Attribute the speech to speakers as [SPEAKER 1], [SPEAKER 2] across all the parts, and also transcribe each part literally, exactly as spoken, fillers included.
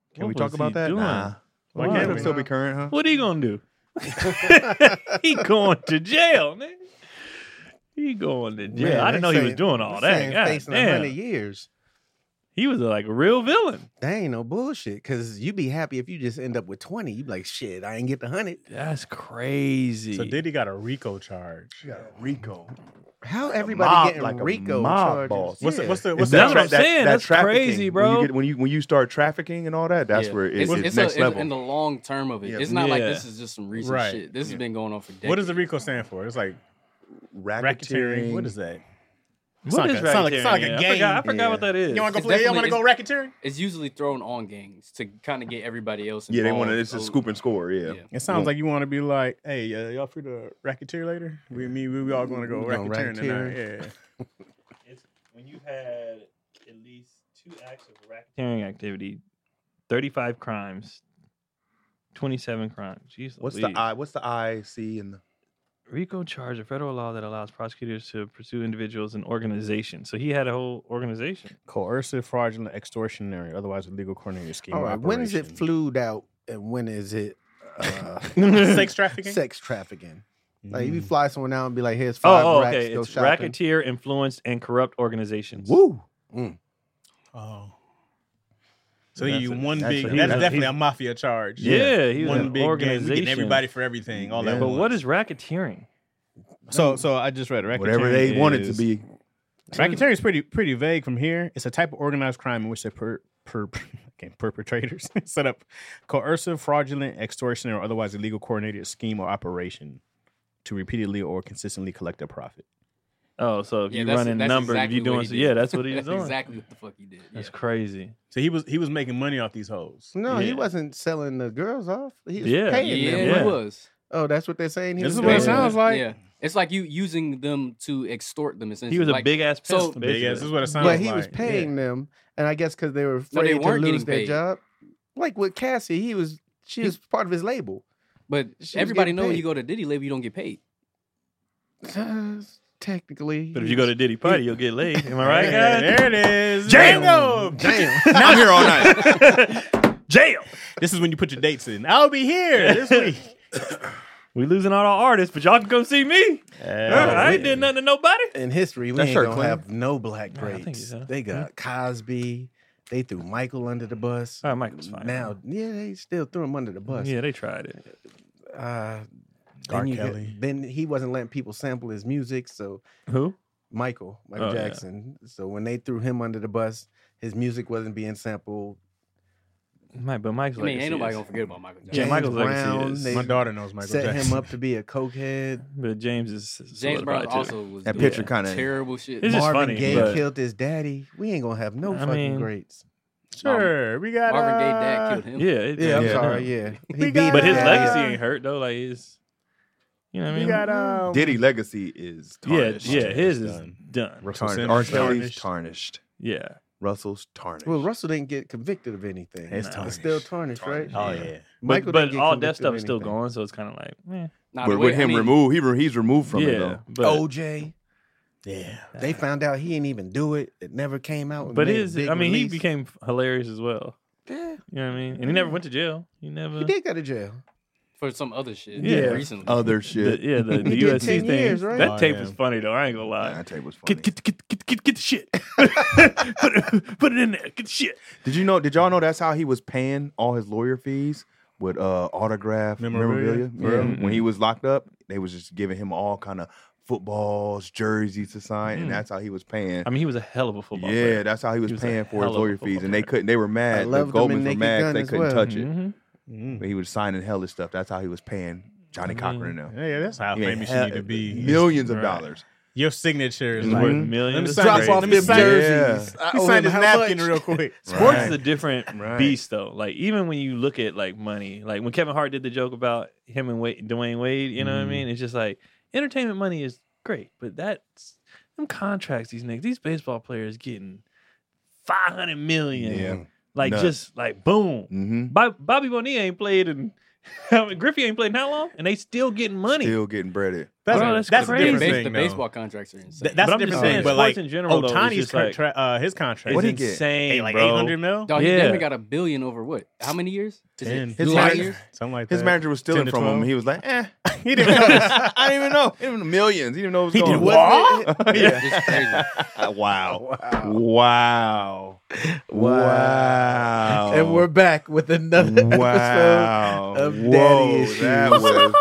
[SPEAKER 1] Can
[SPEAKER 2] what
[SPEAKER 1] we talk
[SPEAKER 2] was
[SPEAKER 1] about
[SPEAKER 2] he
[SPEAKER 1] that?
[SPEAKER 2] doing?
[SPEAKER 1] Nah.
[SPEAKER 3] Why
[SPEAKER 1] Why
[SPEAKER 3] can't
[SPEAKER 1] can't
[SPEAKER 3] we?
[SPEAKER 1] still be current, huh?
[SPEAKER 2] What he gonna do? he going to jail, nigga. He going to jail.
[SPEAKER 4] Man,
[SPEAKER 2] I didn't
[SPEAKER 4] they
[SPEAKER 2] know he was
[SPEAKER 4] saying-
[SPEAKER 2] doing all
[SPEAKER 4] they
[SPEAKER 2] that.
[SPEAKER 4] saying
[SPEAKER 2] God
[SPEAKER 4] facing a
[SPEAKER 2] damn.
[SPEAKER 4] hundred years.
[SPEAKER 2] He was like a real villain.
[SPEAKER 4] That ain't no bullshit. Because you be happy if you just end up with twenty. You be like, shit, I ain't get the hundred.
[SPEAKER 2] That's crazy.
[SPEAKER 3] So Diddy got a RICO charge.
[SPEAKER 1] Rico.
[SPEAKER 4] How everybody
[SPEAKER 1] mob-
[SPEAKER 4] getting
[SPEAKER 1] like a
[SPEAKER 4] Rico
[SPEAKER 1] mob
[SPEAKER 4] charges?
[SPEAKER 1] boss.
[SPEAKER 3] What's the,
[SPEAKER 4] Yeah.
[SPEAKER 3] what's the
[SPEAKER 1] It's
[SPEAKER 3] what's
[SPEAKER 2] That's
[SPEAKER 3] the
[SPEAKER 2] what I'm saying. That's
[SPEAKER 1] trafficking.
[SPEAKER 2] crazy, bro.
[SPEAKER 1] When you, get, when you when you start trafficking and all that, that's
[SPEAKER 5] Yeah.
[SPEAKER 1] where it's,
[SPEAKER 5] it's,
[SPEAKER 1] it's
[SPEAKER 5] it's
[SPEAKER 1] next
[SPEAKER 5] a,
[SPEAKER 1] level.
[SPEAKER 5] in the long term of it.
[SPEAKER 1] Yeah.
[SPEAKER 5] It's not like
[SPEAKER 2] Yeah.
[SPEAKER 5] this is just some recent
[SPEAKER 3] Right.
[SPEAKER 5] shit. This
[SPEAKER 1] Yeah.
[SPEAKER 5] has been going on for decades.
[SPEAKER 3] what does the RICO stand for? It's like racketeering. What is that?
[SPEAKER 2] What
[SPEAKER 3] Sound
[SPEAKER 2] is
[SPEAKER 3] like a- sound like-
[SPEAKER 2] racketeering?
[SPEAKER 3] sound like a
[SPEAKER 2] Yeah, I
[SPEAKER 3] game.
[SPEAKER 2] forgot, I forgot
[SPEAKER 4] Yeah.
[SPEAKER 2] what that is.
[SPEAKER 3] You want to
[SPEAKER 5] It's
[SPEAKER 3] go play? You want to
[SPEAKER 5] definitely-
[SPEAKER 3] go racketeering?
[SPEAKER 5] It's usually thrown on gangs to kind of get everybody else involved.
[SPEAKER 1] yeah, they want to. It's a
[SPEAKER 5] So-
[SPEAKER 1] scoop and score. Yeah.
[SPEAKER 5] Yeah.
[SPEAKER 3] It sounds like you want to be like, hey, uh, y'all free to racketeer later? We, me, we, we all going to go
[SPEAKER 4] We gonna
[SPEAKER 3] racketeering tonight.
[SPEAKER 4] racketeer.
[SPEAKER 3] Yeah.
[SPEAKER 2] It's when you had at least two acts of racketeering activity, thirty-five crimes, twenty-seven crimes. Jeez
[SPEAKER 1] What's
[SPEAKER 2] Louise.
[SPEAKER 1] the I? What's the I C and the
[SPEAKER 2] RICO charge, a federal law that allows prosecutors to pursue individuals and organizations. So he had a whole organization.
[SPEAKER 3] Coercive, fraudulent, extortionary, otherwise illegal coordinated scheme.
[SPEAKER 4] All
[SPEAKER 3] or
[SPEAKER 4] right, when is it
[SPEAKER 3] operation.
[SPEAKER 4] flued out and when is it uh,
[SPEAKER 3] Sex trafficking?
[SPEAKER 4] sex trafficking? Like,
[SPEAKER 3] Mm.
[SPEAKER 4] you fly someone out and be like, here's five
[SPEAKER 2] Oh, oh
[SPEAKER 4] racks,
[SPEAKER 2] okay.
[SPEAKER 4] go
[SPEAKER 2] It's
[SPEAKER 4] shopping.
[SPEAKER 2] racketeer, influenced, and corrupt organizations.
[SPEAKER 4] Woo!
[SPEAKER 3] Oh. So he
[SPEAKER 2] That's a-
[SPEAKER 3] one
[SPEAKER 1] that's
[SPEAKER 3] big,
[SPEAKER 1] a-
[SPEAKER 3] that's,
[SPEAKER 1] he was a-
[SPEAKER 3] definitely
[SPEAKER 2] he-
[SPEAKER 3] a mafia charge.
[SPEAKER 2] Yeah, he was
[SPEAKER 3] one
[SPEAKER 2] an
[SPEAKER 3] big game. We
[SPEAKER 2] organization.
[SPEAKER 3] getting everybody for everything. All
[SPEAKER 1] Yeah.
[SPEAKER 3] that.
[SPEAKER 2] But
[SPEAKER 3] once.
[SPEAKER 2] what is racketeering?
[SPEAKER 3] So, so I just read it.
[SPEAKER 1] whatever they want it to
[SPEAKER 3] is-
[SPEAKER 1] be?
[SPEAKER 3] Racketeering is pretty pretty vague from here. It's a type of organized crime in which the per, per, okay, perpetrators set up coercive, fraudulent, extortionate, or otherwise illegal coordinated scheme or operation to repeatedly or consistently collect a profit.
[SPEAKER 2] Oh, so if
[SPEAKER 5] Yeah,
[SPEAKER 2] you
[SPEAKER 5] that's-
[SPEAKER 2] running
[SPEAKER 5] that's
[SPEAKER 2] numbers,
[SPEAKER 5] exactly
[SPEAKER 2] if you
[SPEAKER 5] what
[SPEAKER 2] doing
[SPEAKER 5] he
[SPEAKER 2] so,
[SPEAKER 5] did.
[SPEAKER 2] yeah, that's what he was
[SPEAKER 5] That's
[SPEAKER 2] doing.
[SPEAKER 5] exactly what the fuck he did.
[SPEAKER 2] That's
[SPEAKER 5] yeah.
[SPEAKER 2] crazy.
[SPEAKER 3] So he was he was making money off these hoes.
[SPEAKER 4] No, he
[SPEAKER 2] Yeah.
[SPEAKER 4] wasn't selling the girls off. He was
[SPEAKER 2] Yeah.
[SPEAKER 4] paying
[SPEAKER 5] Yeah,
[SPEAKER 4] them.
[SPEAKER 2] Yeah.
[SPEAKER 5] he was.
[SPEAKER 4] Oh, that's what they're saying. He
[SPEAKER 3] This
[SPEAKER 4] was
[SPEAKER 3] is what it
[SPEAKER 4] doing?
[SPEAKER 3] sounds like.
[SPEAKER 5] Yeah, it's like you using them to extort them. Essentially,
[SPEAKER 2] He was a
[SPEAKER 5] like,
[SPEAKER 2] big ass
[SPEAKER 5] so-
[SPEAKER 2] pimp.
[SPEAKER 3] Big ass. This is what it sounds
[SPEAKER 4] But
[SPEAKER 3] like.
[SPEAKER 4] he was paying them, and I guess because they were
[SPEAKER 5] No, they
[SPEAKER 4] afraid to
[SPEAKER 5] weren't
[SPEAKER 4] lose
[SPEAKER 5] getting
[SPEAKER 4] their
[SPEAKER 5] paid.
[SPEAKER 4] job. Like with Cassie, he was she was part of his label.
[SPEAKER 5] But
[SPEAKER 4] was
[SPEAKER 5] everybody
[SPEAKER 4] getting
[SPEAKER 5] know when
[SPEAKER 4] paid.
[SPEAKER 5] you go to Diddy label, you don't get paid.
[SPEAKER 4] Uh, technically,
[SPEAKER 2] But if you go to Diddy party, you'll get laid. Am I right,
[SPEAKER 3] Yeah,
[SPEAKER 2] guys?
[SPEAKER 3] there it is.
[SPEAKER 2] Jam.
[SPEAKER 3] Bingo.
[SPEAKER 4] damn.
[SPEAKER 1] I'm here all night.
[SPEAKER 2] Jail.
[SPEAKER 3] This is when you put your dates in. I'll be here this week.
[SPEAKER 2] We losing all our artists, but y'all can come see me. I ain't did nothing to nobody.
[SPEAKER 4] In history, we
[SPEAKER 1] That
[SPEAKER 4] ain't
[SPEAKER 1] shirt
[SPEAKER 4] gonna
[SPEAKER 1] clean?
[SPEAKER 4] have no black
[SPEAKER 2] Nah, I think
[SPEAKER 4] greats.
[SPEAKER 2] so.
[SPEAKER 4] They got Cosby. They threw Michael under the bus.
[SPEAKER 2] Oh, Michael's fine.
[SPEAKER 4] Now, yeah, they still threw him under the bus.
[SPEAKER 2] Yeah, they tried it.
[SPEAKER 4] Uh,
[SPEAKER 3] R.
[SPEAKER 4] then, you
[SPEAKER 3] Kelly.
[SPEAKER 4] Get, then he wasn't letting people sample his music, so
[SPEAKER 2] Who?
[SPEAKER 4] Michael, Michael
[SPEAKER 2] Oh, yeah.
[SPEAKER 4] Jackson. So when they threw him under the bus, his music wasn't being sampled.
[SPEAKER 2] Mike, but Mike's
[SPEAKER 5] I mean,
[SPEAKER 2] legacy
[SPEAKER 5] ain't nobody
[SPEAKER 2] is-
[SPEAKER 5] gonna forget about Michael
[SPEAKER 2] Yeah,
[SPEAKER 5] Jackson.
[SPEAKER 4] James
[SPEAKER 2] Michael's legacy
[SPEAKER 4] Brown,
[SPEAKER 2] is-
[SPEAKER 4] they
[SPEAKER 3] My daughter knows Michael
[SPEAKER 4] set
[SPEAKER 3] Jackson.
[SPEAKER 4] him up to be a cokehead.
[SPEAKER 2] But James is
[SPEAKER 5] James
[SPEAKER 2] solidified,
[SPEAKER 5] Brown
[SPEAKER 2] too.
[SPEAKER 5] also was
[SPEAKER 1] That
[SPEAKER 5] doing
[SPEAKER 1] picture kinda-
[SPEAKER 5] terrible shit.
[SPEAKER 2] It's just
[SPEAKER 4] Marvin
[SPEAKER 2] funny,
[SPEAKER 4] Gaye
[SPEAKER 2] but-
[SPEAKER 4] killed his daddy. We ain't gonna have no
[SPEAKER 2] I
[SPEAKER 4] fucking
[SPEAKER 2] mean-
[SPEAKER 4] greats.
[SPEAKER 3] Sure, we got
[SPEAKER 5] Marvin Gaye
[SPEAKER 3] uh,
[SPEAKER 5] dad killed him.
[SPEAKER 2] Yeah, it-
[SPEAKER 4] Yeah, I'm
[SPEAKER 1] Yeah.
[SPEAKER 4] sorry. Yeah,
[SPEAKER 3] We
[SPEAKER 4] he
[SPEAKER 3] got-
[SPEAKER 2] But his
[SPEAKER 3] Yeah.
[SPEAKER 2] legacy ain't hurt though. Like his, you know what I
[SPEAKER 3] We
[SPEAKER 2] mean?
[SPEAKER 3] got um,
[SPEAKER 1] Diddy legacy is
[SPEAKER 2] yeah,
[SPEAKER 1] tarnished.
[SPEAKER 2] yeah. His is
[SPEAKER 3] Done.
[SPEAKER 2] done.
[SPEAKER 3] Russell
[SPEAKER 1] Tarnished.
[SPEAKER 3] Simmons
[SPEAKER 1] R. Kelly's
[SPEAKER 3] tarnished.
[SPEAKER 1] tarnished.
[SPEAKER 2] Yeah.
[SPEAKER 1] Russell's tarnished.
[SPEAKER 4] Well, Russell didn't get convicted of anything.
[SPEAKER 3] It's
[SPEAKER 4] It's
[SPEAKER 3] tarnished.
[SPEAKER 4] still tarnished, right?
[SPEAKER 3] Oh yeah.
[SPEAKER 4] Michael
[SPEAKER 2] But,
[SPEAKER 4] didn't
[SPEAKER 2] but
[SPEAKER 4] get
[SPEAKER 2] all
[SPEAKER 4] convicted
[SPEAKER 2] that
[SPEAKER 4] of
[SPEAKER 2] stuff is still
[SPEAKER 4] anything.
[SPEAKER 2] going, so it's kind of like, eh.
[SPEAKER 5] Nah,
[SPEAKER 1] but
[SPEAKER 5] the
[SPEAKER 1] with
[SPEAKER 5] way- I
[SPEAKER 1] him
[SPEAKER 5] mean,
[SPEAKER 1] removed, he re- he's removed from it
[SPEAKER 2] Yeah,
[SPEAKER 1] though.
[SPEAKER 2] but
[SPEAKER 4] O J,
[SPEAKER 3] Yeah.
[SPEAKER 4] they found out he didn't even do it. It never came out. and
[SPEAKER 2] but
[SPEAKER 4] made a
[SPEAKER 2] his,
[SPEAKER 4] big
[SPEAKER 2] I mean, he
[SPEAKER 4] release.
[SPEAKER 2] became hilarious as well.
[SPEAKER 4] Yeah,
[SPEAKER 2] You know what I mean? And he never went to jail. He never.
[SPEAKER 4] he did go to jail.
[SPEAKER 5] for some other shit.
[SPEAKER 2] Yeah.
[SPEAKER 5] recently.
[SPEAKER 1] Other
[SPEAKER 2] The,
[SPEAKER 1] shit.
[SPEAKER 2] yeah, the, the
[SPEAKER 4] He did
[SPEAKER 2] U S C
[SPEAKER 4] ten
[SPEAKER 2] thing.
[SPEAKER 4] years, right?
[SPEAKER 2] That
[SPEAKER 3] Oh,
[SPEAKER 2] tape
[SPEAKER 3] yeah.
[SPEAKER 2] was funny though. I ain't gonna lie.
[SPEAKER 1] That tape was funny.
[SPEAKER 2] Get, get, get, get, get, get the shit. put, it, put it in there. Get the shit.
[SPEAKER 1] Did you know? Did y'all know that's how he was paying all his lawyer fees with uh, autograph
[SPEAKER 3] Memorabilia?
[SPEAKER 1] memorabilia? Yeah.
[SPEAKER 2] Mhm.
[SPEAKER 1] When he was locked up, they was just giving him all kind of footballs, jerseys to sign,
[SPEAKER 2] Mm.
[SPEAKER 1] and that's how he was paying.
[SPEAKER 2] I mean, he was a hell of a football
[SPEAKER 1] yeah,
[SPEAKER 2] player.
[SPEAKER 1] that's how he was,
[SPEAKER 2] He was a
[SPEAKER 1] paying for
[SPEAKER 2] hell
[SPEAKER 1] his
[SPEAKER 2] of a
[SPEAKER 1] lawyer
[SPEAKER 2] football
[SPEAKER 1] fees, and they
[SPEAKER 2] player.
[SPEAKER 1] couldn't. They were
[SPEAKER 4] I
[SPEAKER 1] mad. The
[SPEAKER 4] loved him in
[SPEAKER 1] Goldmans were
[SPEAKER 4] Naked
[SPEAKER 1] mad.
[SPEAKER 4] Gun
[SPEAKER 1] They
[SPEAKER 4] as
[SPEAKER 1] couldn't
[SPEAKER 4] well.
[SPEAKER 1] touch it.
[SPEAKER 2] Mhm.
[SPEAKER 3] Mm.
[SPEAKER 1] But he was signing hella stuff. That's how he was paying Johnny Cochran and them.
[SPEAKER 3] Yeah, yeah, that's how
[SPEAKER 1] He made
[SPEAKER 3] famous you
[SPEAKER 1] hell-
[SPEAKER 3] need to be.
[SPEAKER 1] Millions of
[SPEAKER 2] Right.
[SPEAKER 1] dollars.
[SPEAKER 3] Your signature is
[SPEAKER 2] It's
[SPEAKER 3] like,
[SPEAKER 2] worth
[SPEAKER 1] Mhm.
[SPEAKER 2] millions.
[SPEAKER 3] Let me
[SPEAKER 2] It's
[SPEAKER 3] sign
[SPEAKER 4] Drop
[SPEAKER 2] crazy.
[SPEAKER 4] off
[SPEAKER 3] Let me
[SPEAKER 4] them
[SPEAKER 3] sign-
[SPEAKER 4] jerseys.
[SPEAKER 1] Yeah.
[SPEAKER 4] I
[SPEAKER 3] he
[SPEAKER 4] owe
[SPEAKER 3] signed
[SPEAKER 4] him
[SPEAKER 3] his
[SPEAKER 4] how
[SPEAKER 3] napkin
[SPEAKER 4] much?
[SPEAKER 3] real quick.
[SPEAKER 2] Sports
[SPEAKER 1] Right.
[SPEAKER 2] is a different
[SPEAKER 1] Right.
[SPEAKER 2] beast, though. Like even when you look at like money, like when Kevin Hart did the joke about him and Wade, Dwayne Wade, you know what I
[SPEAKER 3] Mhm.
[SPEAKER 2] mean? It's just like entertainment money is great, but that's them contracts. These niggas, these baseball players getting five hundred million.
[SPEAKER 1] Yeah.
[SPEAKER 2] like
[SPEAKER 1] Nuts.
[SPEAKER 2] just like boom.
[SPEAKER 1] Mm-hmm.
[SPEAKER 2] Bob, Bobby Bonilla ain't played in Griffey ain't played how long, and they still getting money.
[SPEAKER 1] Still getting breaded.
[SPEAKER 3] That's,
[SPEAKER 2] Bro, that's
[SPEAKER 3] that's a
[SPEAKER 2] crazy.
[SPEAKER 3] different
[SPEAKER 5] Base-
[SPEAKER 3] thing.
[SPEAKER 5] the
[SPEAKER 3] though.
[SPEAKER 5] baseball contracts are insane.
[SPEAKER 3] Th- that's
[SPEAKER 2] But
[SPEAKER 3] a
[SPEAKER 2] I'm just
[SPEAKER 3] different
[SPEAKER 2] saying,
[SPEAKER 3] thing. But
[SPEAKER 2] sports
[SPEAKER 3] like
[SPEAKER 2] in general, though, is
[SPEAKER 3] Otani's
[SPEAKER 2] just like-
[SPEAKER 3] contra- uh, his contract
[SPEAKER 1] What'd
[SPEAKER 3] is
[SPEAKER 1] he get?
[SPEAKER 2] insane,
[SPEAKER 3] hey, like
[SPEAKER 2] bro.
[SPEAKER 3] eight hundred mil.
[SPEAKER 5] Dog, he
[SPEAKER 2] Yeah.
[SPEAKER 5] definitely got a billion over what? How many years? Is it
[SPEAKER 3] ten.
[SPEAKER 1] His
[SPEAKER 5] two
[SPEAKER 1] manager-
[SPEAKER 5] years?
[SPEAKER 3] Something like
[SPEAKER 1] His
[SPEAKER 3] that.
[SPEAKER 1] manager was stealing
[SPEAKER 3] ten to
[SPEAKER 1] from him.
[SPEAKER 3] twelve.
[SPEAKER 1] He was like, eh.
[SPEAKER 3] He didn't know.
[SPEAKER 1] I didn't even know. He didn't even know millions. He didn't know what was
[SPEAKER 3] He
[SPEAKER 1] going
[SPEAKER 3] did
[SPEAKER 1] on.
[SPEAKER 3] what?
[SPEAKER 1] Yeah.
[SPEAKER 5] It's crazy.
[SPEAKER 1] Wow. Wow. Wow.
[SPEAKER 4] And we're back with another
[SPEAKER 1] wow.
[SPEAKER 4] episode of
[SPEAKER 1] Whoa,
[SPEAKER 4] Daddy Issues.
[SPEAKER 1] that was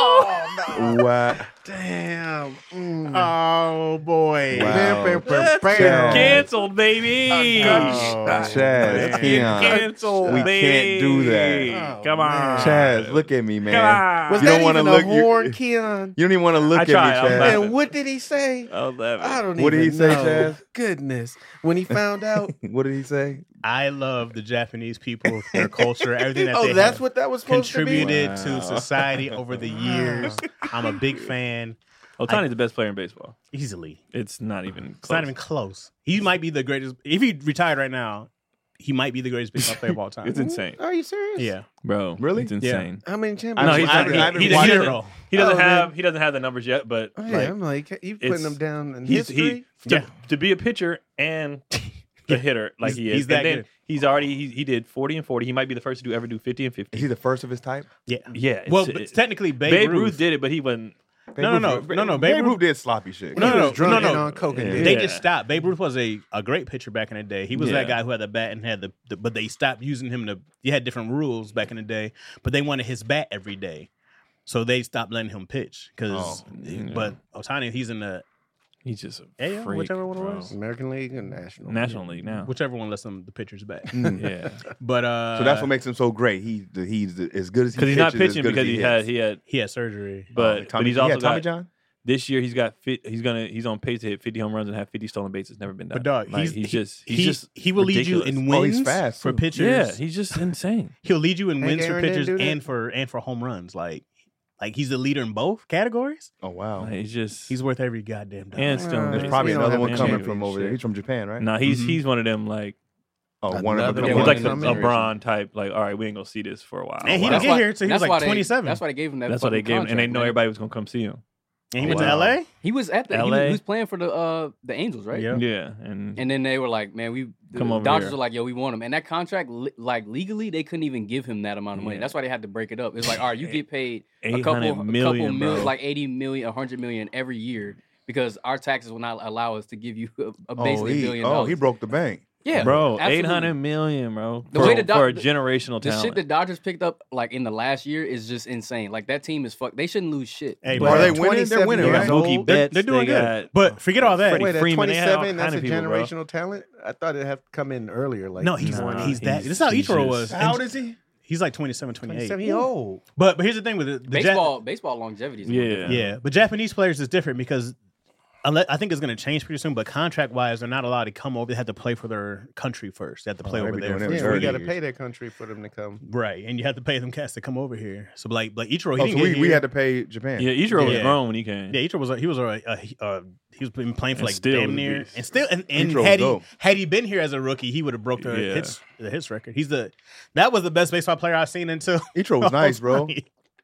[SPEAKER 4] Oh, no.
[SPEAKER 1] wow.
[SPEAKER 4] Damn. Mm.
[SPEAKER 3] Oh boy.
[SPEAKER 1] Wow.
[SPEAKER 4] Bam, bam, bam, bam.
[SPEAKER 1] Chad.
[SPEAKER 2] Canceled, baby.
[SPEAKER 3] Oh,
[SPEAKER 1] Chaz,
[SPEAKER 3] man.
[SPEAKER 1] Keon.
[SPEAKER 2] Canceled,
[SPEAKER 1] We
[SPEAKER 2] baby.
[SPEAKER 1] can't do that.
[SPEAKER 4] Oh,
[SPEAKER 2] Come on.
[SPEAKER 1] Chaz, look at me, man.
[SPEAKER 2] Come on.
[SPEAKER 4] Was
[SPEAKER 1] You
[SPEAKER 4] that
[SPEAKER 1] don't wanna
[SPEAKER 4] even
[SPEAKER 1] look-
[SPEAKER 4] a
[SPEAKER 1] you-
[SPEAKER 4] horn, Keon?
[SPEAKER 1] You don't even want to look
[SPEAKER 2] I
[SPEAKER 1] at
[SPEAKER 2] tried,
[SPEAKER 1] me,
[SPEAKER 2] I'm
[SPEAKER 1] Chaz.
[SPEAKER 2] laughing.
[SPEAKER 4] And what did he say?
[SPEAKER 2] I love it.
[SPEAKER 4] I don't
[SPEAKER 1] What did
[SPEAKER 4] even
[SPEAKER 1] he say,
[SPEAKER 4] know.
[SPEAKER 1] Chaz?
[SPEAKER 4] Goodness. When he found out.
[SPEAKER 1] What did he say?
[SPEAKER 3] I love the Japanese people, their culture, everything that
[SPEAKER 4] Oh,
[SPEAKER 3] they
[SPEAKER 4] that's
[SPEAKER 3] have
[SPEAKER 4] what that was supposed
[SPEAKER 3] contributed
[SPEAKER 1] Wow.
[SPEAKER 3] to society over the years. I'm a big fan.
[SPEAKER 2] Otani's the best player in baseball.
[SPEAKER 3] Easily.
[SPEAKER 2] It's not even close.
[SPEAKER 3] It's not even close. He might be the greatest. If he retired right now, he might be the greatest baseball player of all time.
[SPEAKER 2] It's insane.
[SPEAKER 4] to be. Are you serious?
[SPEAKER 3] Yeah.
[SPEAKER 2] Bro,
[SPEAKER 1] Really?
[SPEAKER 2] It's insane.
[SPEAKER 4] How many
[SPEAKER 1] I
[SPEAKER 4] championships?
[SPEAKER 2] No, he's
[SPEAKER 1] I
[SPEAKER 2] not.
[SPEAKER 1] haven't- I haven't
[SPEAKER 2] He, he,
[SPEAKER 1] watched
[SPEAKER 2] doesn't,
[SPEAKER 3] Zero.
[SPEAKER 2] he doesn't
[SPEAKER 4] Oh, man.
[SPEAKER 2] have. He doesn't have the numbers yet, but
[SPEAKER 4] Oh, yeah,
[SPEAKER 2] like,
[SPEAKER 4] I'm like, you putting
[SPEAKER 2] it's-
[SPEAKER 4] them down in
[SPEAKER 2] he's
[SPEAKER 4] history?
[SPEAKER 2] he to,
[SPEAKER 3] Yeah.
[SPEAKER 2] to be a pitcher and the hitter like
[SPEAKER 3] He's-
[SPEAKER 2] he is.
[SPEAKER 3] he's that
[SPEAKER 2] and then
[SPEAKER 3] good.
[SPEAKER 2] he's already he, he did forty and forty. He might be the first to do ever do fifty and fifty.
[SPEAKER 1] Is he the first of his type?
[SPEAKER 3] Yeah.
[SPEAKER 2] Yeah.
[SPEAKER 3] Well,
[SPEAKER 2] it's-
[SPEAKER 3] but
[SPEAKER 2] it-
[SPEAKER 3] technically, Babe,
[SPEAKER 2] Babe,
[SPEAKER 3] Ruth,
[SPEAKER 2] Ruth did it, but he wasn't.
[SPEAKER 3] No, no,
[SPEAKER 1] Ruth-
[SPEAKER 3] no, no, no,
[SPEAKER 1] Babe,
[SPEAKER 3] Babe
[SPEAKER 1] Ruth
[SPEAKER 3] Ruth-
[SPEAKER 1] did sloppy shit.
[SPEAKER 3] No,
[SPEAKER 4] He
[SPEAKER 3] no,
[SPEAKER 4] was drunk
[SPEAKER 3] no,
[SPEAKER 4] and
[SPEAKER 3] no.
[SPEAKER 4] on coke and
[SPEAKER 2] Yeah.
[SPEAKER 4] did
[SPEAKER 3] They
[SPEAKER 4] it.
[SPEAKER 3] just stopped. Babe Ruth was a, a great pitcher back in the day. He was that
[SPEAKER 2] Yeah.
[SPEAKER 3] guy who had the bat and had the, the, but they stopped using him to. You had different rules back in the day, but they wanted his bat every day, so they stopped letting him pitch. Because,
[SPEAKER 1] Oh,
[SPEAKER 2] yeah.
[SPEAKER 3] but Otani, he's in the
[SPEAKER 2] He's just a
[SPEAKER 3] A L,
[SPEAKER 2] freak,
[SPEAKER 3] whichever one it
[SPEAKER 2] bro.
[SPEAKER 3] was.
[SPEAKER 4] American League and National.
[SPEAKER 2] National League now.
[SPEAKER 3] whichever one lets them the pitchers back.
[SPEAKER 1] Mm.
[SPEAKER 2] Yeah,
[SPEAKER 3] But uh,
[SPEAKER 1] So that's what makes him so great. He he's as good as he
[SPEAKER 2] because he's not
[SPEAKER 1] pitches, as
[SPEAKER 2] pitching
[SPEAKER 1] good as
[SPEAKER 2] because he had
[SPEAKER 1] hits.
[SPEAKER 2] he had.
[SPEAKER 3] he had surgery.
[SPEAKER 2] But
[SPEAKER 1] Oh,
[SPEAKER 2] but
[SPEAKER 1] Tommy,
[SPEAKER 2] he's
[SPEAKER 1] he
[SPEAKER 2] also
[SPEAKER 1] had Tommy
[SPEAKER 2] got
[SPEAKER 1] John.
[SPEAKER 2] this year. He's got fit. He's gonna he's on pace to hit fifty home runs and have fifty stolen bases. Never been done.
[SPEAKER 3] But dog,
[SPEAKER 2] Like,
[SPEAKER 3] he's,
[SPEAKER 2] he's
[SPEAKER 3] he-
[SPEAKER 2] just he's
[SPEAKER 3] he,
[SPEAKER 2] just
[SPEAKER 3] he will lead you
[SPEAKER 2] ridiculous.
[SPEAKER 3] in
[SPEAKER 1] Oh,
[SPEAKER 3] wins
[SPEAKER 1] he's fast,
[SPEAKER 3] for
[SPEAKER 1] too.
[SPEAKER 3] pitchers.
[SPEAKER 2] Yeah, he's just insane.
[SPEAKER 3] He'll lead you in
[SPEAKER 4] Hank
[SPEAKER 3] wins for
[SPEAKER 4] Aaron didn't
[SPEAKER 3] pitchers
[SPEAKER 4] do that?
[SPEAKER 3] and for and for home runs. Like like he's the leader in both categories.
[SPEAKER 1] Oh wow.
[SPEAKER 2] Like, he's just
[SPEAKER 3] He's worth every goddamn dollar.
[SPEAKER 2] and still
[SPEAKER 4] Uh,
[SPEAKER 1] There's
[SPEAKER 4] He's-
[SPEAKER 1] probably
[SPEAKER 4] he don't
[SPEAKER 1] another
[SPEAKER 4] have
[SPEAKER 1] one
[SPEAKER 4] a
[SPEAKER 1] coming
[SPEAKER 4] championship.
[SPEAKER 1] from over there. He's from Japan, right?
[SPEAKER 2] nah, he's
[SPEAKER 3] Mhm.
[SPEAKER 2] he's one of them like
[SPEAKER 1] Oh, one of
[SPEAKER 4] Another
[SPEAKER 1] them.
[SPEAKER 2] he's
[SPEAKER 4] one
[SPEAKER 2] like a
[SPEAKER 4] coming.
[SPEAKER 2] LeBron type. Like, all right, we ain't gonna see this for a while.
[SPEAKER 3] And he
[SPEAKER 2] Wow.
[SPEAKER 3] didn't get here till he was
[SPEAKER 5] that's
[SPEAKER 3] like
[SPEAKER 5] why they-
[SPEAKER 3] twenty-seven.
[SPEAKER 5] That's why they gave him that.
[SPEAKER 2] That's why they
[SPEAKER 5] fucking
[SPEAKER 2] gave him, and they
[SPEAKER 5] contract,
[SPEAKER 2] know
[SPEAKER 5] man.
[SPEAKER 2] everybody was gonna come see him.
[SPEAKER 3] And he
[SPEAKER 1] Oh,
[SPEAKER 3] went
[SPEAKER 1] wow.
[SPEAKER 3] to L A.
[SPEAKER 5] He was at the. He
[SPEAKER 2] L
[SPEAKER 5] was,
[SPEAKER 2] A?
[SPEAKER 5] he was playing for the uh the Angels, right?
[SPEAKER 3] Yeah.
[SPEAKER 2] Yeah, and
[SPEAKER 5] And then they were like, "Man, we the
[SPEAKER 2] Come over
[SPEAKER 5] Dodgers
[SPEAKER 2] here.
[SPEAKER 5] were like, yo, we want him." And that contract, li- like legally, they couldn't even give him that amount of money.
[SPEAKER 2] Yeah.
[SPEAKER 5] That's why they had to break it up. It's like, all right, you get paid a
[SPEAKER 2] eight
[SPEAKER 5] couple,
[SPEAKER 2] hundred
[SPEAKER 5] a
[SPEAKER 2] million,
[SPEAKER 5] couple mil,
[SPEAKER 2] bro.
[SPEAKER 5] like eighty million, a hundred million every year because our taxes will not allow us to give you a, a
[SPEAKER 1] Oh,
[SPEAKER 5] basically
[SPEAKER 1] he,
[SPEAKER 5] billion
[SPEAKER 1] oh,
[SPEAKER 5] dollars.
[SPEAKER 1] he broke the bank.
[SPEAKER 5] yeah,
[SPEAKER 2] bro,
[SPEAKER 5] absolutely.
[SPEAKER 2] eight hundred million, bro,
[SPEAKER 5] The
[SPEAKER 2] for,
[SPEAKER 5] way the Dod-
[SPEAKER 2] for a
[SPEAKER 5] the-
[SPEAKER 2] generational
[SPEAKER 5] The
[SPEAKER 2] talent.
[SPEAKER 5] shit the Dodgers picked up like in the last year is just insane. Like that team is fuck. They shouldn't lose shit.
[SPEAKER 3] Hey,
[SPEAKER 2] But
[SPEAKER 3] but
[SPEAKER 1] Are they
[SPEAKER 4] at
[SPEAKER 1] winning? They're
[SPEAKER 4] twenty-seven
[SPEAKER 1] winning,
[SPEAKER 2] they
[SPEAKER 1] right?
[SPEAKER 2] got
[SPEAKER 4] years
[SPEAKER 2] Mookie
[SPEAKER 4] old,
[SPEAKER 3] they're,
[SPEAKER 2] Betts.
[SPEAKER 3] they're doing
[SPEAKER 2] they
[SPEAKER 3] good.
[SPEAKER 2] got
[SPEAKER 3] But forget all that.
[SPEAKER 2] Freddie
[SPEAKER 4] Wait, at
[SPEAKER 2] Freeman, they had all
[SPEAKER 4] twenty-seven,
[SPEAKER 2] kind
[SPEAKER 4] that's a
[SPEAKER 2] of people, bro.
[SPEAKER 4] generational talent? I thought it'd have to come in earlier. Like
[SPEAKER 3] No, he's
[SPEAKER 2] Nah,
[SPEAKER 3] he's that.
[SPEAKER 2] he's-
[SPEAKER 3] This is how
[SPEAKER 2] he's
[SPEAKER 3] Ichiro
[SPEAKER 2] just-
[SPEAKER 3] was.
[SPEAKER 1] How old is he?
[SPEAKER 3] He's like twenty-seven, twenty-eight.
[SPEAKER 4] twenty-seven. He old.
[SPEAKER 3] But but here's the thing with it. The Ja-
[SPEAKER 5] Baseball, baseball longevity. Is a little
[SPEAKER 2] Yeah.
[SPEAKER 5] different.
[SPEAKER 3] yeah, but Japanese players is different because unless, I think it's going to change pretty soon. But contract wise, they're not allowed to come over. They have to play for their country first. They have to play
[SPEAKER 1] Oh, they
[SPEAKER 3] over
[SPEAKER 1] be
[SPEAKER 3] there.
[SPEAKER 1] doing that
[SPEAKER 3] first.
[SPEAKER 4] Yeah, we
[SPEAKER 1] thirty
[SPEAKER 4] got to
[SPEAKER 1] years.
[SPEAKER 4] pay their country for them to come.
[SPEAKER 3] Right, and you have to pay them cats to come over here. So like like Ichiro, he
[SPEAKER 1] Oh,
[SPEAKER 3] didn't
[SPEAKER 1] so
[SPEAKER 3] get
[SPEAKER 1] we,
[SPEAKER 3] here.
[SPEAKER 1] we had to pay Japan.
[SPEAKER 2] Yeah, Ichiro was
[SPEAKER 3] Yeah.
[SPEAKER 2] grown when he came.
[SPEAKER 3] Yeah, Ichiro was a, he was a, a, a he was been playing for
[SPEAKER 2] And
[SPEAKER 3] like
[SPEAKER 2] still
[SPEAKER 3] damn
[SPEAKER 2] was a
[SPEAKER 3] near
[SPEAKER 2] beast.
[SPEAKER 3] and still and, and
[SPEAKER 1] Ichiro was
[SPEAKER 3] had he
[SPEAKER 1] dope.
[SPEAKER 3] had he been here as a rookie, he would have broke the
[SPEAKER 2] Yeah.
[SPEAKER 3] hits the hits record. He's the that was the best baseball player I've seen until
[SPEAKER 1] Ichiro was nice, bro.
[SPEAKER 3] like-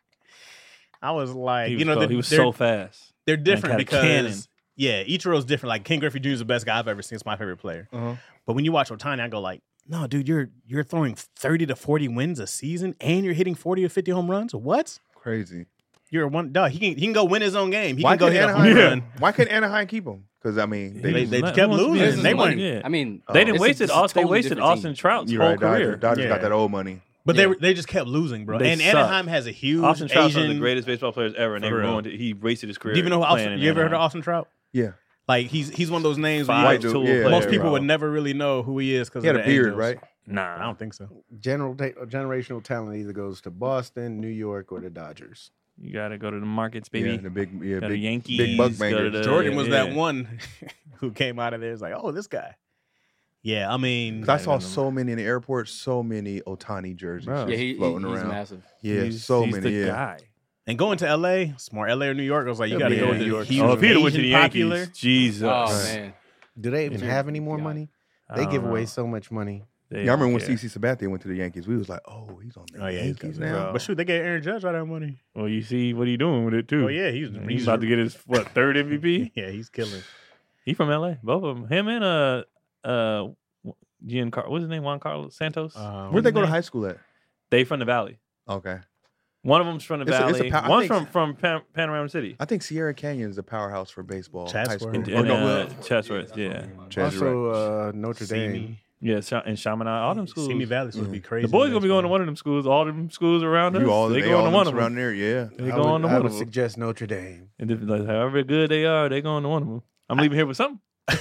[SPEAKER 3] I was like,
[SPEAKER 2] He was,
[SPEAKER 3] you know,
[SPEAKER 2] cold.
[SPEAKER 3] they're,
[SPEAKER 2] he was
[SPEAKER 3] they're,
[SPEAKER 2] so fast.
[SPEAKER 3] they're different
[SPEAKER 2] had a cannon.
[SPEAKER 3] because yeah, Ichiro's different. Like Ken Griffey Junior is the best guy I've ever seen. It's my favorite player.
[SPEAKER 1] Uh-huh.
[SPEAKER 3] But when you watch Otani, I go like, no, dude, you're you're throwing thirty to forty wins a season, and you're hitting forty or fifty home runs. What?
[SPEAKER 1] Crazy.
[SPEAKER 3] You're a one dog. He can he can go win his own game. He
[SPEAKER 1] Why
[SPEAKER 3] can go
[SPEAKER 1] couldn't
[SPEAKER 3] hit a home
[SPEAKER 1] Anaheim?
[SPEAKER 3] run.
[SPEAKER 1] Why couldn't Anaheim keep him? Because I mean, they,
[SPEAKER 3] They-
[SPEAKER 2] He
[SPEAKER 3] they
[SPEAKER 2] was
[SPEAKER 3] kept
[SPEAKER 2] not-
[SPEAKER 3] losing.
[SPEAKER 5] This is
[SPEAKER 3] They
[SPEAKER 5] the money.
[SPEAKER 3] weren't-
[SPEAKER 2] Yeah.
[SPEAKER 5] I mean,
[SPEAKER 1] Oh.
[SPEAKER 2] They didn't
[SPEAKER 5] this
[SPEAKER 2] waste
[SPEAKER 5] is-
[SPEAKER 2] it.
[SPEAKER 5] this is
[SPEAKER 2] Austin, they
[SPEAKER 5] totally
[SPEAKER 2] wasted
[SPEAKER 5] different
[SPEAKER 2] Austin
[SPEAKER 5] team.
[SPEAKER 2] Trout's
[SPEAKER 1] you're
[SPEAKER 2] whole
[SPEAKER 1] right. Dodgers,
[SPEAKER 2] career.
[SPEAKER 1] Dodgers
[SPEAKER 3] Yeah.
[SPEAKER 1] got that old money.
[SPEAKER 3] But
[SPEAKER 5] Yeah.
[SPEAKER 3] they they just kept losing, bro.
[SPEAKER 2] They
[SPEAKER 3] and
[SPEAKER 2] suck.
[SPEAKER 3] Anaheim has a huge
[SPEAKER 2] Austin Trout's
[SPEAKER 3] Asian.
[SPEAKER 2] one of the greatest baseball players ever, and they
[SPEAKER 3] For real.
[SPEAKER 2] ruined it. He wasted his career.
[SPEAKER 3] Do you even know who
[SPEAKER 2] playing
[SPEAKER 3] Austin?
[SPEAKER 2] in
[SPEAKER 3] You ever heard of
[SPEAKER 2] Anaheim.
[SPEAKER 3] Austin Trout?
[SPEAKER 1] Yeah.
[SPEAKER 3] Like he's he's one of those names where
[SPEAKER 2] Five
[SPEAKER 3] you-
[SPEAKER 1] White dude,
[SPEAKER 2] tool
[SPEAKER 1] yeah.
[SPEAKER 2] player,
[SPEAKER 3] most people
[SPEAKER 2] bro.
[SPEAKER 3] would never really know who he is because
[SPEAKER 1] He had
[SPEAKER 3] of
[SPEAKER 1] a
[SPEAKER 3] the
[SPEAKER 1] beard,
[SPEAKER 3] Angels.
[SPEAKER 1] right?
[SPEAKER 3] I
[SPEAKER 2] Nah,
[SPEAKER 3] don't think so.
[SPEAKER 4] General ta- generational talent either goes to Boston, New York, or the Dodgers.
[SPEAKER 2] you got to go to the markets, baby.
[SPEAKER 1] Yeah, the big, yeah,
[SPEAKER 2] Go to
[SPEAKER 1] big,
[SPEAKER 2] Yankees.
[SPEAKER 1] big buck
[SPEAKER 2] go to
[SPEAKER 1] bangers.
[SPEAKER 2] the-
[SPEAKER 3] Jordan was
[SPEAKER 2] yeah.
[SPEAKER 3] that one who came out of there. It's like, oh, this guy. Yeah, I mean,
[SPEAKER 1] 'Cause I saw so many in the airport, so many Otani jerseys
[SPEAKER 2] Bro.
[SPEAKER 5] Yeah,
[SPEAKER 1] just
[SPEAKER 5] he, he-
[SPEAKER 1] floating
[SPEAKER 5] he's
[SPEAKER 1] around.
[SPEAKER 5] massive.
[SPEAKER 1] Yeah,
[SPEAKER 2] He's-
[SPEAKER 1] so
[SPEAKER 2] he's
[SPEAKER 1] many.
[SPEAKER 2] the
[SPEAKER 1] Yeah,
[SPEAKER 2] guy.
[SPEAKER 3] and going to L A, it's more L A or New York. I was like, you got to
[SPEAKER 1] Yeah,
[SPEAKER 3] go
[SPEAKER 1] New
[SPEAKER 3] to
[SPEAKER 1] York.
[SPEAKER 3] huge
[SPEAKER 2] Oh, if he'd have went to the
[SPEAKER 3] Asian
[SPEAKER 2] Yankees,
[SPEAKER 3] popular.
[SPEAKER 2] Jesus.
[SPEAKER 5] Oh
[SPEAKER 1] Right.
[SPEAKER 5] man,
[SPEAKER 4] Do they even
[SPEAKER 5] Dude,
[SPEAKER 4] have any more
[SPEAKER 5] God.
[SPEAKER 4] money?
[SPEAKER 2] I
[SPEAKER 4] They
[SPEAKER 2] don't
[SPEAKER 4] give away
[SPEAKER 2] know.
[SPEAKER 4] so much money.
[SPEAKER 2] They
[SPEAKER 1] Yeah, I remember
[SPEAKER 2] don't
[SPEAKER 1] when
[SPEAKER 2] care.
[SPEAKER 1] C C Sabathia went to the Yankees. We was like, oh, he's on the
[SPEAKER 3] Oh yeah, he's
[SPEAKER 1] Yankees
[SPEAKER 3] got-
[SPEAKER 1] now.
[SPEAKER 3] But shoot, they gave Aaron Judge all that money.
[SPEAKER 2] Well, you see what he doing with it too.
[SPEAKER 3] Oh yeah, he's
[SPEAKER 2] he's,
[SPEAKER 3] he's
[SPEAKER 2] about to get his what third M V P.
[SPEAKER 3] Yeah, he's killing.
[SPEAKER 2] He from L A. Both of them. Him and uh uh Giancarlo. What's his name? Juan Carlos Santos.
[SPEAKER 3] Um,
[SPEAKER 1] Where'd they go to
[SPEAKER 2] name?
[SPEAKER 1] high school at?
[SPEAKER 2] They from the Valley.
[SPEAKER 1] Okay.
[SPEAKER 2] One of them's from the
[SPEAKER 1] It's a- it's a
[SPEAKER 2] Valley.
[SPEAKER 1] pa- I
[SPEAKER 2] One's
[SPEAKER 1] think-
[SPEAKER 2] from from Pan- Panorama City.
[SPEAKER 1] I think Sierra Canyon is a powerhouse for baseball. High
[SPEAKER 3] Chatsworth.
[SPEAKER 1] school.
[SPEAKER 2] And,
[SPEAKER 1] Or
[SPEAKER 2] and,
[SPEAKER 1] no,
[SPEAKER 2] uh, Chatsworth, yeah,
[SPEAKER 1] Chatsworth,
[SPEAKER 4] Also, uh, Notre Dame.
[SPEAKER 3] Simi,
[SPEAKER 2] yeah, Sha- and Chaminade, all them schools.
[SPEAKER 3] Simi Valley's supposed to be crazy.
[SPEAKER 2] The boys
[SPEAKER 3] in
[SPEAKER 2] gonna be going to
[SPEAKER 3] baseball.
[SPEAKER 2] one of them schools. All them schools around us,
[SPEAKER 1] You all,
[SPEAKER 2] they,
[SPEAKER 1] they,
[SPEAKER 2] going
[SPEAKER 1] all
[SPEAKER 2] to one of
[SPEAKER 1] around
[SPEAKER 2] them.
[SPEAKER 1] there, yeah.
[SPEAKER 2] They
[SPEAKER 4] I
[SPEAKER 2] going
[SPEAKER 4] would,
[SPEAKER 2] to
[SPEAKER 4] I
[SPEAKER 2] one
[SPEAKER 4] would
[SPEAKER 2] of them.
[SPEAKER 4] suggest Notre Dame.
[SPEAKER 2] And if, like, however good they are, they going to one of them. I'm leaving here with something.
[SPEAKER 1] That's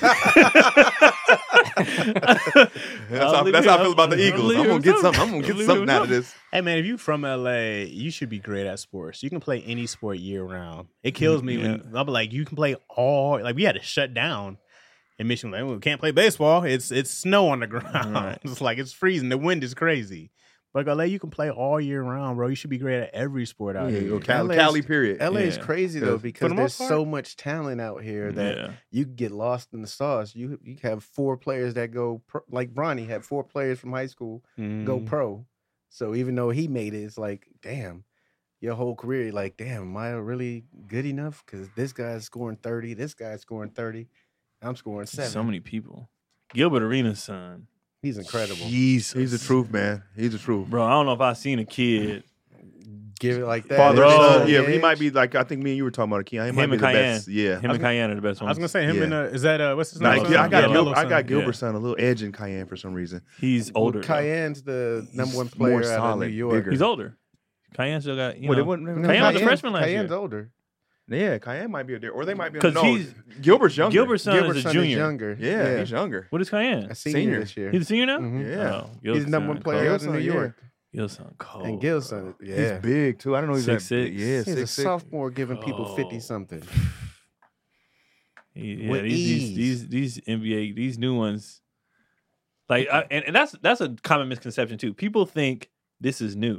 [SPEAKER 1] how, that's how I feel about the Eagles. I'm gonna get something. I'm gonna get something out of this.
[SPEAKER 3] Hey man, if you from L A, you should be great at sports. You can play any sport year round. It kills me when I'm like, you can play all. Like we had to shut down in Michigan. Like, we can't play baseball. It's it's snow on the ground.
[SPEAKER 2] Right.
[SPEAKER 3] It's like it's freezing. The wind is crazy. But L A, you can play all year round, bro. You should be great at every sport out
[SPEAKER 1] Yeah,
[SPEAKER 3] here.
[SPEAKER 1] go Cali,
[SPEAKER 4] L A's
[SPEAKER 1] Cali, period.
[SPEAKER 4] L A is
[SPEAKER 2] Yeah.
[SPEAKER 4] crazy
[SPEAKER 1] Yeah.
[SPEAKER 4] though
[SPEAKER 1] For
[SPEAKER 4] because
[SPEAKER 3] the
[SPEAKER 4] there's
[SPEAKER 3] most
[SPEAKER 4] so much talent out here that
[SPEAKER 2] Yeah.
[SPEAKER 4] you can get lost in the sauce. You you have four players that go pro, like Bronny had four players from high school go
[SPEAKER 3] Mhm.
[SPEAKER 4] pro. So even though he made it, it's like, damn, your whole career, you're like, damn, am I really good enough? Because this guy's scoring thirty, this guy's scoring thirty, I'm scoring seven.
[SPEAKER 2] So many people. Gilbert Arenas' son.
[SPEAKER 4] He's incredible.
[SPEAKER 2] Jesus.
[SPEAKER 1] He's the truth, man. He's the truth.
[SPEAKER 2] Bro, I don't know if I've seen a kid.
[SPEAKER 4] Give it like that.
[SPEAKER 1] Father,
[SPEAKER 2] Bro.
[SPEAKER 1] son, yeah,
[SPEAKER 4] Yeah.
[SPEAKER 1] he might be like I think me and you were talking about Keon. He might
[SPEAKER 2] Him
[SPEAKER 1] be
[SPEAKER 2] and
[SPEAKER 1] the
[SPEAKER 2] Cayenne.
[SPEAKER 1] best. Yeah,
[SPEAKER 2] Him and Cayenne are the best
[SPEAKER 3] I
[SPEAKER 2] ones.
[SPEAKER 3] was gonna say him
[SPEAKER 1] Yeah.
[SPEAKER 3] and uh, is that uh, what's his
[SPEAKER 1] Nah,
[SPEAKER 3] name?
[SPEAKER 1] I got
[SPEAKER 3] Yellow
[SPEAKER 1] Gil- I
[SPEAKER 3] son.
[SPEAKER 1] got
[SPEAKER 2] Yeah.
[SPEAKER 1] Gilbert son a little edge in Cayenne for some reason.
[SPEAKER 2] He's
[SPEAKER 4] Well,
[SPEAKER 2] older. though.
[SPEAKER 4] Cayenne's the number one
[SPEAKER 1] He's
[SPEAKER 4] player
[SPEAKER 1] more
[SPEAKER 4] out of New
[SPEAKER 1] solid,
[SPEAKER 4] York.
[SPEAKER 1] bigger.
[SPEAKER 2] He's older. Cayenne still got, you
[SPEAKER 1] Well, they
[SPEAKER 2] know.
[SPEAKER 1] wouldn't-
[SPEAKER 4] No,
[SPEAKER 2] Cayenne was a
[SPEAKER 4] Cayenne-
[SPEAKER 2] freshman last
[SPEAKER 4] Cayenne's
[SPEAKER 2] year.
[SPEAKER 4] older.
[SPEAKER 1] Yeah, Cayenne might be a there, or they might be.
[SPEAKER 2] 'Cause
[SPEAKER 1] No,
[SPEAKER 2] he's-
[SPEAKER 1] Gilbert's younger.
[SPEAKER 2] Gilbert's son
[SPEAKER 4] Gilbert's
[SPEAKER 2] is a
[SPEAKER 4] son
[SPEAKER 2] junior.
[SPEAKER 4] is younger.
[SPEAKER 1] yeah, he's younger.
[SPEAKER 2] What is Cayenne?
[SPEAKER 4] a senior,
[SPEAKER 1] Senior.
[SPEAKER 4] this year.
[SPEAKER 2] He's a senior now?
[SPEAKER 4] Mhm.
[SPEAKER 1] Yeah,
[SPEAKER 2] Oh,
[SPEAKER 4] He's
[SPEAKER 2] Gil's
[SPEAKER 4] the number
[SPEAKER 2] son
[SPEAKER 4] one player
[SPEAKER 2] cold.
[SPEAKER 4] out
[SPEAKER 1] Gil's
[SPEAKER 4] of New
[SPEAKER 1] son, yeah.
[SPEAKER 4] York.
[SPEAKER 2] Gil's son cold.
[SPEAKER 4] And Gilson, yeah,
[SPEAKER 1] He's big too. I don't know. He's
[SPEAKER 2] Six,
[SPEAKER 1] that big.
[SPEAKER 2] six.
[SPEAKER 1] Yeah,
[SPEAKER 4] he's
[SPEAKER 1] six
[SPEAKER 4] a
[SPEAKER 1] six.
[SPEAKER 4] sophomore giving people
[SPEAKER 2] Oh.
[SPEAKER 4] fifty something.
[SPEAKER 2] He- Yeah,
[SPEAKER 4] With
[SPEAKER 2] these,
[SPEAKER 4] ease.
[SPEAKER 2] these these these N B A these new ones, like, I, and, and that's that's a common misconception too. People think this is new,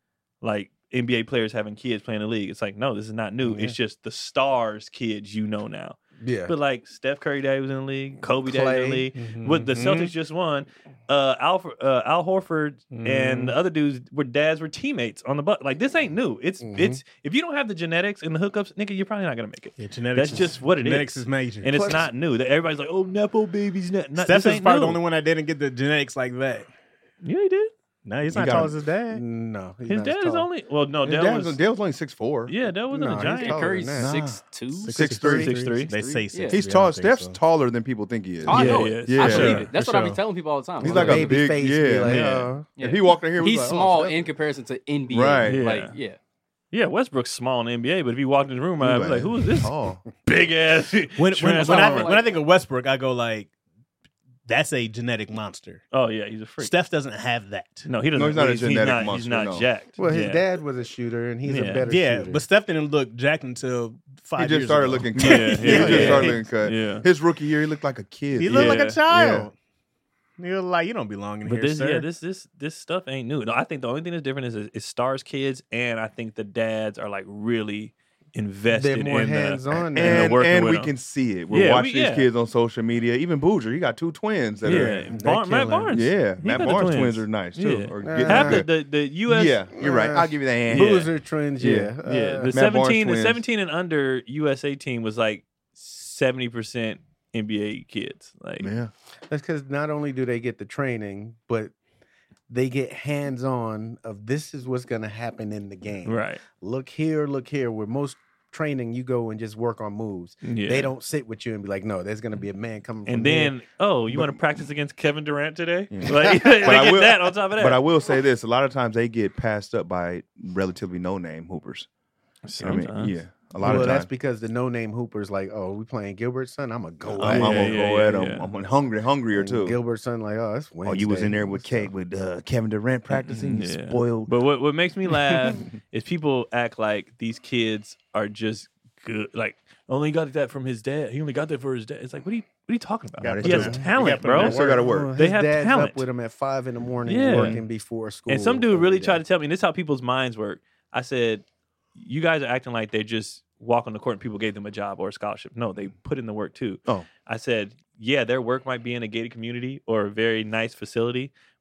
[SPEAKER 2] like N B A players having kids playing the league. It's like, no, this is not new.
[SPEAKER 4] Yeah.
[SPEAKER 2] It's just the stars' kids you know now.
[SPEAKER 4] Yeah,
[SPEAKER 2] But like Steph Curry daddy was in the league, Kobe daddy was in the
[SPEAKER 4] Clay.
[SPEAKER 2] league.
[SPEAKER 3] Mhm.
[SPEAKER 2] What the Celtics just won, uh, Al uh, Al Horford
[SPEAKER 3] Mhm.
[SPEAKER 2] and the other dudes were dads were teammates on the butt. Like this ain't new. It's
[SPEAKER 4] Mhm.
[SPEAKER 2] it's if you don't have the genetics and the hookups, nigga, you're probably not gonna make it.
[SPEAKER 3] Yeah, genetics.
[SPEAKER 2] That's just what it
[SPEAKER 3] genetics
[SPEAKER 2] is.
[SPEAKER 3] is major.
[SPEAKER 2] And it's
[SPEAKER 4] Plus-
[SPEAKER 2] not new. That everybody's like, oh, nepo babies. Not, not,
[SPEAKER 3] Steph
[SPEAKER 2] this
[SPEAKER 3] is
[SPEAKER 2] ain't
[SPEAKER 3] probably
[SPEAKER 2] new.
[SPEAKER 3] the only one that didn't get the genetics like that.
[SPEAKER 2] Yeah, he did.
[SPEAKER 3] No, he's
[SPEAKER 1] He
[SPEAKER 3] not
[SPEAKER 1] got
[SPEAKER 3] tall
[SPEAKER 1] him.
[SPEAKER 3] as his dad.
[SPEAKER 4] no, he's
[SPEAKER 2] His
[SPEAKER 4] not
[SPEAKER 2] dad
[SPEAKER 4] as
[SPEAKER 2] is
[SPEAKER 4] tall.
[SPEAKER 2] only well, no,
[SPEAKER 1] His
[SPEAKER 2] Dale
[SPEAKER 1] dad
[SPEAKER 2] was,
[SPEAKER 1] was, Dale was only six four.
[SPEAKER 2] yeah, Dale wasn't
[SPEAKER 4] No,
[SPEAKER 2] a
[SPEAKER 4] he's
[SPEAKER 2] giant.
[SPEAKER 4] taller
[SPEAKER 5] Curry's
[SPEAKER 4] than that.
[SPEAKER 5] six two.
[SPEAKER 1] Six three.
[SPEAKER 2] Six three.
[SPEAKER 3] They say six.
[SPEAKER 1] He's
[SPEAKER 3] yeah, I
[SPEAKER 1] tall.
[SPEAKER 3] don't think
[SPEAKER 1] Steph's
[SPEAKER 3] so.
[SPEAKER 1] taller than people think he is.
[SPEAKER 5] Oh, I
[SPEAKER 2] Yeah,
[SPEAKER 5] know
[SPEAKER 2] yeah,
[SPEAKER 5] it.
[SPEAKER 1] yeah,
[SPEAKER 5] I believe
[SPEAKER 1] yeah,
[SPEAKER 5] it. That's
[SPEAKER 3] for
[SPEAKER 5] what I be
[SPEAKER 3] sure.
[SPEAKER 5] telling people all the time.
[SPEAKER 1] He's
[SPEAKER 5] I'm
[SPEAKER 1] like a
[SPEAKER 4] baby
[SPEAKER 1] big-
[SPEAKER 4] face.
[SPEAKER 1] yeah,
[SPEAKER 4] be like,
[SPEAKER 2] yeah.
[SPEAKER 4] oh.
[SPEAKER 5] Yeah.
[SPEAKER 1] If he walked in here, we
[SPEAKER 5] He's
[SPEAKER 1] was like,
[SPEAKER 5] small
[SPEAKER 1] oh, Steph.
[SPEAKER 5] in comparison to N B A.
[SPEAKER 1] Right.
[SPEAKER 2] Yeah.
[SPEAKER 5] Like, yeah.
[SPEAKER 2] Yeah, Westbrook's small in the N B A, but if he walked in the room,
[SPEAKER 1] He
[SPEAKER 2] I'd be
[SPEAKER 1] was
[SPEAKER 2] like, who is this
[SPEAKER 1] tall.
[SPEAKER 2] big ass?
[SPEAKER 3] When, when, when, I,
[SPEAKER 2] transformer?
[SPEAKER 3] when I think of Westbrook, I go like, that's a genetic monster.
[SPEAKER 2] Oh yeah, he's a freak.
[SPEAKER 3] Steph doesn't have that.
[SPEAKER 2] No, he doesn't.
[SPEAKER 1] No, he's not a
[SPEAKER 2] he's,
[SPEAKER 1] genetic
[SPEAKER 2] not,
[SPEAKER 1] monster,
[SPEAKER 2] He's not
[SPEAKER 1] no.
[SPEAKER 2] jacked.
[SPEAKER 4] Well, his
[SPEAKER 2] yeah.
[SPEAKER 4] dad was a shooter, and he's
[SPEAKER 2] Yeah.
[SPEAKER 4] a better
[SPEAKER 3] Yeah,
[SPEAKER 4] shooter.
[SPEAKER 3] but Steph didn't look jacked until five
[SPEAKER 1] He just
[SPEAKER 3] years
[SPEAKER 1] started
[SPEAKER 3] ago.
[SPEAKER 1] looking
[SPEAKER 2] Yeah,
[SPEAKER 1] cut.
[SPEAKER 2] yeah,
[SPEAKER 1] he just
[SPEAKER 2] yeah.
[SPEAKER 1] started looking cut.
[SPEAKER 2] Yeah.
[SPEAKER 1] His rookie year, he looked like a kid.
[SPEAKER 3] He looked like
[SPEAKER 2] Yeah.
[SPEAKER 3] a child. You're like, you don't belong in
[SPEAKER 2] But
[SPEAKER 3] here,
[SPEAKER 2] this,
[SPEAKER 3] sir.
[SPEAKER 2] yeah, this this this stuff ain't new. No, I think the only thing that's different is is stars kids, and I think the dads are like really invested
[SPEAKER 4] They're more
[SPEAKER 2] in
[SPEAKER 4] hands
[SPEAKER 2] the,
[SPEAKER 4] on
[SPEAKER 2] in
[SPEAKER 4] now.
[SPEAKER 2] the
[SPEAKER 1] And,
[SPEAKER 2] working
[SPEAKER 1] and
[SPEAKER 2] with
[SPEAKER 1] we
[SPEAKER 2] them.
[SPEAKER 1] can see it. We're
[SPEAKER 2] Yeah,
[SPEAKER 1] watching
[SPEAKER 2] we-
[SPEAKER 1] these
[SPEAKER 2] yeah.
[SPEAKER 1] kids on social media. Even Boozer, you got two twins that
[SPEAKER 2] yeah,
[SPEAKER 1] are.
[SPEAKER 2] Bar- Matt
[SPEAKER 4] killing.
[SPEAKER 2] Barnes.
[SPEAKER 1] Yeah,
[SPEAKER 2] He
[SPEAKER 1] Matt
[SPEAKER 2] got the
[SPEAKER 1] Barnes
[SPEAKER 2] twins.
[SPEAKER 1] twins. are nice too.
[SPEAKER 2] Yeah.
[SPEAKER 1] Or
[SPEAKER 4] Uh,
[SPEAKER 1] getting
[SPEAKER 2] Half the,
[SPEAKER 1] good.
[SPEAKER 2] the the U S
[SPEAKER 1] Yeah, you're right.
[SPEAKER 4] Uh,
[SPEAKER 1] I'll give you that hand.
[SPEAKER 2] Yeah.
[SPEAKER 4] Boozer twins, yeah.
[SPEAKER 1] Yeah.
[SPEAKER 2] yeah,
[SPEAKER 4] Uh,
[SPEAKER 2] the
[SPEAKER 1] Matt Barnes
[SPEAKER 2] seventeen the
[SPEAKER 1] twins.
[SPEAKER 2] seventeen and under U S A team was like seventy percent N B A kids. Like
[SPEAKER 1] Yeah.
[SPEAKER 4] That's because not only do they get the training, but they get hands on of this is what's going to happen in the game.
[SPEAKER 2] right.
[SPEAKER 4] Look here, look here. Where most training, you go and just work on moves.
[SPEAKER 2] Yeah.
[SPEAKER 4] They don't sit with you and be like, no, there's going to be a man coming from
[SPEAKER 2] And
[SPEAKER 4] here.
[SPEAKER 2] then, oh, you
[SPEAKER 1] But-
[SPEAKER 2] want to practice against Kevin Durant today?
[SPEAKER 1] Yeah.
[SPEAKER 2] Like, they
[SPEAKER 1] But I
[SPEAKER 2] get
[SPEAKER 1] will-
[SPEAKER 2] that on top of that.
[SPEAKER 1] But I will say this: a lot of times they get passed up by relatively no-name hoopers. I
[SPEAKER 2] Sometimes.
[SPEAKER 1] mean, yeah, a lot
[SPEAKER 4] well,
[SPEAKER 1] of
[SPEAKER 4] that's
[SPEAKER 1] times.
[SPEAKER 4] because the no-name hoopers like, oh, we playing Gilbert's son? I'm going to go
[SPEAKER 2] Oh,
[SPEAKER 4] at
[SPEAKER 1] I'm,
[SPEAKER 2] yeah,
[SPEAKER 1] I'm
[SPEAKER 4] him.
[SPEAKER 1] gonna
[SPEAKER 2] yeah,
[SPEAKER 1] go
[SPEAKER 2] yeah,
[SPEAKER 1] at them.
[SPEAKER 2] yeah.
[SPEAKER 1] I'm hungry, hungrier
[SPEAKER 4] And
[SPEAKER 1] too.
[SPEAKER 4] Gilbert's son like, oh, it's Wednesday.
[SPEAKER 1] Oh, you was in there with
[SPEAKER 4] What's
[SPEAKER 1] Kate
[SPEAKER 4] up?
[SPEAKER 1] with uh, Kevin Durant practicing. You
[SPEAKER 2] Yeah.
[SPEAKER 1] spoiled.
[SPEAKER 2] But what, what makes me laugh is people act like these kids are just good. Like, only got that from his dad. He only got that for his dad. It's like, what are you, what are you talking about?
[SPEAKER 1] Gotta
[SPEAKER 2] He
[SPEAKER 1] do
[SPEAKER 2] has
[SPEAKER 1] it.
[SPEAKER 3] You
[SPEAKER 2] talent,
[SPEAKER 3] gotta put him
[SPEAKER 2] bro.
[SPEAKER 3] in
[SPEAKER 1] Still got to work.
[SPEAKER 4] Well,
[SPEAKER 2] They
[SPEAKER 4] his
[SPEAKER 2] have
[SPEAKER 4] dad's
[SPEAKER 2] talent.
[SPEAKER 4] up with him at five in the morning
[SPEAKER 2] Yeah.
[SPEAKER 4] working before school.
[SPEAKER 2] And some dude
[SPEAKER 4] every
[SPEAKER 2] really
[SPEAKER 4] day.
[SPEAKER 2] tried to tell me, and this is how people's minds work. I said, you guys are acting like they just walk on the court and people gave them a job or a scholarship. No, they put in the work too.
[SPEAKER 1] Oh.
[SPEAKER 2] I said, yeah, their work might be in a gated community or a very nice facility,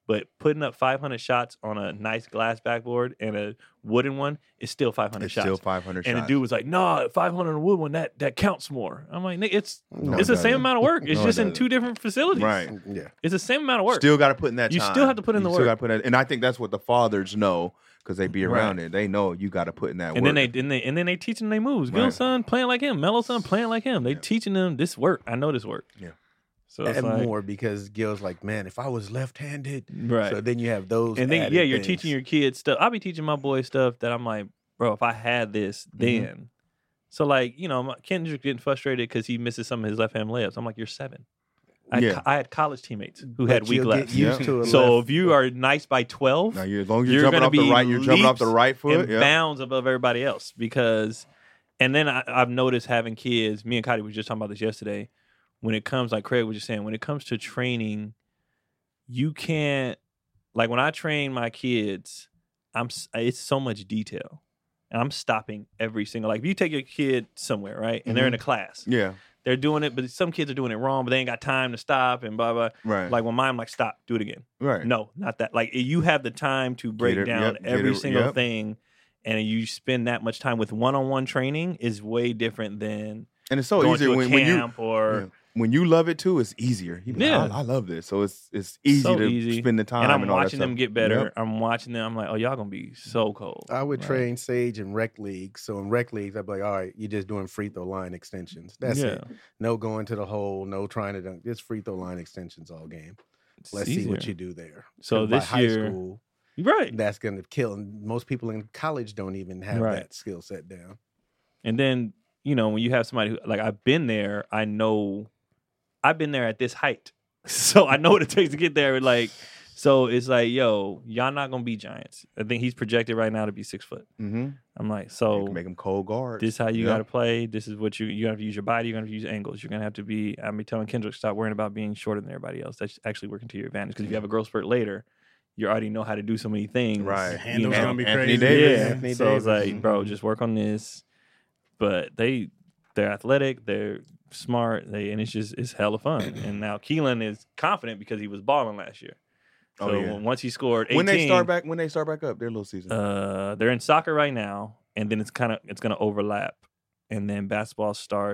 [SPEAKER 2] But putting up five hundred shots on a nice glass backboard and a wooden one is still five hundred
[SPEAKER 1] It's
[SPEAKER 2] shots.
[SPEAKER 1] still five hundred
[SPEAKER 2] and
[SPEAKER 1] shots.
[SPEAKER 2] the dude was like, "No, five hundred on a wood one that that counts more." I'm like, "Nigga, it's
[SPEAKER 1] No,
[SPEAKER 2] it's
[SPEAKER 1] it
[SPEAKER 2] the same
[SPEAKER 1] doesn't.
[SPEAKER 2] amount of work. It's
[SPEAKER 1] No, it
[SPEAKER 2] just in
[SPEAKER 1] doesn't.
[SPEAKER 2] two different facilities.
[SPEAKER 1] Right.
[SPEAKER 4] Yeah.
[SPEAKER 2] It's the same amount of work.
[SPEAKER 1] Still got to put in that
[SPEAKER 2] You
[SPEAKER 1] time.
[SPEAKER 2] still have to put in the
[SPEAKER 1] You still
[SPEAKER 2] work.
[SPEAKER 1] got to put in, and I think that's what the fathers know because they be around
[SPEAKER 2] Right.
[SPEAKER 1] it. They know you got to put in that
[SPEAKER 2] and
[SPEAKER 1] work.
[SPEAKER 2] then they and they and then they teaching they moves. Gil
[SPEAKER 1] Right.
[SPEAKER 2] son playing like him. Melo son playing like him. They
[SPEAKER 1] Yeah.
[SPEAKER 2] teaching them this work. I know this work.
[SPEAKER 1] Yeah.
[SPEAKER 2] So it's
[SPEAKER 4] And
[SPEAKER 2] like,
[SPEAKER 4] more because Gil's like, man, if I was left-handed,
[SPEAKER 2] right.
[SPEAKER 4] so then you have those.
[SPEAKER 2] and then
[SPEAKER 4] added
[SPEAKER 2] yeah, you're
[SPEAKER 4] things.
[SPEAKER 2] teaching your kids stuff. I'll be teaching my boys stuff that I'm like, bro, if I had this
[SPEAKER 1] Mm-hmm.
[SPEAKER 2] then. So like, you know, my- Kendrick getting frustrated because he misses some of his left hand layups. I'm like, you're seven. I had,
[SPEAKER 1] Yeah.
[SPEAKER 2] co- I had college teammates who
[SPEAKER 4] But
[SPEAKER 2] had weak
[SPEAKER 4] you'll
[SPEAKER 2] lefts.
[SPEAKER 4] Get used
[SPEAKER 1] Yeah.
[SPEAKER 4] to a
[SPEAKER 2] So
[SPEAKER 4] left
[SPEAKER 2] if you are nice by twelve,
[SPEAKER 1] Now, you as long as you're,
[SPEAKER 2] you're
[SPEAKER 1] jumping
[SPEAKER 2] gonna
[SPEAKER 1] off the
[SPEAKER 2] be
[SPEAKER 1] right, you're jumping off the
[SPEAKER 2] leaps
[SPEAKER 1] right foot.
[SPEAKER 2] and
[SPEAKER 1] Yeah.
[SPEAKER 2] bounds above everybody else because, and then I, I've noticed having kids. Me and Cody were just talking about this yesterday. When it comes, like Craig was just saying, when it comes to training, you can't like when I train my kids. I'm s- it's so much detail, and I'm stopping every single like if you take your kid somewhere right, and they're in a class,
[SPEAKER 1] Yeah.
[SPEAKER 2] they're doing it, but some kids are doing it wrong, but they ain't got time to stop and blah blah.
[SPEAKER 1] Right.
[SPEAKER 2] Like when mine, I'm like stop, do it again.
[SPEAKER 1] right.
[SPEAKER 2] No, not that. Like you have the time to break
[SPEAKER 1] it-
[SPEAKER 2] down
[SPEAKER 1] yep, get
[SPEAKER 2] every
[SPEAKER 1] it-
[SPEAKER 2] single
[SPEAKER 1] yep.
[SPEAKER 2] thing, and you spend that much time with one-on-one training is way different than
[SPEAKER 1] And it's so
[SPEAKER 2] going
[SPEAKER 1] easy
[SPEAKER 2] to a
[SPEAKER 1] when, when you
[SPEAKER 2] camp or.
[SPEAKER 1] yeah. when you love it too. It's easier. You be like,
[SPEAKER 2] Yeah.
[SPEAKER 1] I, I love this. So it's it's easy
[SPEAKER 2] So
[SPEAKER 1] to
[SPEAKER 2] easy.
[SPEAKER 1] spend the time.
[SPEAKER 2] And I'm
[SPEAKER 1] all that
[SPEAKER 2] watching them
[SPEAKER 1] stuff.
[SPEAKER 2] get better.
[SPEAKER 1] Yep.
[SPEAKER 2] I'm watching them. I'm like, oh, y'all gonna be so cold.
[SPEAKER 4] I would
[SPEAKER 2] Like,
[SPEAKER 4] train Sage in rec leagues. So in rec leagues, I'd be like, all right, you're just doing free throw line extensions. That's
[SPEAKER 2] yeah,
[SPEAKER 4] it. No going to the hole, no trying to dunk. Just free throw line extensions all game.
[SPEAKER 2] it's
[SPEAKER 4] Let's see what
[SPEAKER 2] easier.
[SPEAKER 4] you do there.
[SPEAKER 2] So
[SPEAKER 4] 'Cause by
[SPEAKER 2] this
[SPEAKER 4] high
[SPEAKER 2] year,
[SPEAKER 4] school,
[SPEAKER 2] right?
[SPEAKER 4] that's going to kill. And most people in college don't even have
[SPEAKER 2] Right.
[SPEAKER 4] that skill set down.
[SPEAKER 2] And then you know when you have somebody who like I've been there, I know I've been there at this height, so I know what it takes to get there. Like, so it's like, yo, y'all not gonna be giants. I think he's projected right now to be six foot.
[SPEAKER 1] Mm-hmm.
[SPEAKER 2] I'm like,
[SPEAKER 1] You
[SPEAKER 2] so
[SPEAKER 1] can make them cold guards.
[SPEAKER 2] this is how you
[SPEAKER 1] Yep.
[SPEAKER 2] got to play. This is what you you got to use your body. You're gonna have to use angles. You're gonna have to be. I'm be telling Kendrick stop worrying about being shorter than everybody else. That's actually working to your advantage because if you have a growth spurt later, you already know how to do so many things.
[SPEAKER 1] Right.
[SPEAKER 2] you
[SPEAKER 3] Handle's
[SPEAKER 2] know?
[SPEAKER 3] gonna be
[SPEAKER 1] Anthony
[SPEAKER 3] crazy.
[SPEAKER 1] Davis.
[SPEAKER 2] Yeah.
[SPEAKER 4] Anthony
[SPEAKER 2] so it's
[SPEAKER 4] Davis.
[SPEAKER 2] like, bro, just work on this. But they they're athletic. They're smart. They and it's just it's hella fun. And now Keelan is confident because he was balling last year. So
[SPEAKER 1] Oh, yeah.
[SPEAKER 2] once he scored eighteen,
[SPEAKER 1] When they start back, when they start back up, their little season.
[SPEAKER 2] uh, they're in soccer right now, and then it's kind of it's gonna overlap, and then basketball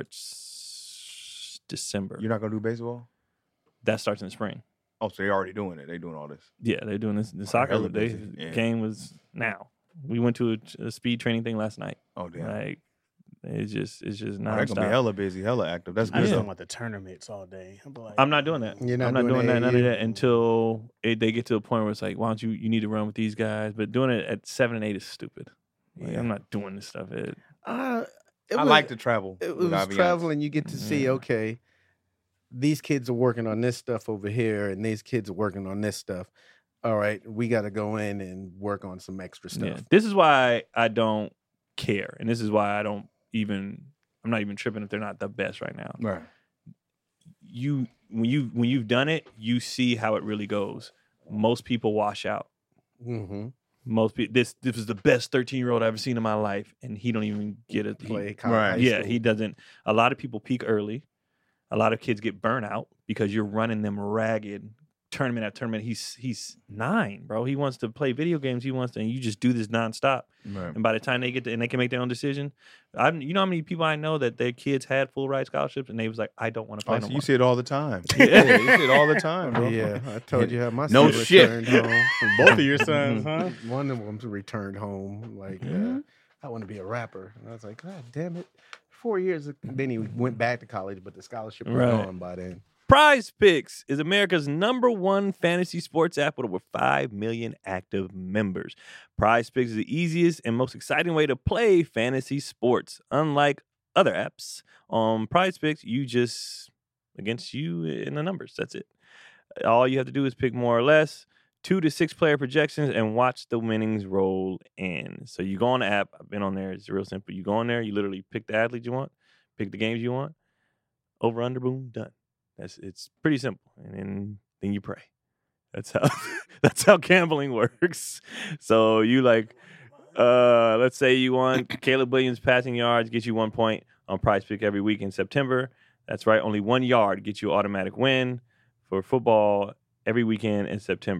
[SPEAKER 2] starts December.
[SPEAKER 1] You're not gonna do baseball.
[SPEAKER 2] That starts in the spring.
[SPEAKER 1] Oh, so they're already doing it. They doing all this.
[SPEAKER 2] Yeah, they're doing this. The
[SPEAKER 1] Oh,
[SPEAKER 2] soccer
[SPEAKER 1] hella
[SPEAKER 2] they,
[SPEAKER 1] busy. Yeah.
[SPEAKER 2] game was now. We went to a, a speed training thing last night.
[SPEAKER 1] Oh damn.
[SPEAKER 2] Like it's just it's just
[SPEAKER 1] Oh, they're gonna be
[SPEAKER 2] nonstop.
[SPEAKER 1] hella busy, hella active. That's
[SPEAKER 3] I
[SPEAKER 1] good.
[SPEAKER 3] just
[SPEAKER 2] Yeah.
[SPEAKER 3] talking about the tournaments all day. I'm, like,
[SPEAKER 2] I'm not doing that.
[SPEAKER 4] You're not
[SPEAKER 2] I'm not
[SPEAKER 4] doing
[SPEAKER 2] doing that. None of
[SPEAKER 4] A A U?
[SPEAKER 2] that until it, they get to a point where it's like, why don't you? You need to run with these guys. But doing it at seven and eight is stupid. Like,
[SPEAKER 1] Yeah.
[SPEAKER 2] I'm not doing this stuff. It,
[SPEAKER 4] Uh, it
[SPEAKER 1] I
[SPEAKER 4] was-
[SPEAKER 1] like to travel.
[SPEAKER 4] It
[SPEAKER 1] with
[SPEAKER 4] was
[SPEAKER 1] I V Is.
[SPEAKER 4] traveling. You get to see,
[SPEAKER 2] Yeah.
[SPEAKER 4] okay, these kids are working on this stuff over here, and these kids are working on this stuff. All right, we got to go in and work on some extra stuff.
[SPEAKER 2] Yeah. This is why I don't care, and this is why I don't even. I'm not even tripping if they're not the best right now.
[SPEAKER 1] Right.
[SPEAKER 2] You when you when you've done it, you see how it really goes. Most people wash out.
[SPEAKER 4] Mm-hmm.
[SPEAKER 2] Most people. This this was the best thirteen year old I've ever seen in my life, and he don't even get it.
[SPEAKER 4] Play
[SPEAKER 2] He,
[SPEAKER 4] college,
[SPEAKER 1] Right.
[SPEAKER 4] high
[SPEAKER 2] yeah,
[SPEAKER 4] school.
[SPEAKER 2] he doesn't. A lot of people peak early. A lot of kids get burnt out because you're running them ragged. Tournament after tournament. He's he's nine, bro. He wants to play video games. He wants to, and you just do this nonstop.
[SPEAKER 1] Right.
[SPEAKER 2] And by the time they get to, and they can make their own decision, I, you know how many people I know that their kids had full ride scholarships, and they was like, I don't want to play
[SPEAKER 1] Oh,
[SPEAKER 2] no
[SPEAKER 1] so
[SPEAKER 2] more.
[SPEAKER 1] you see it all the time.
[SPEAKER 2] Yeah.
[SPEAKER 1] Yeah, you see it all the time, bro.
[SPEAKER 4] Yeah, I told you how my
[SPEAKER 1] No
[SPEAKER 4] son
[SPEAKER 1] shit.
[SPEAKER 4] returned home.
[SPEAKER 3] both of your sons, huh?
[SPEAKER 4] One of them returned home like, uh,
[SPEAKER 2] Mhm.
[SPEAKER 4] I want to be a rapper. And I was like, God damn it. Four years. Then he went back to college, but the scholarship was
[SPEAKER 2] Right.
[SPEAKER 4] gone by then.
[SPEAKER 2] Prize Picks is America's number one fantasy sports app with over five million active members. Prize Picks is the easiest and most exciting way to play fantasy sports. Unlike other apps, on Prize Picks, you just against you in the numbers. That's it. All you have to do is pick more or less, two to six player projections, and watch the winnings roll in. So you go on the app. I've been on there. It's real simple. You go on there. You literally pick the athletes you want, pick the games you want, over, under, boom, done. That's it's pretty simple, and then then you pray. That's how that's how gambling works. So you like, uh, let's say you want Caleb Williams passing yards, get you one point on Prize Pick every week in September. That's right, only one yard gets you an automatic win for football every weekend in September.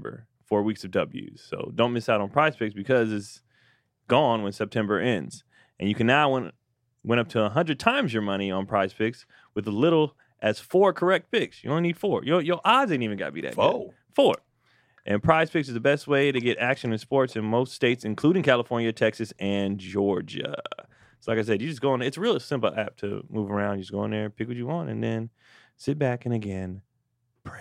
[SPEAKER 2] four weeks of W's. So don't miss out on Prize Picks because it's gone when September ends. And you can now win, win up to one hundred times your money on Prize Picks with as little as four correct picks. You only need four. Your, your odds ain't even got to be that
[SPEAKER 1] Four.
[SPEAKER 2] good. Four. And Prize Picks is the best way to get action in sports in most states, including California, Texas, and Georgia. So like I said, you just go on. It's a real simple app to move around. You just go in there, pick what you want, and then sit back and again, pray.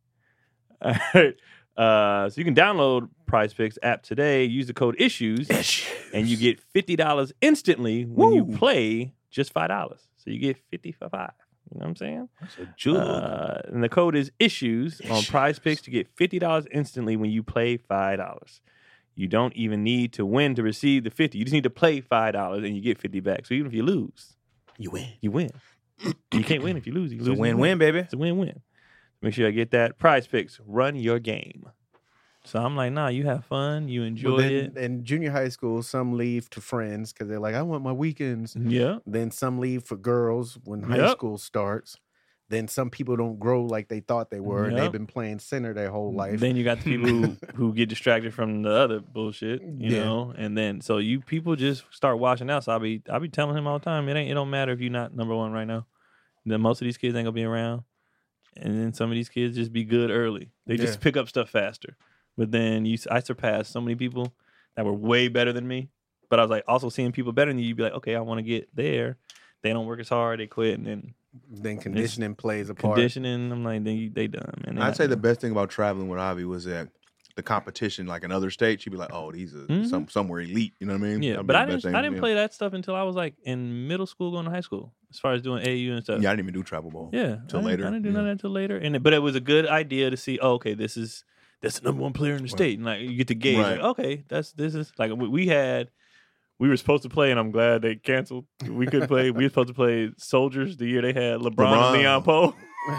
[SPEAKER 2] All right. Uh, so you can download Prize Picks app today. Use the code ISSUES, and you get fifty dollars instantly when
[SPEAKER 1] Woo.
[SPEAKER 2] you play just five dollars. So you get fifty for five. You know what I'm saying?
[SPEAKER 1] That's a jewel.
[SPEAKER 2] Uh, and the code is ISSUES on Prize Picks to get fifty dollars instantly when you play five dollars. You don't even need to win to receive the fifty. You just need to play five dollars and you get fifty back. So even if you lose,
[SPEAKER 3] You win.
[SPEAKER 2] you win. You can't win if you lose. You
[SPEAKER 1] It's a
[SPEAKER 2] lose, you
[SPEAKER 1] win-win, baby.
[SPEAKER 2] It's a win-win. Make sure I get that. Prize Picks, run your game. So I'm like, nah, you have fun. You enjoy
[SPEAKER 4] Well, then,
[SPEAKER 2] it.
[SPEAKER 4] in junior high school, some leave to friends because they're like, I want my weekends.
[SPEAKER 2] Yeah.
[SPEAKER 4] Then some leave for girls when high
[SPEAKER 2] Yep.
[SPEAKER 4] school starts. Then some people don't grow like they thought they were, and
[SPEAKER 2] Yep.
[SPEAKER 4] they've been playing center their whole life.
[SPEAKER 2] Then you got the people who, who get distracted from the other bullshit, you
[SPEAKER 4] Yeah.
[SPEAKER 2] know. And then so you people just start watching out. So I'll be I'll be telling him all the time, it ain't it don't matter if you're not number one right now. Then most of these kids ain't gonna be around. And then some of these kids just be good early. They just
[SPEAKER 4] Yeah.
[SPEAKER 2] pick up stuff faster. But then you I surpassed so many people that were way better than me. But I was like also seeing people better than you, you'd be like, okay, I want to get there. They don't work as hard, they quit, and then
[SPEAKER 4] Then conditioning plays a part.
[SPEAKER 2] conditioning, I'm like, they they done, man. They
[SPEAKER 1] I'd
[SPEAKER 2] not-
[SPEAKER 1] say the best thing about traveling with Ivy was that the competition, like in other states, she'd be like, "Oh, these are
[SPEAKER 2] Mhm.
[SPEAKER 1] some somewhere elite." You know what I mean?
[SPEAKER 2] Yeah,
[SPEAKER 1] That'd
[SPEAKER 2] but
[SPEAKER 1] be
[SPEAKER 2] I
[SPEAKER 1] the best
[SPEAKER 2] didn't.
[SPEAKER 1] thing
[SPEAKER 2] I
[SPEAKER 1] for
[SPEAKER 2] didn't
[SPEAKER 1] me.
[SPEAKER 2] play that stuff until I was like in middle school, going to high school. As far as doing A A U and stuff.
[SPEAKER 1] Yeah, I didn't even do travel ball.
[SPEAKER 2] yeah.
[SPEAKER 1] till
[SPEAKER 2] I didn't-
[SPEAKER 1] later,
[SPEAKER 2] I didn't do
[SPEAKER 1] yeah.
[SPEAKER 2] none of that until later. And it- but it was a good idea to see. Oh, okay, this is that's the number one player in the state, and like you get to gauge.
[SPEAKER 1] Right.
[SPEAKER 2] Like, okay, that's this is like we, we had. We were supposed to play, and I'm glad they canceled. We couldn't play. We were supposed to play Soldiers the year they had LeBron,
[SPEAKER 1] LeBron.
[SPEAKER 2] and Leon Poe.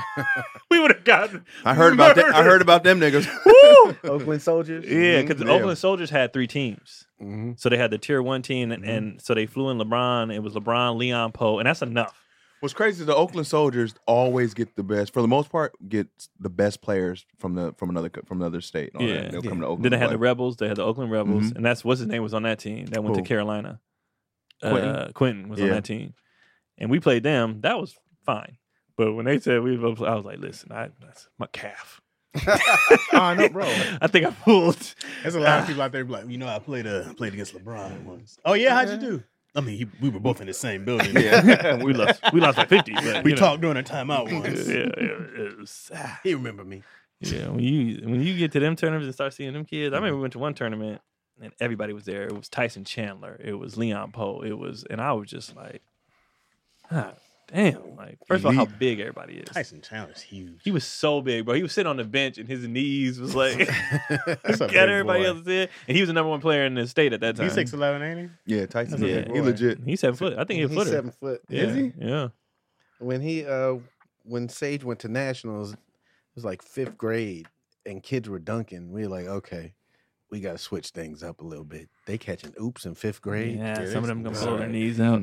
[SPEAKER 2] we would have gotten.
[SPEAKER 1] I heard about that. I
[SPEAKER 2] murdered.
[SPEAKER 1] heard about them niggas.
[SPEAKER 2] Woo!
[SPEAKER 4] Oakland Soldiers.
[SPEAKER 2] Yeah, because the
[SPEAKER 1] Yeah.
[SPEAKER 2] Oakland Soldiers had three teams.
[SPEAKER 4] hmm
[SPEAKER 2] So they had the tier one team, and, and so they flew in LeBron. It was LeBron, Leon Poe, and that's enough.
[SPEAKER 1] What's crazy is the Oakland Soldiers always get the best, for the most part, get the best players from the from another from another state. and all
[SPEAKER 2] Yeah.
[SPEAKER 1] that. They'll
[SPEAKER 4] Yeah.
[SPEAKER 1] come to Oakland.
[SPEAKER 2] Then they
[SPEAKER 1] to
[SPEAKER 2] had
[SPEAKER 1] play.
[SPEAKER 2] the Rebels. They had the Oakland Rebels,
[SPEAKER 1] Mhm.
[SPEAKER 2] and that's what's his name was on that team that went
[SPEAKER 1] Who?
[SPEAKER 2] to Carolina.
[SPEAKER 1] Quentin?
[SPEAKER 2] Uh, Quentin was on
[SPEAKER 1] Yeah.
[SPEAKER 2] that team, and we played them. That was fine. But when they said we, were gonna play, I was like, "Listen, I, that's my calf.
[SPEAKER 3] I know, bro.
[SPEAKER 2] I think I pulled."
[SPEAKER 3] There's a lot of people out there be like, you know, I played uh, played against LeBron once. Oh yeah, how'd you do? I mean, he, we were both in the same building.
[SPEAKER 1] Yeah.
[SPEAKER 2] we lost. We lost by fifty. But,
[SPEAKER 3] We
[SPEAKER 2] you know.
[SPEAKER 3] talked during a timeout once.
[SPEAKER 2] Yeah, yeah, it was, ah.
[SPEAKER 4] He remember me.
[SPEAKER 2] Yeah, when you when you get to them tournaments and start seeing them kids, I remember we went to one tournament and everybody was there. It was Tyson Chandler, it was Leon Poe, it was, and I was just like, ah, damn! Like, first of all, how
[SPEAKER 1] Elite.
[SPEAKER 2] big everybody is.
[SPEAKER 3] Tyson Chandler's huge.
[SPEAKER 2] He was so big, bro. He was sitting on the bench and his knees was like
[SPEAKER 3] That's a
[SPEAKER 2] got
[SPEAKER 3] big
[SPEAKER 2] everybody
[SPEAKER 3] boy.
[SPEAKER 2] else there, and he was the number one player in the state at that time.
[SPEAKER 3] He's six eleven, ain't he?
[SPEAKER 1] Yeah, Tyson.
[SPEAKER 3] That's a
[SPEAKER 1] Yeah,
[SPEAKER 3] big
[SPEAKER 1] he
[SPEAKER 3] boy.
[SPEAKER 1] legit.
[SPEAKER 2] He's seven foot. I think he's a
[SPEAKER 4] He's
[SPEAKER 2] footer.
[SPEAKER 4] seven foot.
[SPEAKER 2] Yeah,
[SPEAKER 1] Is he?
[SPEAKER 2] Yeah.
[SPEAKER 4] When he uh when Sage went to nationals, it was like fifth grade, and kids were dunking. We were like, okay, we got to switch things up a little bit. They catching oops in fifth grade.
[SPEAKER 2] Yeah,
[SPEAKER 3] Yeah,
[SPEAKER 2] some of them
[SPEAKER 3] that's-
[SPEAKER 2] gonna pull their
[SPEAKER 3] alright.
[SPEAKER 2] knees out.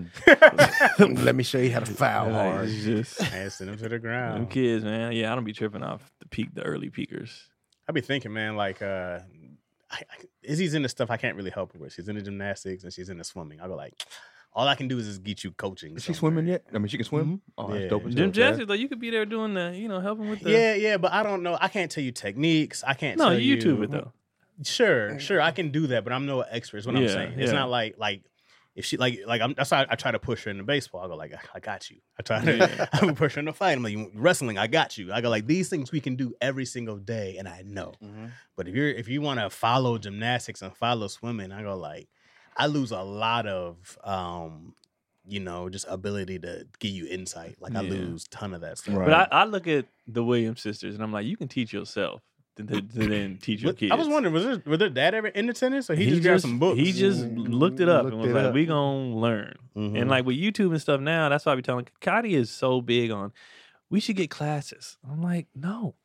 [SPEAKER 4] Let me show you how to foul
[SPEAKER 2] Like,
[SPEAKER 4] hard.
[SPEAKER 2] it's just
[SPEAKER 3] And send him to the
[SPEAKER 2] them
[SPEAKER 3] ground.
[SPEAKER 2] kids, man. Yeah, I don't be tripping off the peak, the early peakers.
[SPEAKER 3] I be thinking, man, like, uh, I, I, Izzy's into stuff I can't really help her with. She's into gymnastics and she's into swimming. I go like, all I can do is just get you coaching.
[SPEAKER 1] Is she
[SPEAKER 3] somewhere.
[SPEAKER 1] swimming yet? I mean, she can swim. Oh, that's
[SPEAKER 3] Yeah.
[SPEAKER 1] dope. as
[SPEAKER 2] Jim
[SPEAKER 1] hell,
[SPEAKER 2] Jackson, though, you could be there doing the, you know, helping with the.
[SPEAKER 3] Yeah, yeah, but I don't know. I can't tell you techniques. I can't.
[SPEAKER 2] No,
[SPEAKER 3] tell
[SPEAKER 2] you YouTube
[SPEAKER 3] you
[SPEAKER 2] it though.
[SPEAKER 3] Sure, sure, I can do that, but I'm no expert. Is what I'm
[SPEAKER 2] Yeah,
[SPEAKER 3] saying. It's
[SPEAKER 2] yeah.
[SPEAKER 3] not like like if she like like I'm, that's why I, I try to push her into baseball. I go like I, I got you. I try to
[SPEAKER 2] Yeah.
[SPEAKER 3] I would push her in the fight. I'm like wrestling. I got you. I go like these things we can do every single day, and I know.
[SPEAKER 4] Mhm.
[SPEAKER 3] But if you're if you want to follow gymnastics and follow swimming, I go like I lose a lot of um you know just ability to give you insight. Like I
[SPEAKER 2] Yeah.
[SPEAKER 3] lose ton of that stuff.
[SPEAKER 1] Right.
[SPEAKER 2] But I, I look at the Williams sisters and I'm like, you can teach yourself to, to, to then teach your
[SPEAKER 3] What-
[SPEAKER 2] kids.
[SPEAKER 3] I was wondering, was there, was their dad ever into tennis, or he,
[SPEAKER 2] He
[SPEAKER 3] just grabbed some books?
[SPEAKER 2] He just
[SPEAKER 4] Mm,
[SPEAKER 2] looked it up
[SPEAKER 4] looked
[SPEAKER 2] and was
[SPEAKER 4] it
[SPEAKER 2] like,
[SPEAKER 4] up.
[SPEAKER 2] we gonna learn.
[SPEAKER 3] Mhm.
[SPEAKER 2] And like with YouTube and stuff now, that's why I be telling Kati is so big on we should get classes. I'm like, no.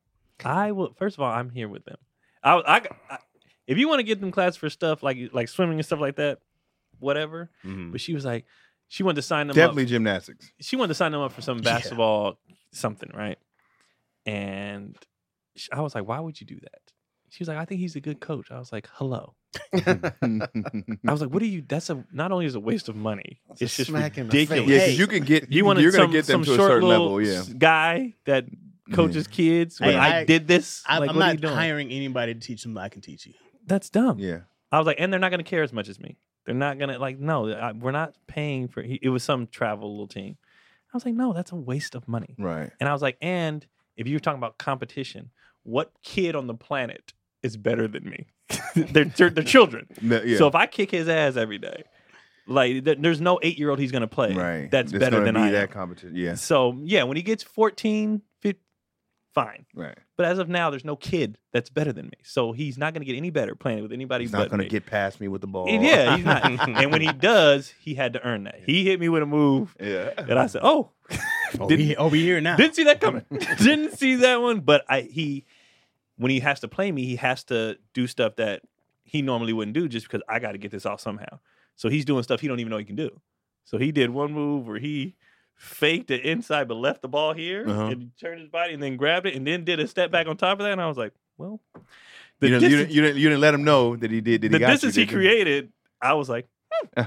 [SPEAKER 2] I will first of all, I'm here with them. I, I, I if you want to get them classes for stuff like like swimming and stuff like that, whatever.
[SPEAKER 3] Mhm.
[SPEAKER 2] But she was like, she wanted to sign them
[SPEAKER 1] Definitely
[SPEAKER 2] up.
[SPEAKER 1] gymnastics.
[SPEAKER 2] She wanted to sign them up for some
[SPEAKER 3] Yeah.
[SPEAKER 2] basketball something, right? And sh- I was like, why would you do that? She was like, I think he's a good coach. I was like, hello. I was like, what are you? That's a not only is it a waste of money,
[SPEAKER 4] It's
[SPEAKER 2] it's
[SPEAKER 4] a
[SPEAKER 2] just
[SPEAKER 4] smack in the
[SPEAKER 2] ridiculous.
[SPEAKER 4] face.
[SPEAKER 1] Yeah,
[SPEAKER 4] Hey,
[SPEAKER 1] because you can get
[SPEAKER 2] You
[SPEAKER 1] you
[SPEAKER 2] wanted
[SPEAKER 1] you're
[SPEAKER 2] some,
[SPEAKER 1] gonna get them
[SPEAKER 2] some
[SPEAKER 1] to a
[SPEAKER 2] short
[SPEAKER 1] certain
[SPEAKER 2] little
[SPEAKER 1] level. Yeah,
[SPEAKER 2] s- guy that coaches kids.
[SPEAKER 3] Hey,
[SPEAKER 2] When I,
[SPEAKER 3] I-
[SPEAKER 2] did this.
[SPEAKER 3] I,
[SPEAKER 2] like,
[SPEAKER 3] I'm
[SPEAKER 2] what are you
[SPEAKER 3] not
[SPEAKER 2] doing?
[SPEAKER 3] hiring anybody to teach them that I can teach you.
[SPEAKER 2] That's dumb.
[SPEAKER 1] yeah.
[SPEAKER 2] I was like, and they're not going to care as much as me. They're not going to like. No, I, we're not paying for. It was some travel little team. I was like, no, that's a waste of money.
[SPEAKER 1] Right.
[SPEAKER 2] And I was like, and if you're talking about competition, what kid on the planet is better than me? they're, they're they're children.
[SPEAKER 1] No, yeah.
[SPEAKER 2] So if I kick his ass every day, like th- there's no eight year old he's going to play.
[SPEAKER 1] right.
[SPEAKER 2] That's
[SPEAKER 1] It's
[SPEAKER 2] better
[SPEAKER 1] gonna
[SPEAKER 2] than
[SPEAKER 1] be
[SPEAKER 2] I
[SPEAKER 1] that
[SPEAKER 2] am.
[SPEAKER 1] competition. Yeah.
[SPEAKER 2] So yeah, when he gets fourteen, fifteen, fine.
[SPEAKER 1] Right.
[SPEAKER 2] But as of now, there's no kid that's better than me. So he's not going to get any better playing with anybody
[SPEAKER 1] He's
[SPEAKER 2] but
[SPEAKER 1] not gonna
[SPEAKER 2] me.
[SPEAKER 1] get past me with the ball.
[SPEAKER 2] Yeah, he's not. And when he does, he had to earn that. He hit me with a move,
[SPEAKER 1] Yeah.
[SPEAKER 2] and I said, "Oh,
[SPEAKER 3] Oh,
[SPEAKER 2] Didn't-
[SPEAKER 3] we, oh, we here now.
[SPEAKER 2] didn't see that coming. Didn't see that one." But I, he, when he has to play me, he has to do stuff that he normally wouldn't do, just because I got to get this off somehow. So he's doing stuff he don't even know he can do. So he did one move where he faked it inside, but left the ball here,
[SPEAKER 1] Uh-huh.
[SPEAKER 2] and he turned his body and then grabbed it, and then did a step back on top of that. And I was like, "Well, the
[SPEAKER 1] You didn't, you,
[SPEAKER 2] distance,
[SPEAKER 1] didn't, you, didn't, you didn't let him know that he did. That
[SPEAKER 2] the
[SPEAKER 1] he got
[SPEAKER 2] distance
[SPEAKER 1] you,
[SPEAKER 2] he
[SPEAKER 1] did you?
[SPEAKER 2] created." I was like,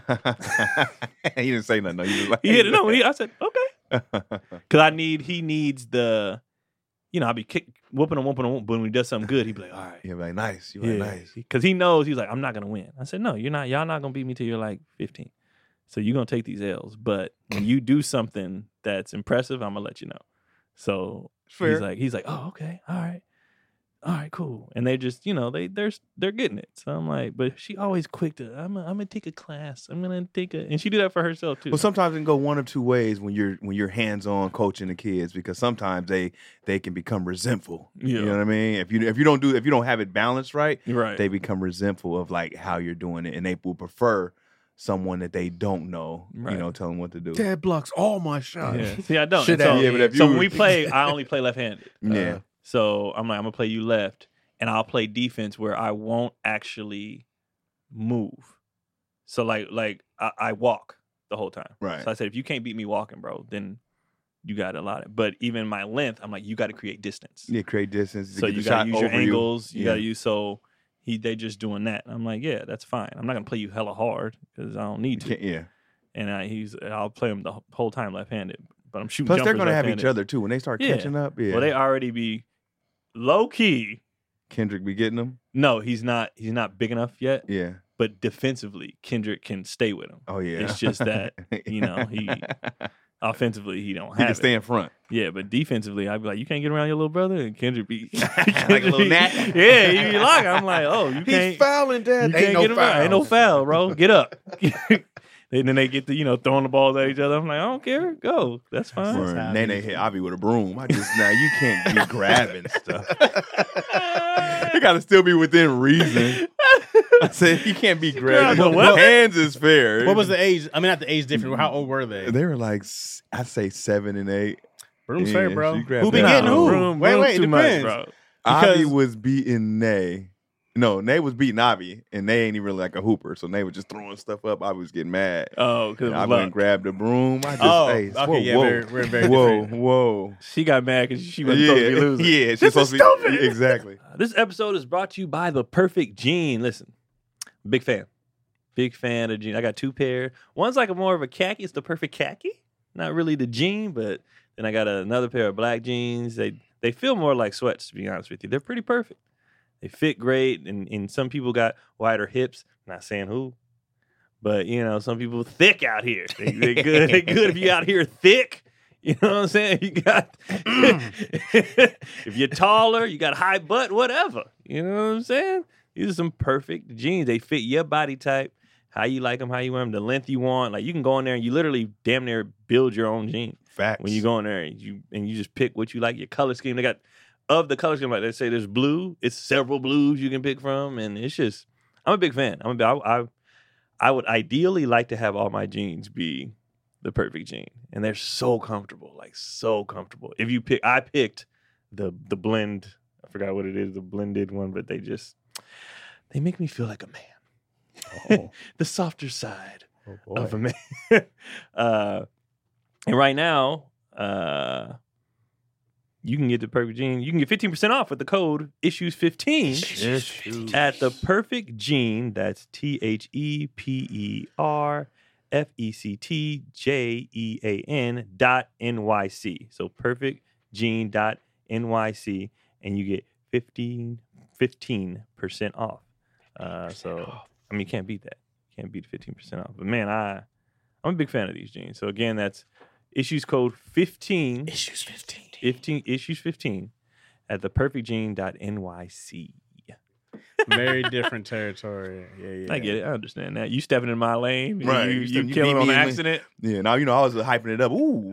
[SPEAKER 1] he didn't say nothing. No, he was like,
[SPEAKER 2] he hit it. No, he, I said, "Okay." Because I need, he needs the, you know, I'll be kick, whooping him, whooping him, but when he does something good, he'd be like, all right.
[SPEAKER 1] You're like nice. You're like nice.
[SPEAKER 2] Because he knows, he's like, I'm not going to win. I said, no, you're not, y'all not going to beat me till you're like fifteen. So you're going to take these L's. But when you do something that's impressive, I'm going to let you know. So
[SPEAKER 1] Fair.
[SPEAKER 2] he's like, he's like, oh, okay. All right. All right, cool. And they just, you know, they they're they're getting it. So I'm like, but she always quick to, I'm, I'm gonna take a class. I'm gonna take a, and she did that for herself too.
[SPEAKER 1] Well, sometimes it can go one of two ways when you're when you're hands on coaching the kids, because sometimes they they can become resentful. You
[SPEAKER 2] Yeah.
[SPEAKER 1] know what I mean? If you if you don't do if you don't have it balanced right,
[SPEAKER 2] right.
[SPEAKER 1] they become resentful of like how you're doing it, and they will prefer someone that they don't know.
[SPEAKER 2] Right.
[SPEAKER 1] You know, tell them what to do.
[SPEAKER 4] Dad blocks all my shots.
[SPEAKER 2] Yeah. See, I don't.
[SPEAKER 4] Should
[SPEAKER 2] And so,
[SPEAKER 4] have.
[SPEAKER 1] Yeah, but if
[SPEAKER 2] so
[SPEAKER 1] you-
[SPEAKER 2] when we play, I only play left-handed.
[SPEAKER 1] Yeah.
[SPEAKER 4] Uh,
[SPEAKER 2] So I'm like, I'm gonna play you left, and I'll play defense where I won't actually move. So like, like I, I walk the whole time.
[SPEAKER 1] Right.
[SPEAKER 2] So I said, if you can't beat me walking, bro, then you got to allow it. But even my length, I'm like, you got to create distance.
[SPEAKER 1] Yeah, create distance. to
[SPEAKER 2] So
[SPEAKER 1] get
[SPEAKER 2] you
[SPEAKER 1] the
[SPEAKER 2] got to
[SPEAKER 1] shot
[SPEAKER 2] use your
[SPEAKER 1] over you.
[SPEAKER 2] angles. You,
[SPEAKER 1] Yeah.
[SPEAKER 2] got to use so. He they just doing that. I'm like, yeah, that's fine. I'm not gonna play you hella hard because I don't need to.
[SPEAKER 1] Can't- yeah.
[SPEAKER 2] And I, he's I'll play him the whole time left-handed. But I'm shooting.
[SPEAKER 1] Plus, they're
[SPEAKER 2] jumpers
[SPEAKER 1] gonna have each
[SPEAKER 2] left-handed.
[SPEAKER 1] other too when they start
[SPEAKER 2] Yeah.
[SPEAKER 1] catching up. Yeah.
[SPEAKER 2] Well, they already be low key.
[SPEAKER 1] Kendrick be getting them.
[SPEAKER 2] No, he's not. He's not big enough yet.
[SPEAKER 1] Yeah.
[SPEAKER 2] But defensively, Kendrick can stay with him.
[SPEAKER 1] Oh yeah.
[SPEAKER 2] It's just that, you know, he offensively he don't
[SPEAKER 1] he
[SPEAKER 2] have
[SPEAKER 1] can
[SPEAKER 2] it.
[SPEAKER 1] stay in front.
[SPEAKER 2] Yeah, but defensively, I'd be like, you can't get around your little brother, and Kendrick be
[SPEAKER 1] Like a little gnat.
[SPEAKER 2] Yeah, he be like, I'm like, oh, you
[SPEAKER 4] He's
[SPEAKER 2] can't.
[SPEAKER 4] fouling, Dad.
[SPEAKER 2] You
[SPEAKER 4] Ain't
[SPEAKER 2] can't
[SPEAKER 4] no
[SPEAKER 2] get around.
[SPEAKER 4] foul.
[SPEAKER 2] Ain't no foul, bro. Get up. And then they get to, you know, throwing the balls at each other. I'm like, I don't care. Go. That's fine.
[SPEAKER 3] That's how
[SPEAKER 1] Nene
[SPEAKER 3] it is.
[SPEAKER 1] hit Avi with a broom. I just now you can't be grabbing stuff. You got to still be within reason. I said you can't be grabbing.
[SPEAKER 2] grab the weapon.
[SPEAKER 1] Hands is fair.
[SPEAKER 3] What was the age? I mean, not the age difference. How old were they?
[SPEAKER 1] They were like s- I say seven and eight.
[SPEAKER 3] Broom's
[SPEAKER 1] Yeah,
[SPEAKER 3] fair, bro.
[SPEAKER 1] she grabbed
[SPEAKER 3] Who be
[SPEAKER 1] that.
[SPEAKER 3] getting
[SPEAKER 1] Nah,
[SPEAKER 3] who?
[SPEAKER 2] Broom-
[SPEAKER 3] wait,
[SPEAKER 2] broom's
[SPEAKER 3] wait, it
[SPEAKER 2] too much,
[SPEAKER 3] depends.
[SPEAKER 2] bro.
[SPEAKER 1] Avi
[SPEAKER 3] Because-
[SPEAKER 1] was beating Nay. No, Nay was beating Avi, and Nay ain't even really like a hooper. So Nay was just throwing stuff up. I was getting mad.
[SPEAKER 2] Oh, because
[SPEAKER 1] I went and grabbed the broom. I just,
[SPEAKER 3] Oh,
[SPEAKER 1] hey,
[SPEAKER 3] okay,
[SPEAKER 1] whoa,
[SPEAKER 3] yeah,
[SPEAKER 1] whoa,
[SPEAKER 3] very- we're very
[SPEAKER 1] whoa,
[SPEAKER 3] different.
[SPEAKER 1] whoa.
[SPEAKER 2] she got mad because she wasn't supposed to be losing.
[SPEAKER 1] Yeah, she's
[SPEAKER 2] This
[SPEAKER 1] supposed
[SPEAKER 2] is
[SPEAKER 1] to be
[SPEAKER 2] stupid.
[SPEAKER 1] exactly.
[SPEAKER 2] This episode is brought to you by The Perfect Gene. Listen, big fan. Big fan of jeans. I got two pair. One's like a more of a khaki. It's the perfect khaki. Not really the jean, but then I got another pair of black jeans. They they feel more like sweats, to be honest with you. They're pretty perfect. They fit great, and, and some people got wider hips. Not saying who, but you know, some people thick out here. They, they good. They good if you out here thick. You know what I'm saying? You got if you're taller, you got high butt, whatever. You know what I'm saying? These are some perfect jeans. They fit your body type, how you like them, how you wear them, the length you want. Like you can go in there and you literally damn near build your own jeans.
[SPEAKER 1] Facts.
[SPEAKER 2] When you go in there and you and you just pick what you like, your color scheme. They got of the color scheme, like they say there's blue. It's several blues you can pick from, and it's just I'm a big fan. I'm a big, I, I I would ideally like to have all my jeans be the perfect jean, and they're so comfortable, like so comfortable. If you pick, I picked the the blend. I forgot what it is, the blended one, but they just they make me feel like a man.
[SPEAKER 3] Oh.
[SPEAKER 2] The softer side
[SPEAKER 3] Oh, boy.
[SPEAKER 2] of a man. uh, and right now, uh, you can get the perfect gene. You can get fifteen percent off with the code issues fifteen at the perfect gene. That's T H E P E R F E C T J E A N dot N Y C. So perfect gene dot N Y C, and you get fifteen percent off. Uh, so I mean, you can't beat that. You can't beat fifteen percent off. But man, I I'm a big fan of these jeans. So again, that's issues code fifteen.
[SPEAKER 3] Issues fifteen.
[SPEAKER 2] fifteen issues fifteen at the perfect gene dot N Y C.
[SPEAKER 3] Very different territory. Yeah, yeah.
[SPEAKER 2] I get it. I understand that. You stepping in my lane,
[SPEAKER 1] Right.
[SPEAKER 2] You,
[SPEAKER 1] You
[SPEAKER 2] you,
[SPEAKER 1] step- you
[SPEAKER 2] killing
[SPEAKER 1] beat
[SPEAKER 2] on
[SPEAKER 1] me in the-
[SPEAKER 2] accident.
[SPEAKER 1] Yeah, now you know I was hyping it up. Ooh.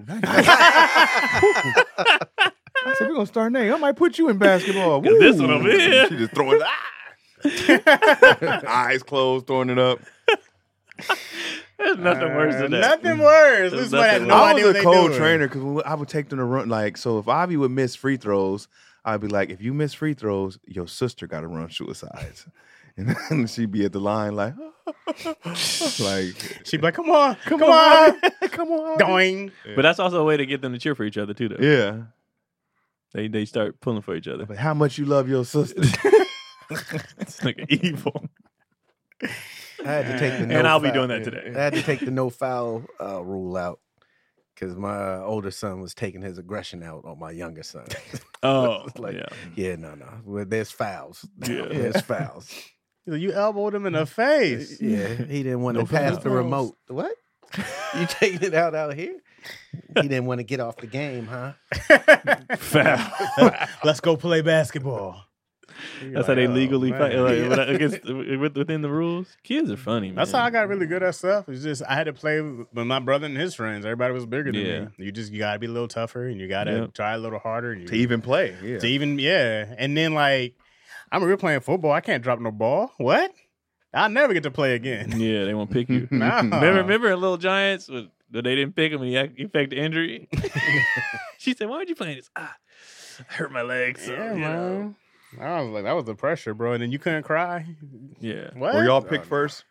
[SPEAKER 1] I said we're gonna start name. I might put you in basketball.
[SPEAKER 2] Get this
[SPEAKER 1] Ooh.
[SPEAKER 2] one over here.
[SPEAKER 1] She just throwing ah! eyes closed, throwing it up.
[SPEAKER 2] There's nothing worse than
[SPEAKER 3] Uh,
[SPEAKER 2] that.
[SPEAKER 3] Nothing worse.
[SPEAKER 2] There's
[SPEAKER 3] This one had
[SPEAKER 2] nothing
[SPEAKER 3] no
[SPEAKER 2] worse.
[SPEAKER 1] I
[SPEAKER 3] idea
[SPEAKER 1] was
[SPEAKER 3] what
[SPEAKER 1] a
[SPEAKER 3] they
[SPEAKER 1] cold
[SPEAKER 3] doing.
[SPEAKER 1] trainer because I would take them to run. Like, so if Ivy would miss free throws, I'd be like, if you miss free throws, your sister got to run suicides. And then she'd be at the line like, like,
[SPEAKER 3] She'd be like, come on, come,
[SPEAKER 1] come
[SPEAKER 3] on.
[SPEAKER 1] on, come on.
[SPEAKER 3] Doing.
[SPEAKER 2] But that's also a way to get them to cheer for each other too. Though
[SPEAKER 1] Yeah.
[SPEAKER 2] they they start pulling for each other.
[SPEAKER 1] But how much you love your sister?
[SPEAKER 2] It's like evil.
[SPEAKER 4] I had to take the no
[SPEAKER 2] And I'll be
[SPEAKER 4] foul-
[SPEAKER 2] doing that today.
[SPEAKER 4] I had to take the no foul uh, rule out because my older son was taking his aggression out on my younger son.
[SPEAKER 2] Oh,
[SPEAKER 4] Like,
[SPEAKER 2] yeah.
[SPEAKER 4] yeah, no, no. Well, there's fouls.
[SPEAKER 2] Yeah.
[SPEAKER 4] There's fouls.
[SPEAKER 3] You elbowed him in the face.
[SPEAKER 4] Yeah, he didn't want
[SPEAKER 2] No
[SPEAKER 4] to pass
[SPEAKER 2] fouls.
[SPEAKER 4] the remote. What? You taking it out out here? He didn't want to get off the game, huh?
[SPEAKER 2] Foul.
[SPEAKER 3] Let's go play basketball.
[SPEAKER 2] That's how they legally
[SPEAKER 3] oh,
[SPEAKER 2] fight
[SPEAKER 3] man.
[SPEAKER 2] like, with- against with- within the rules. Kids are funny, man.
[SPEAKER 3] That's how I got really good at stuff. It's just I had to play with my brother and his friends. Everybody was bigger than
[SPEAKER 2] Yeah.
[SPEAKER 3] me. You just you gotta be a little tougher and you gotta
[SPEAKER 2] Yep.
[SPEAKER 3] try a little harder. And you,
[SPEAKER 1] To even play. Yeah.
[SPEAKER 3] to even yeah. And then like I mean, we're playing football. I can't drop no ball. What? I'll never get to play again.
[SPEAKER 2] Yeah, they won't pick you.
[SPEAKER 3] No.
[SPEAKER 2] Remember, remember in Little Giants, when they didn't pick him and he, act- he faked the injury? She said, why aren't you playing this? Ah, I hurt my leg. So,
[SPEAKER 3] Yeah,
[SPEAKER 2] you know.
[SPEAKER 3] man. I was like, that was the pressure, bro. And then you couldn't cry.
[SPEAKER 2] Yeah.
[SPEAKER 3] What?
[SPEAKER 1] Were y'all
[SPEAKER 3] Oh,
[SPEAKER 1] picked
[SPEAKER 3] no.
[SPEAKER 1] first?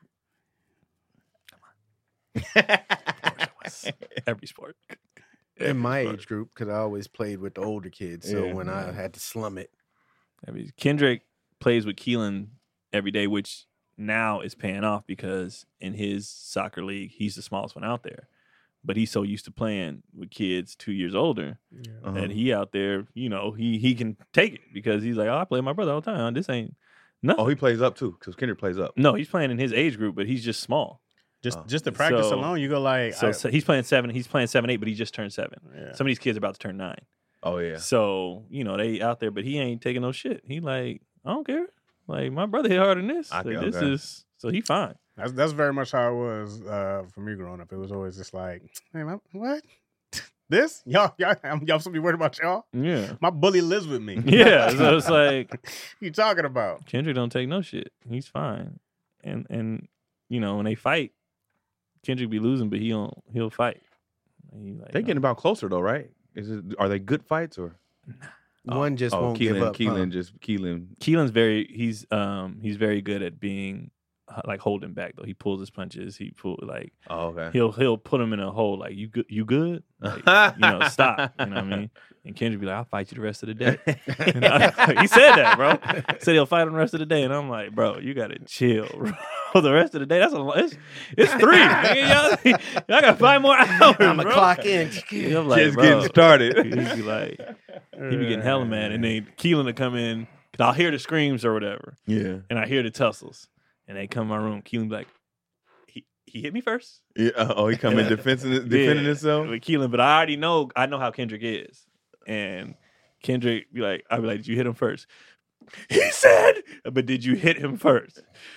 [SPEAKER 2] Every sport.
[SPEAKER 4] In my
[SPEAKER 2] Every
[SPEAKER 4] age
[SPEAKER 2] sport.
[SPEAKER 4] group, because I always played with the older kids. So
[SPEAKER 1] Yeah,
[SPEAKER 4] when I
[SPEAKER 2] yeah.
[SPEAKER 4] had to slum it,
[SPEAKER 2] I mean, Kendrick plays with Keelan every day, which now is paying off because in his soccer league, he's the smallest one out there. But he's so used to playing with kids two years older
[SPEAKER 1] Uh-huh.
[SPEAKER 2] that he out there, you know, he he can take it because he's like, oh, I play with my brother all the time. This ain't nothing.
[SPEAKER 1] Oh, he plays up too, because Kendrick plays up.
[SPEAKER 2] No, he's playing in his age group, but he's just small.
[SPEAKER 3] Just
[SPEAKER 1] Oh.
[SPEAKER 3] just the practice
[SPEAKER 2] So-
[SPEAKER 3] alone, you go like,
[SPEAKER 2] So,
[SPEAKER 3] I-
[SPEAKER 2] so he's playing seven. He's playing seven, eight, but he just turned seven.
[SPEAKER 3] yeah.
[SPEAKER 2] Some of these kids are about to turn nine.
[SPEAKER 1] Oh yeah.
[SPEAKER 2] So you know they out there, but he ain't taking no shit. He like, I don't care. Like my brother hit harder than this.
[SPEAKER 1] I
[SPEAKER 2] Like,
[SPEAKER 1] think-
[SPEAKER 2] this
[SPEAKER 1] okay.
[SPEAKER 2] is so he fine.
[SPEAKER 3] That's that's very much how it was uh, for me growing up. It was always just like, hey, man, what? This? Y'all, y'all, I'm, y'all supposed to be worried about y'all?
[SPEAKER 2] Yeah,
[SPEAKER 3] My bully lives with me.
[SPEAKER 2] yeah. So it's like
[SPEAKER 3] What you talking about?
[SPEAKER 2] Kendrick don't take no shit. He's fine. And and you know when they fight, Kendrick be losing, but he don't. He'll fight. He like,
[SPEAKER 1] They
[SPEAKER 2] no.
[SPEAKER 1] getting about closer though, right? Is it? Are they good fights or?
[SPEAKER 2] Oh,
[SPEAKER 4] one just
[SPEAKER 1] Oh,
[SPEAKER 4] won't give
[SPEAKER 1] Keelan,
[SPEAKER 4] up.
[SPEAKER 1] Keelan
[SPEAKER 4] huh?
[SPEAKER 1] just Keelan.
[SPEAKER 2] Keelan's very he's um he's very good at being uh, like holding back though. He pulls his punches. He pull like
[SPEAKER 1] Oh, okay.
[SPEAKER 2] he'll he'll put him in a hole like you good you good like, you know stop you know what I mean. And Kendrick be like, I'll fight you the rest of the day. And I- he said that, bro. He said he'll fight him the rest of the day, and I'm like, bro, you gotta chill, bro. The rest of the day, that's a lo- it's, it's three. Nigga. Y'all, y'all got five more hours.
[SPEAKER 4] I'm a
[SPEAKER 2] bro.
[SPEAKER 4] clock in.
[SPEAKER 2] And I'm like,
[SPEAKER 1] Just
[SPEAKER 2] bro.
[SPEAKER 1] getting started.
[SPEAKER 2] He'd be like, he be getting hella mad, and then Keelan to come in. Cause I'll hear the screams or whatever,
[SPEAKER 1] Yeah.
[SPEAKER 2] and I hear the tussles, and they come in my room. Keelan be like, he he hit me first.
[SPEAKER 1] Yeah. Oh, he coming defending defending
[SPEAKER 2] Yeah,
[SPEAKER 1] himself.
[SPEAKER 2] with Keelan, but I already know I know how Kendrick is, and Kendrick be like, I'll be like, did you hit him first? He said, but did you hit him first?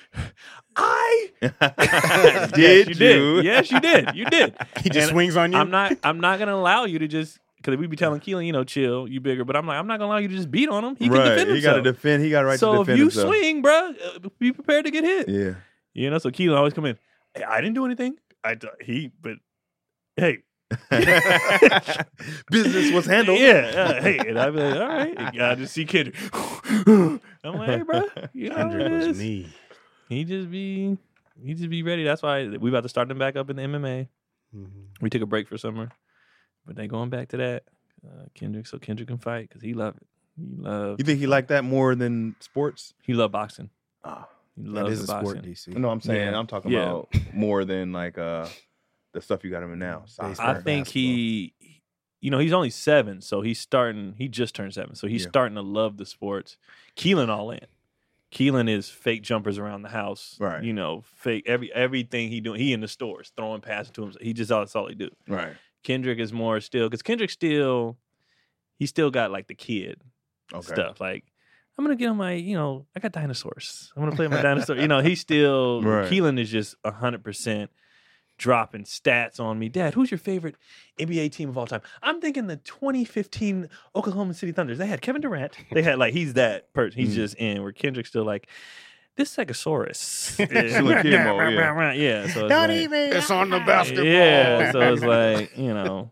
[SPEAKER 2] I
[SPEAKER 1] Did
[SPEAKER 2] yes, you?
[SPEAKER 1] you?
[SPEAKER 2] Did. Yes, you did. You did.
[SPEAKER 3] He just
[SPEAKER 2] And
[SPEAKER 3] swings on you.
[SPEAKER 2] I'm not. I'm not gonna allow you to just because we be telling Keelan, you know, chill, you bigger. But I'm like, I'm not gonna allow you to just beat on him. He can
[SPEAKER 1] right.
[SPEAKER 2] defend
[SPEAKER 1] He got to
[SPEAKER 2] himself.
[SPEAKER 1] defend. He got a right
[SPEAKER 2] so
[SPEAKER 1] to
[SPEAKER 2] if
[SPEAKER 1] defend
[SPEAKER 2] you
[SPEAKER 1] himself.
[SPEAKER 2] swing, bro, be prepared to get hit.
[SPEAKER 1] Yeah.
[SPEAKER 2] You know. So Keelan always come in. Hey, I didn't do anything. I d- he, but hey,
[SPEAKER 1] Business was handled.
[SPEAKER 2] Yeah, yeah, hey, and I'd be like, all right, I just see Kendrick. I'm like, hey, bro, you know what
[SPEAKER 3] Kendrick
[SPEAKER 2] it
[SPEAKER 3] was
[SPEAKER 2] is.
[SPEAKER 3] me.
[SPEAKER 2] He just be, he just be ready. That's why we about to start them back up in the M M A.
[SPEAKER 3] Mhm.
[SPEAKER 2] We took a break for summer, but they going back to that uh, Kendrick. So Kendrick can fight because he love it. He love.
[SPEAKER 1] You think he liked that more than sports?
[SPEAKER 2] He love boxing.
[SPEAKER 1] Ah,
[SPEAKER 2] He
[SPEAKER 4] That
[SPEAKER 2] loves
[SPEAKER 4] is a
[SPEAKER 2] the
[SPEAKER 4] sport,
[SPEAKER 2] boxing.
[SPEAKER 4] D C.
[SPEAKER 1] no, I'm saying
[SPEAKER 2] Yeah.
[SPEAKER 1] I'm talking
[SPEAKER 2] Yeah.
[SPEAKER 1] about more than like uh the stuff you got him in now. Soccer.
[SPEAKER 4] Baseball.
[SPEAKER 2] I
[SPEAKER 4] Smart
[SPEAKER 2] think he, you know, he's only seven, so he's starting. He just turned seven, so he's
[SPEAKER 1] Yeah.
[SPEAKER 2] starting to love the sports. Keelan all in. Keelan is fake jumpers around the house,
[SPEAKER 1] Right.
[SPEAKER 2] You know, fake every everything he doing. He in the stores throwing passes to him. He just that's all he do.
[SPEAKER 1] Right.
[SPEAKER 2] Kendrick is more still because Kendrick still, he still got like the kid
[SPEAKER 1] Okay.
[SPEAKER 2] stuff. Like I'm gonna get on my, you know, I got dinosaurs. I'm gonna play my dinosaur. You know, he's still.
[SPEAKER 1] Right.
[SPEAKER 2] Keelan is just a hundred percent dropping stats on me. Dad, who's your favorite N B A team of all time? I'm thinking the twenty fifteen Oklahoma City Thunders. They had Kevin Durant. They had like he's that person. He's
[SPEAKER 1] Mm.
[SPEAKER 2] just in. Where Kendrick's still like this Stegosaurus.
[SPEAKER 1] Still a kid mode, yeah.
[SPEAKER 2] yeah. So it's
[SPEAKER 3] Don't
[SPEAKER 2] like,
[SPEAKER 3] even.
[SPEAKER 4] It's on the basketball.
[SPEAKER 2] yeah. So it's like you know,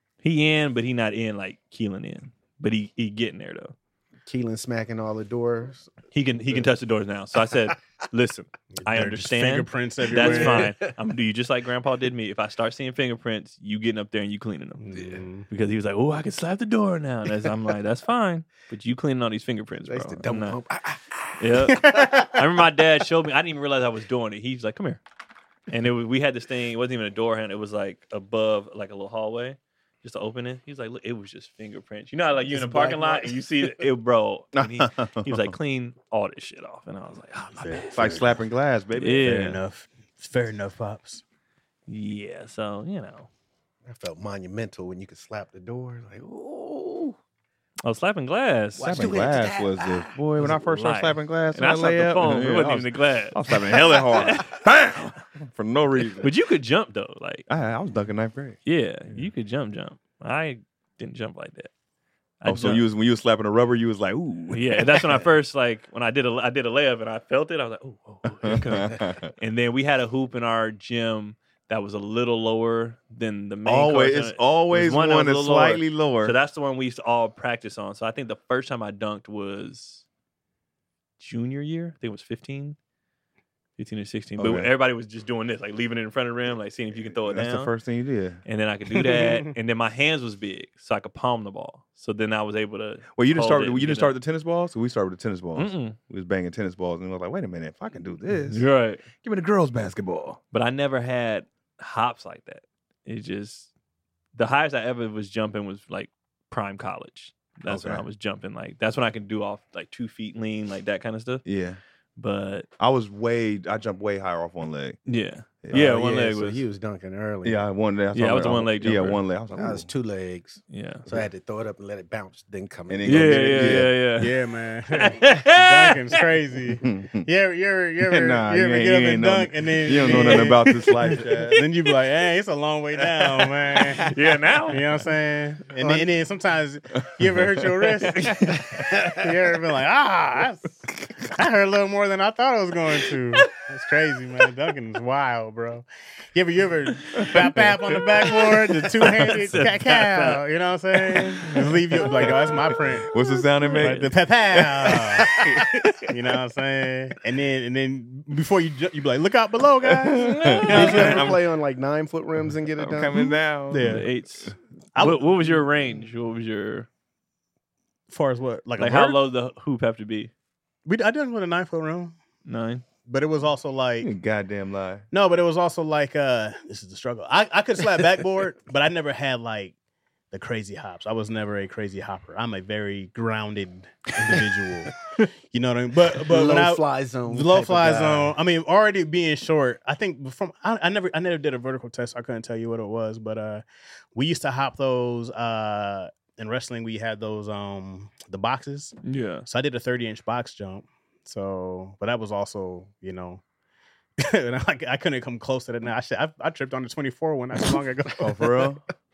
[SPEAKER 2] he in, but he not in like Keelan in. But he he getting there though.
[SPEAKER 4] Keelan smacking all the doors.
[SPEAKER 2] He can he can touch the doors now. So I said, listen, I
[SPEAKER 3] They're just
[SPEAKER 2] understand.
[SPEAKER 3] Fingerprints everywhere.
[SPEAKER 2] That's fine. I'm gonna do you just like Grandpa did me. If I start seeing fingerprints, you getting up there and you cleaning them.
[SPEAKER 3] Mm.
[SPEAKER 2] Because he was like, "Oh, I can slap the door now." And that's- I'm like, "That's fine, but you cleaning all these fingerprints,
[SPEAKER 4] They
[SPEAKER 2] bro."
[SPEAKER 4] used to
[SPEAKER 2] I'm
[SPEAKER 4] double
[SPEAKER 2] not-
[SPEAKER 4] pump. Ah, ah, ah.
[SPEAKER 2] Yeah. I remember my dad showed me. I didn't even realize I was doing it. He's like, "Come here," and it was, we had this thing. It wasn't even a door handle. It was like above, like a little hallway, just to open it. He was like, "Look, it was just fingerprints." You know, how, like you in
[SPEAKER 4] Just
[SPEAKER 2] a parking
[SPEAKER 4] black
[SPEAKER 2] lot
[SPEAKER 4] mark.
[SPEAKER 2] and you see it, it bro. And he, he was like, "Clean all this shit off," and I was like, "Oh my
[SPEAKER 3] Fair-
[SPEAKER 2] bad."
[SPEAKER 1] It's like slapping glass, baby.
[SPEAKER 2] Yeah.
[SPEAKER 3] Fair enough. Fair enough, pops.
[SPEAKER 2] Yeah. So you know,
[SPEAKER 4] I felt monumental when you could slap the door. Like, ooh.
[SPEAKER 2] oh, slapping glass.
[SPEAKER 4] Watch
[SPEAKER 1] Slapping
[SPEAKER 4] two hands to
[SPEAKER 1] glass
[SPEAKER 4] that.
[SPEAKER 1] was the
[SPEAKER 4] Ah.
[SPEAKER 1] boy when I first started
[SPEAKER 2] Life.
[SPEAKER 1] slapping glass.
[SPEAKER 2] And I
[SPEAKER 1] in
[SPEAKER 2] slapped
[SPEAKER 1] that
[SPEAKER 2] the
[SPEAKER 1] layup,
[SPEAKER 2] phone.
[SPEAKER 1] yeah,
[SPEAKER 2] It wasn't
[SPEAKER 1] I
[SPEAKER 2] even
[SPEAKER 1] was,
[SPEAKER 2] the glass.
[SPEAKER 1] I was slapping hella hard, bam, for no reason.
[SPEAKER 2] But you could jump though. Like,
[SPEAKER 1] I, I was dunking ninth grade.
[SPEAKER 2] yeah, you could jump, jump. I didn't jump like that. I
[SPEAKER 1] Oh, so
[SPEAKER 2] jumped-
[SPEAKER 1] you was when you was slapping the rubber, you was like, ooh,
[SPEAKER 2] yeah, and that's when I first like when I did a I did a layup and I felt it. I was like, oh, oh, oh, here it comes. And then we had a hoop in our gym that was a little lower than the main.
[SPEAKER 1] always,
[SPEAKER 2] court.
[SPEAKER 1] it's always
[SPEAKER 2] one
[SPEAKER 1] one,
[SPEAKER 2] that was a
[SPEAKER 1] that's
[SPEAKER 2] little lower.
[SPEAKER 1] slightly lower.
[SPEAKER 2] So that's the one we used to all practice on. So I think the first time I dunked was junior year. I think it was fifteen. fifteen or sixteen. But
[SPEAKER 1] Okay.
[SPEAKER 2] everybody was just doing this, like leaving it in front of the rim, like seeing if you can throw it
[SPEAKER 1] That's
[SPEAKER 2] down.
[SPEAKER 1] the first thing you did.
[SPEAKER 2] And then I could do that. And then my hands was big, so I could palm the ball. So then I was able to.
[SPEAKER 1] Well, you didn't
[SPEAKER 2] hold
[SPEAKER 1] start.
[SPEAKER 2] it
[SPEAKER 1] You
[SPEAKER 2] and
[SPEAKER 1] didn't
[SPEAKER 2] get
[SPEAKER 1] start
[SPEAKER 2] up.
[SPEAKER 1] the tennis balls. So we started with the tennis balls.
[SPEAKER 2] Mm-mm.
[SPEAKER 1] We was banging tennis balls, and we was like, wait a minute, if I can do this,
[SPEAKER 2] Right.
[SPEAKER 1] give me the girls' basketball.
[SPEAKER 2] But I never had hops like that. It just the highest I ever was jumping was like prime college. That's when
[SPEAKER 1] Okay.
[SPEAKER 2] I was jumping. Like that's when I could do off like two feet lean, like that kind of stuff.
[SPEAKER 1] Yeah,
[SPEAKER 2] But
[SPEAKER 1] I was way. I jumped way higher off one leg.
[SPEAKER 2] yeah,
[SPEAKER 1] Yeah.
[SPEAKER 2] yeah,
[SPEAKER 4] Oh,
[SPEAKER 2] one leg
[SPEAKER 4] so
[SPEAKER 2] was
[SPEAKER 4] he was dunking early.
[SPEAKER 1] Yeah, one leg.
[SPEAKER 2] Yeah, I was the one leg
[SPEAKER 1] Yeah,
[SPEAKER 2] jumper.
[SPEAKER 1] one leg. I was like,
[SPEAKER 4] I was
[SPEAKER 1] ooh.
[SPEAKER 4] two legs.
[SPEAKER 2] yeah.
[SPEAKER 4] So I had to throw it up and let it bounce, then come
[SPEAKER 1] And
[SPEAKER 4] in.
[SPEAKER 1] then
[SPEAKER 2] Yeah,
[SPEAKER 1] go
[SPEAKER 2] yeah,
[SPEAKER 1] get it.
[SPEAKER 2] yeah, yeah,
[SPEAKER 3] Yeah, man. Dunking's crazy. You ever, you ever, you ever,
[SPEAKER 1] Nah,
[SPEAKER 3] you
[SPEAKER 1] you
[SPEAKER 3] ever
[SPEAKER 1] ain't-
[SPEAKER 3] get up
[SPEAKER 1] you
[SPEAKER 3] and
[SPEAKER 1] ain't know-
[SPEAKER 3] dunk, and then
[SPEAKER 1] you don't know nothing about this life, Chad.
[SPEAKER 3] Then you be like, "Hey, it's a long way down, man."
[SPEAKER 2] Yeah, now.
[SPEAKER 3] You know what I'm saying? And then, and then sometimes you ever hurt your wrist? you ever been like, "Ah, that's, I hurt a little more than I thought I was going to." That's crazy, man. Dunking is wild, bro. You ever, you ever bap bap on the backboard, the two handed
[SPEAKER 2] Said
[SPEAKER 3] cat cow? You know what I'm saying? Just leave you like, oh, that's my print.
[SPEAKER 1] What's the sound it
[SPEAKER 3] Like
[SPEAKER 1] made?
[SPEAKER 3] the pow. You know what I'm saying? And then and then before you ju- you be like, look out below, guys. You know what I'm
[SPEAKER 4] Did you
[SPEAKER 3] saying?
[SPEAKER 4] ever play on like nine foot rims and get it
[SPEAKER 1] I'm
[SPEAKER 4] done?
[SPEAKER 1] coming down.
[SPEAKER 3] Yeah.
[SPEAKER 2] The eights.
[SPEAKER 3] I
[SPEAKER 2] what, what was your range? What was your
[SPEAKER 3] As far as what, like,
[SPEAKER 2] like?
[SPEAKER 3] a
[SPEAKER 2] How
[SPEAKER 3] vert?
[SPEAKER 2] low the hoop have to be?
[SPEAKER 3] We I did it with a nine foot room,
[SPEAKER 2] Nine.
[SPEAKER 3] but it was also like
[SPEAKER 1] You goddamn lie.
[SPEAKER 3] no, but it was also like uh this is the struggle. I I could slap backboard, but I never had like the crazy hops. I was never a crazy hopper. I'm a very grounded individual. You know what I mean? But but
[SPEAKER 4] low
[SPEAKER 3] when I,
[SPEAKER 4] fly zone.
[SPEAKER 3] The low
[SPEAKER 4] type of
[SPEAKER 3] fly
[SPEAKER 4] guy.
[SPEAKER 3] zone. I mean, already being short. I think from I, I never I never did a vertical test. I couldn't tell you what it was, but uh, we used to hop those. Uh, in wrestling, we had those um the boxes.
[SPEAKER 2] Yeah.
[SPEAKER 3] So I did a thirty inch box jump. So, but that was also you know. and I, I couldn't come close to that. Now I, should, I I tripped on the twenty-four one not so long ago.
[SPEAKER 1] Oh, for real?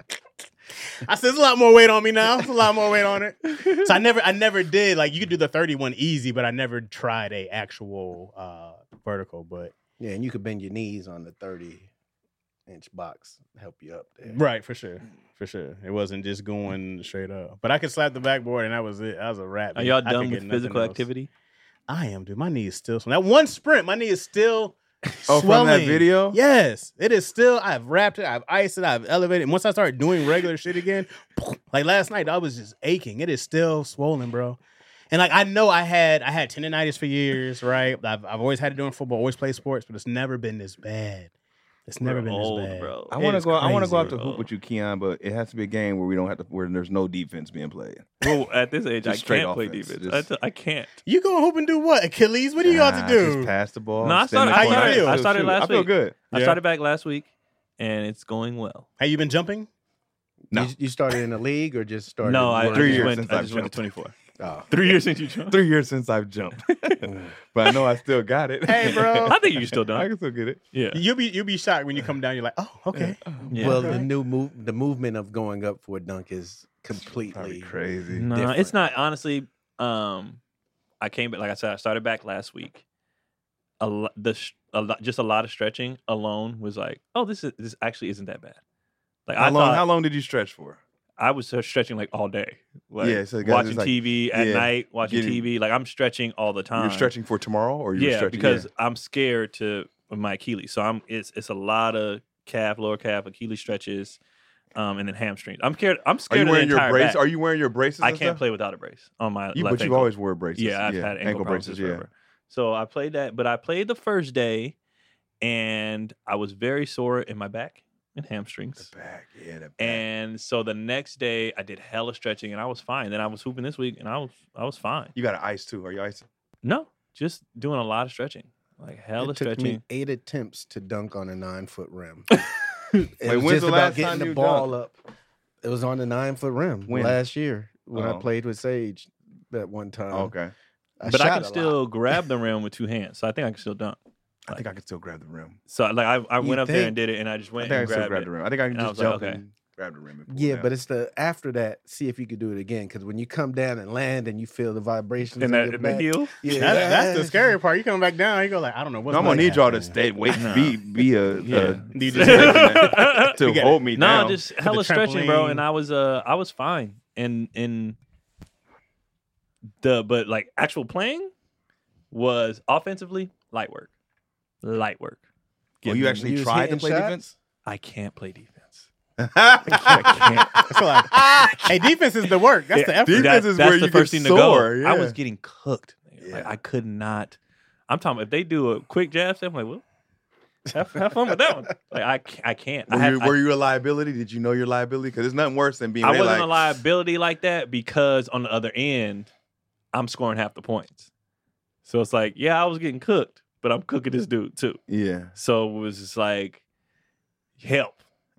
[SPEAKER 3] I said there's a lot more weight on me now. There's a lot more weight on it. So I never I never did like you could do the thirty-one easy, but I never tried a actual uh vertical. But
[SPEAKER 4] Yeah, and you could bend your knees on the thirty inch box, help you up there.
[SPEAKER 3] right, for sure. For sure. It wasn't just going straight up. But I could slap the backboard and that was it. That was a wrap.
[SPEAKER 2] Are y'all
[SPEAKER 3] I could
[SPEAKER 2] done
[SPEAKER 3] get
[SPEAKER 2] with
[SPEAKER 3] nothing
[SPEAKER 2] physical
[SPEAKER 3] else.
[SPEAKER 2] activity?
[SPEAKER 3] I am, dude. My knee is still that one sprint, my knee is still
[SPEAKER 1] Oh, from
[SPEAKER 3] swelling.
[SPEAKER 1] that video?
[SPEAKER 3] Yes, it is still. I've wrapped it. I've iced it. I've elevated. And once I start doing regular shit again, like last night, I was just aching. It is still swollen, bro. And like I know I had I had tendonitis for years, right? I've I've always had it doing football, always played sports, but it's never been this bad. It's never
[SPEAKER 2] We're
[SPEAKER 3] been
[SPEAKER 2] old,
[SPEAKER 3] this bad,
[SPEAKER 2] bro.
[SPEAKER 1] I
[SPEAKER 3] It
[SPEAKER 1] want to
[SPEAKER 3] is
[SPEAKER 1] go. I want to go out
[SPEAKER 3] crazy.
[SPEAKER 1] to hoop with you, Keon, but it has to be a game where we don't have to. Where there's no defense being played.
[SPEAKER 2] Well, at this age, I
[SPEAKER 1] Just straight
[SPEAKER 2] can't play
[SPEAKER 1] offense.
[SPEAKER 2] defense.
[SPEAKER 1] Just-
[SPEAKER 2] I, t- I can't.
[SPEAKER 3] You going hoop and do what? Achilles? What do you got
[SPEAKER 1] Nah,
[SPEAKER 3] to do?
[SPEAKER 1] Just pass the ball.
[SPEAKER 2] No, I
[SPEAKER 1] stand in
[SPEAKER 2] started-
[SPEAKER 1] the
[SPEAKER 3] I
[SPEAKER 1] corner.
[SPEAKER 3] started-
[SPEAKER 1] Shoot,
[SPEAKER 2] I started
[SPEAKER 1] shoot.
[SPEAKER 2] last
[SPEAKER 1] I feel
[SPEAKER 2] week.
[SPEAKER 1] good.
[SPEAKER 2] I
[SPEAKER 3] Yeah.
[SPEAKER 2] started back last week, and it's going well.
[SPEAKER 3] Have you been jumping?
[SPEAKER 1] No.
[SPEAKER 4] You, you started in the league or just started?
[SPEAKER 2] No, I, I
[SPEAKER 1] Three
[SPEAKER 2] just
[SPEAKER 1] years
[SPEAKER 2] went.
[SPEAKER 1] since
[SPEAKER 2] I
[SPEAKER 1] I've
[SPEAKER 2] just went to
[SPEAKER 1] jumped.
[SPEAKER 2] twenty-four.
[SPEAKER 4] Oh.
[SPEAKER 2] Three years since you jumped.
[SPEAKER 1] Three years since I've jumped, but I know I still got it.
[SPEAKER 3] Hey, bro.
[SPEAKER 2] I think you still
[SPEAKER 1] I
[SPEAKER 2] done.
[SPEAKER 1] can still get it.
[SPEAKER 2] Yeah.
[SPEAKER 3] You'll be you'll be shocked when you come down. You're like, oh, okay.
[SPEAKER 2] Yeah.
[SPEAKER 4] Well,
[SPEAKER 3] Okay.
[SPEAKER 4] the new move, the movement of going up for a dunk is
[SPEAKER 1] Probably
[SPEAKER 4] completely
[SPEAKER 1] crazy.
[SPEAKER 2] No,
[SPEAKER 4] different.
[SPEAKER 2] it's not. Honestly, um, I came back. Like I said, I started back last week. A lot, the sh- a lot, just a lot of stretching alone was like, oh, this is this actually isn't that bad. Like
[SPEAKER 1] How
[SPEAKER 2] I
[SPEAKER 1] long?
[SPEAKER 2] thought,
[SPEAKER 1] How long did you stretch for?
[SPEAKER 2] I was uh, stretching like all day. Like,
[SPEAKER 1] Yeah, so the guys
[SPEAKER 2] watching
[SPEAKER 1] just, like,
[SPEAKER 2] T V at
[SPEAKER 1] yeah,
[SPEAKER 2] night, watching
[SPEAKER 1] getting-
[SPEAKER 2] T V. Like I'm stretching all the time.
[SPEAKER 1] You're stretching for tomorrow, or you're
[SPEAKER 2] yeah,
[SPEAKER 1] stretching
[SPEAKER 2] because I'm scared to of my Achilles. So I'm it's it's a lot of calf, lower calf, Achilles stretches, um, and then hamstrings. I'm scared. I'm
[SPEAKER 1] Are
[SPEAKER 2] scared
[SPEAKER 1] you
[SPEAKER 2] of the
[SPEAKER 1] wearing your
[SPEAKER 2] entire
[SPEAKER 1] brace?
[SPEAKER 2] back.
[SPEAKER 1] Are you wearing your braces?
[SPEAKER 2] I
[SPEAKER 1] and
[SPEAKER 2] can't
[SPEAKER 1] stuff?
[SPEAKER 2] play without a brace on my
[SPEAKER 1] You,
[SPEAKER 2] left
[SPEAKER 1] but you've
[SPEAKER 2] ankle.
[SPEAKER 1] always wore braces.
[SPEAKER 2] Yeah, I've had ankle, problems
[SPEAKER 1] braces.
[SPEAKER 2] forever. So I played that, but I played the first day, and I was very sore in my back and hamstrings.
[SPEAKER 1] The back, yeah, the back.
[SPEAKER 2] And so the next day, I did hella stretching, and I was fine. Then I was hooping this week, and I was I was fine.
[SPEAKER 1] You got an ice too. Are you icing?
[SPEAKER 2] No, just doing a lot of stretching, like hella
[SPEAKER 4] It took
[SPEAKER 2] stretching.
[SPEAKER 4] me eight attempts to dunk on a nine foot rim. it
[SPEAKER 1] Wait,
[SPEAKER 4] was
[SPEAKER 1] when's
[SPEAKER 4] just
[SPEAKER 1] the
[SPEAKER 4] about
[SPEAKER 1] last
[SPEAKER 4] getting
[SPEAKER 1] time
[SPEAKER 4] the
[SPEAKER 1] you
[SPEAKER 4] ball
[SPEAKER 1] dunked?
[SPEAKER 4] up. It was on the nine foot rim
[SPEAKER 1] When?
[SPEAKER 4] last year when
[SPEAKER 1] Oh.
[SPEAKER 4] I played with Sage that one time.
[SPEAKER 1] okay.
[SPEAKER 4] I
[SPEAKER 2] but I
[SPEAKER 4] shot
[SPEAKER 2] can
[SPEAKER 4] a lot.
[SPEAKER 2] still grab the rim with two hands, so I think I can still dunk.
[SPEAKER 1] I think I can still grab the rim.
[SPEAKER 2] So like I, I
[SPEAKER 4] You
[SPEAKER 2] went up there
[SPEAKER 4] think?
[SPEAKER 2] and did it, and I just
[SPEAKER 1] I
[SPEAKER 2] went
[SPEAKER 1] think I
[SPEAKER 2] and
[SPEAKER 1] can still
[SPEAKER 2] grabbed
[SPEAKER 1] grab
[SPEAKER 2] it.
[SPEAKER 1] the rim. I think I can
[SPEAKER 2] And I
[SPEAKER 1] just
[SPEAKER 2] was like,
[SPEAKER 1] jump
[SPEAKER 2] okay.
[SPEAKER 1] and grab the rim. And pull
[SPEAKER 4] Yeah,
[SPEAKER 1] down.
[SPEAKER 4] but it's the after that. See if you could do it again, because when you come down and land and you feel the vibrations
[SPEAKER 2] And
[SPEAKER 4] in
[SPEAKER 2] that
[SPEAKER 4] your
[SPEAKER 2] in the
[SPEAKER 4] back,
[SPEAKER 2] heel.
[SPEAKER 4] yeah,
[SPEAKER 3] That's, that's the scary part. You come back down, you go like, I don't know what's
[SPEAKER 1] No, I'm gonna
[SPEAKER 3] gonna
[SPEAKER 1] need y'all to
[SPEAKER 3] happen.
[SPEAKER 1] stay, wait,
[SPEAKER 2] Nah.
[SPEAKER 1] be be a,
[SPEAKER 2] Yeah.
[SPEAKER 1] a
[SPEAKER 3] You just-
[SPEAKER 1] to
[SPEAKER 3] You get
[SPEAKER 1] hold me
[SPEAKER 2] No,
[SPEAKER 1] down.
[SPEAKER 2] just hella
[SPEAKER 3] the
[SPEAKER 2] stretching, bro.
[SPEAKER 3] trampoline.
[SPEAKER 2] And I was uh I was fine. And and the but like actual playing was offensively light work. Light work.
[SPEAKER 1] Oh, you actually
[SPEAKER 4] You was
[SPEAKER 1] tried to
[SPEAKER 4] hitting
[SPEAKER 1] play
[SPEAKER 4] shots?
[SPEAKER 1] defense?
[SPEAKER 2] I can't play defense.
[SPEAKER 3] I feel like, hey, defense is the work. That's the effort.
[SPEAKER 1] Defense
[SPEAKER 2] That-
[SPEAKER 1] is
[SPEAKER 2] that's
[SPEAKER 1] where
[SPEAKER 2] the
[SPEAKER 1] you
[SPEAKER 2] first
[SPEAKER 1] get
[SPEAKER 2] thing to
[SPEAKER 1] sore,
[SPEAKER 2] go. I
[SPEAKER 1] yeah.
[SPEAKER 2] was getting cooked. nigga. Like
[SPEAKER 1] Yeah.
[SPEAKER 2] I could not. I'm talking. If they do a quick jab step, I'm like, well, have, have fun with that one. Like I, ca- I can't. I
[SPEAKER 1] Were,
[SPEAKER 2] had-
[SPEAKER 1] you,
[SPEAKER 2] I-
[SPEAKER 1] were you a liability? Did you know your liability? Because there's nothing worse than being
[SPEAKER 2] I
[SPEAKER 1] really
[SPEAKER 2] wasn't
[SPEAKER 1] like,
[SPEAKER 2] a liability like that because on the other end, I'm scoring half the points. So it's like, yeah, I was getting cooked, but I'm cooking this dude too.
[SPEAKER 1] yeah.
[SPEAKER 2] So it was just like, help.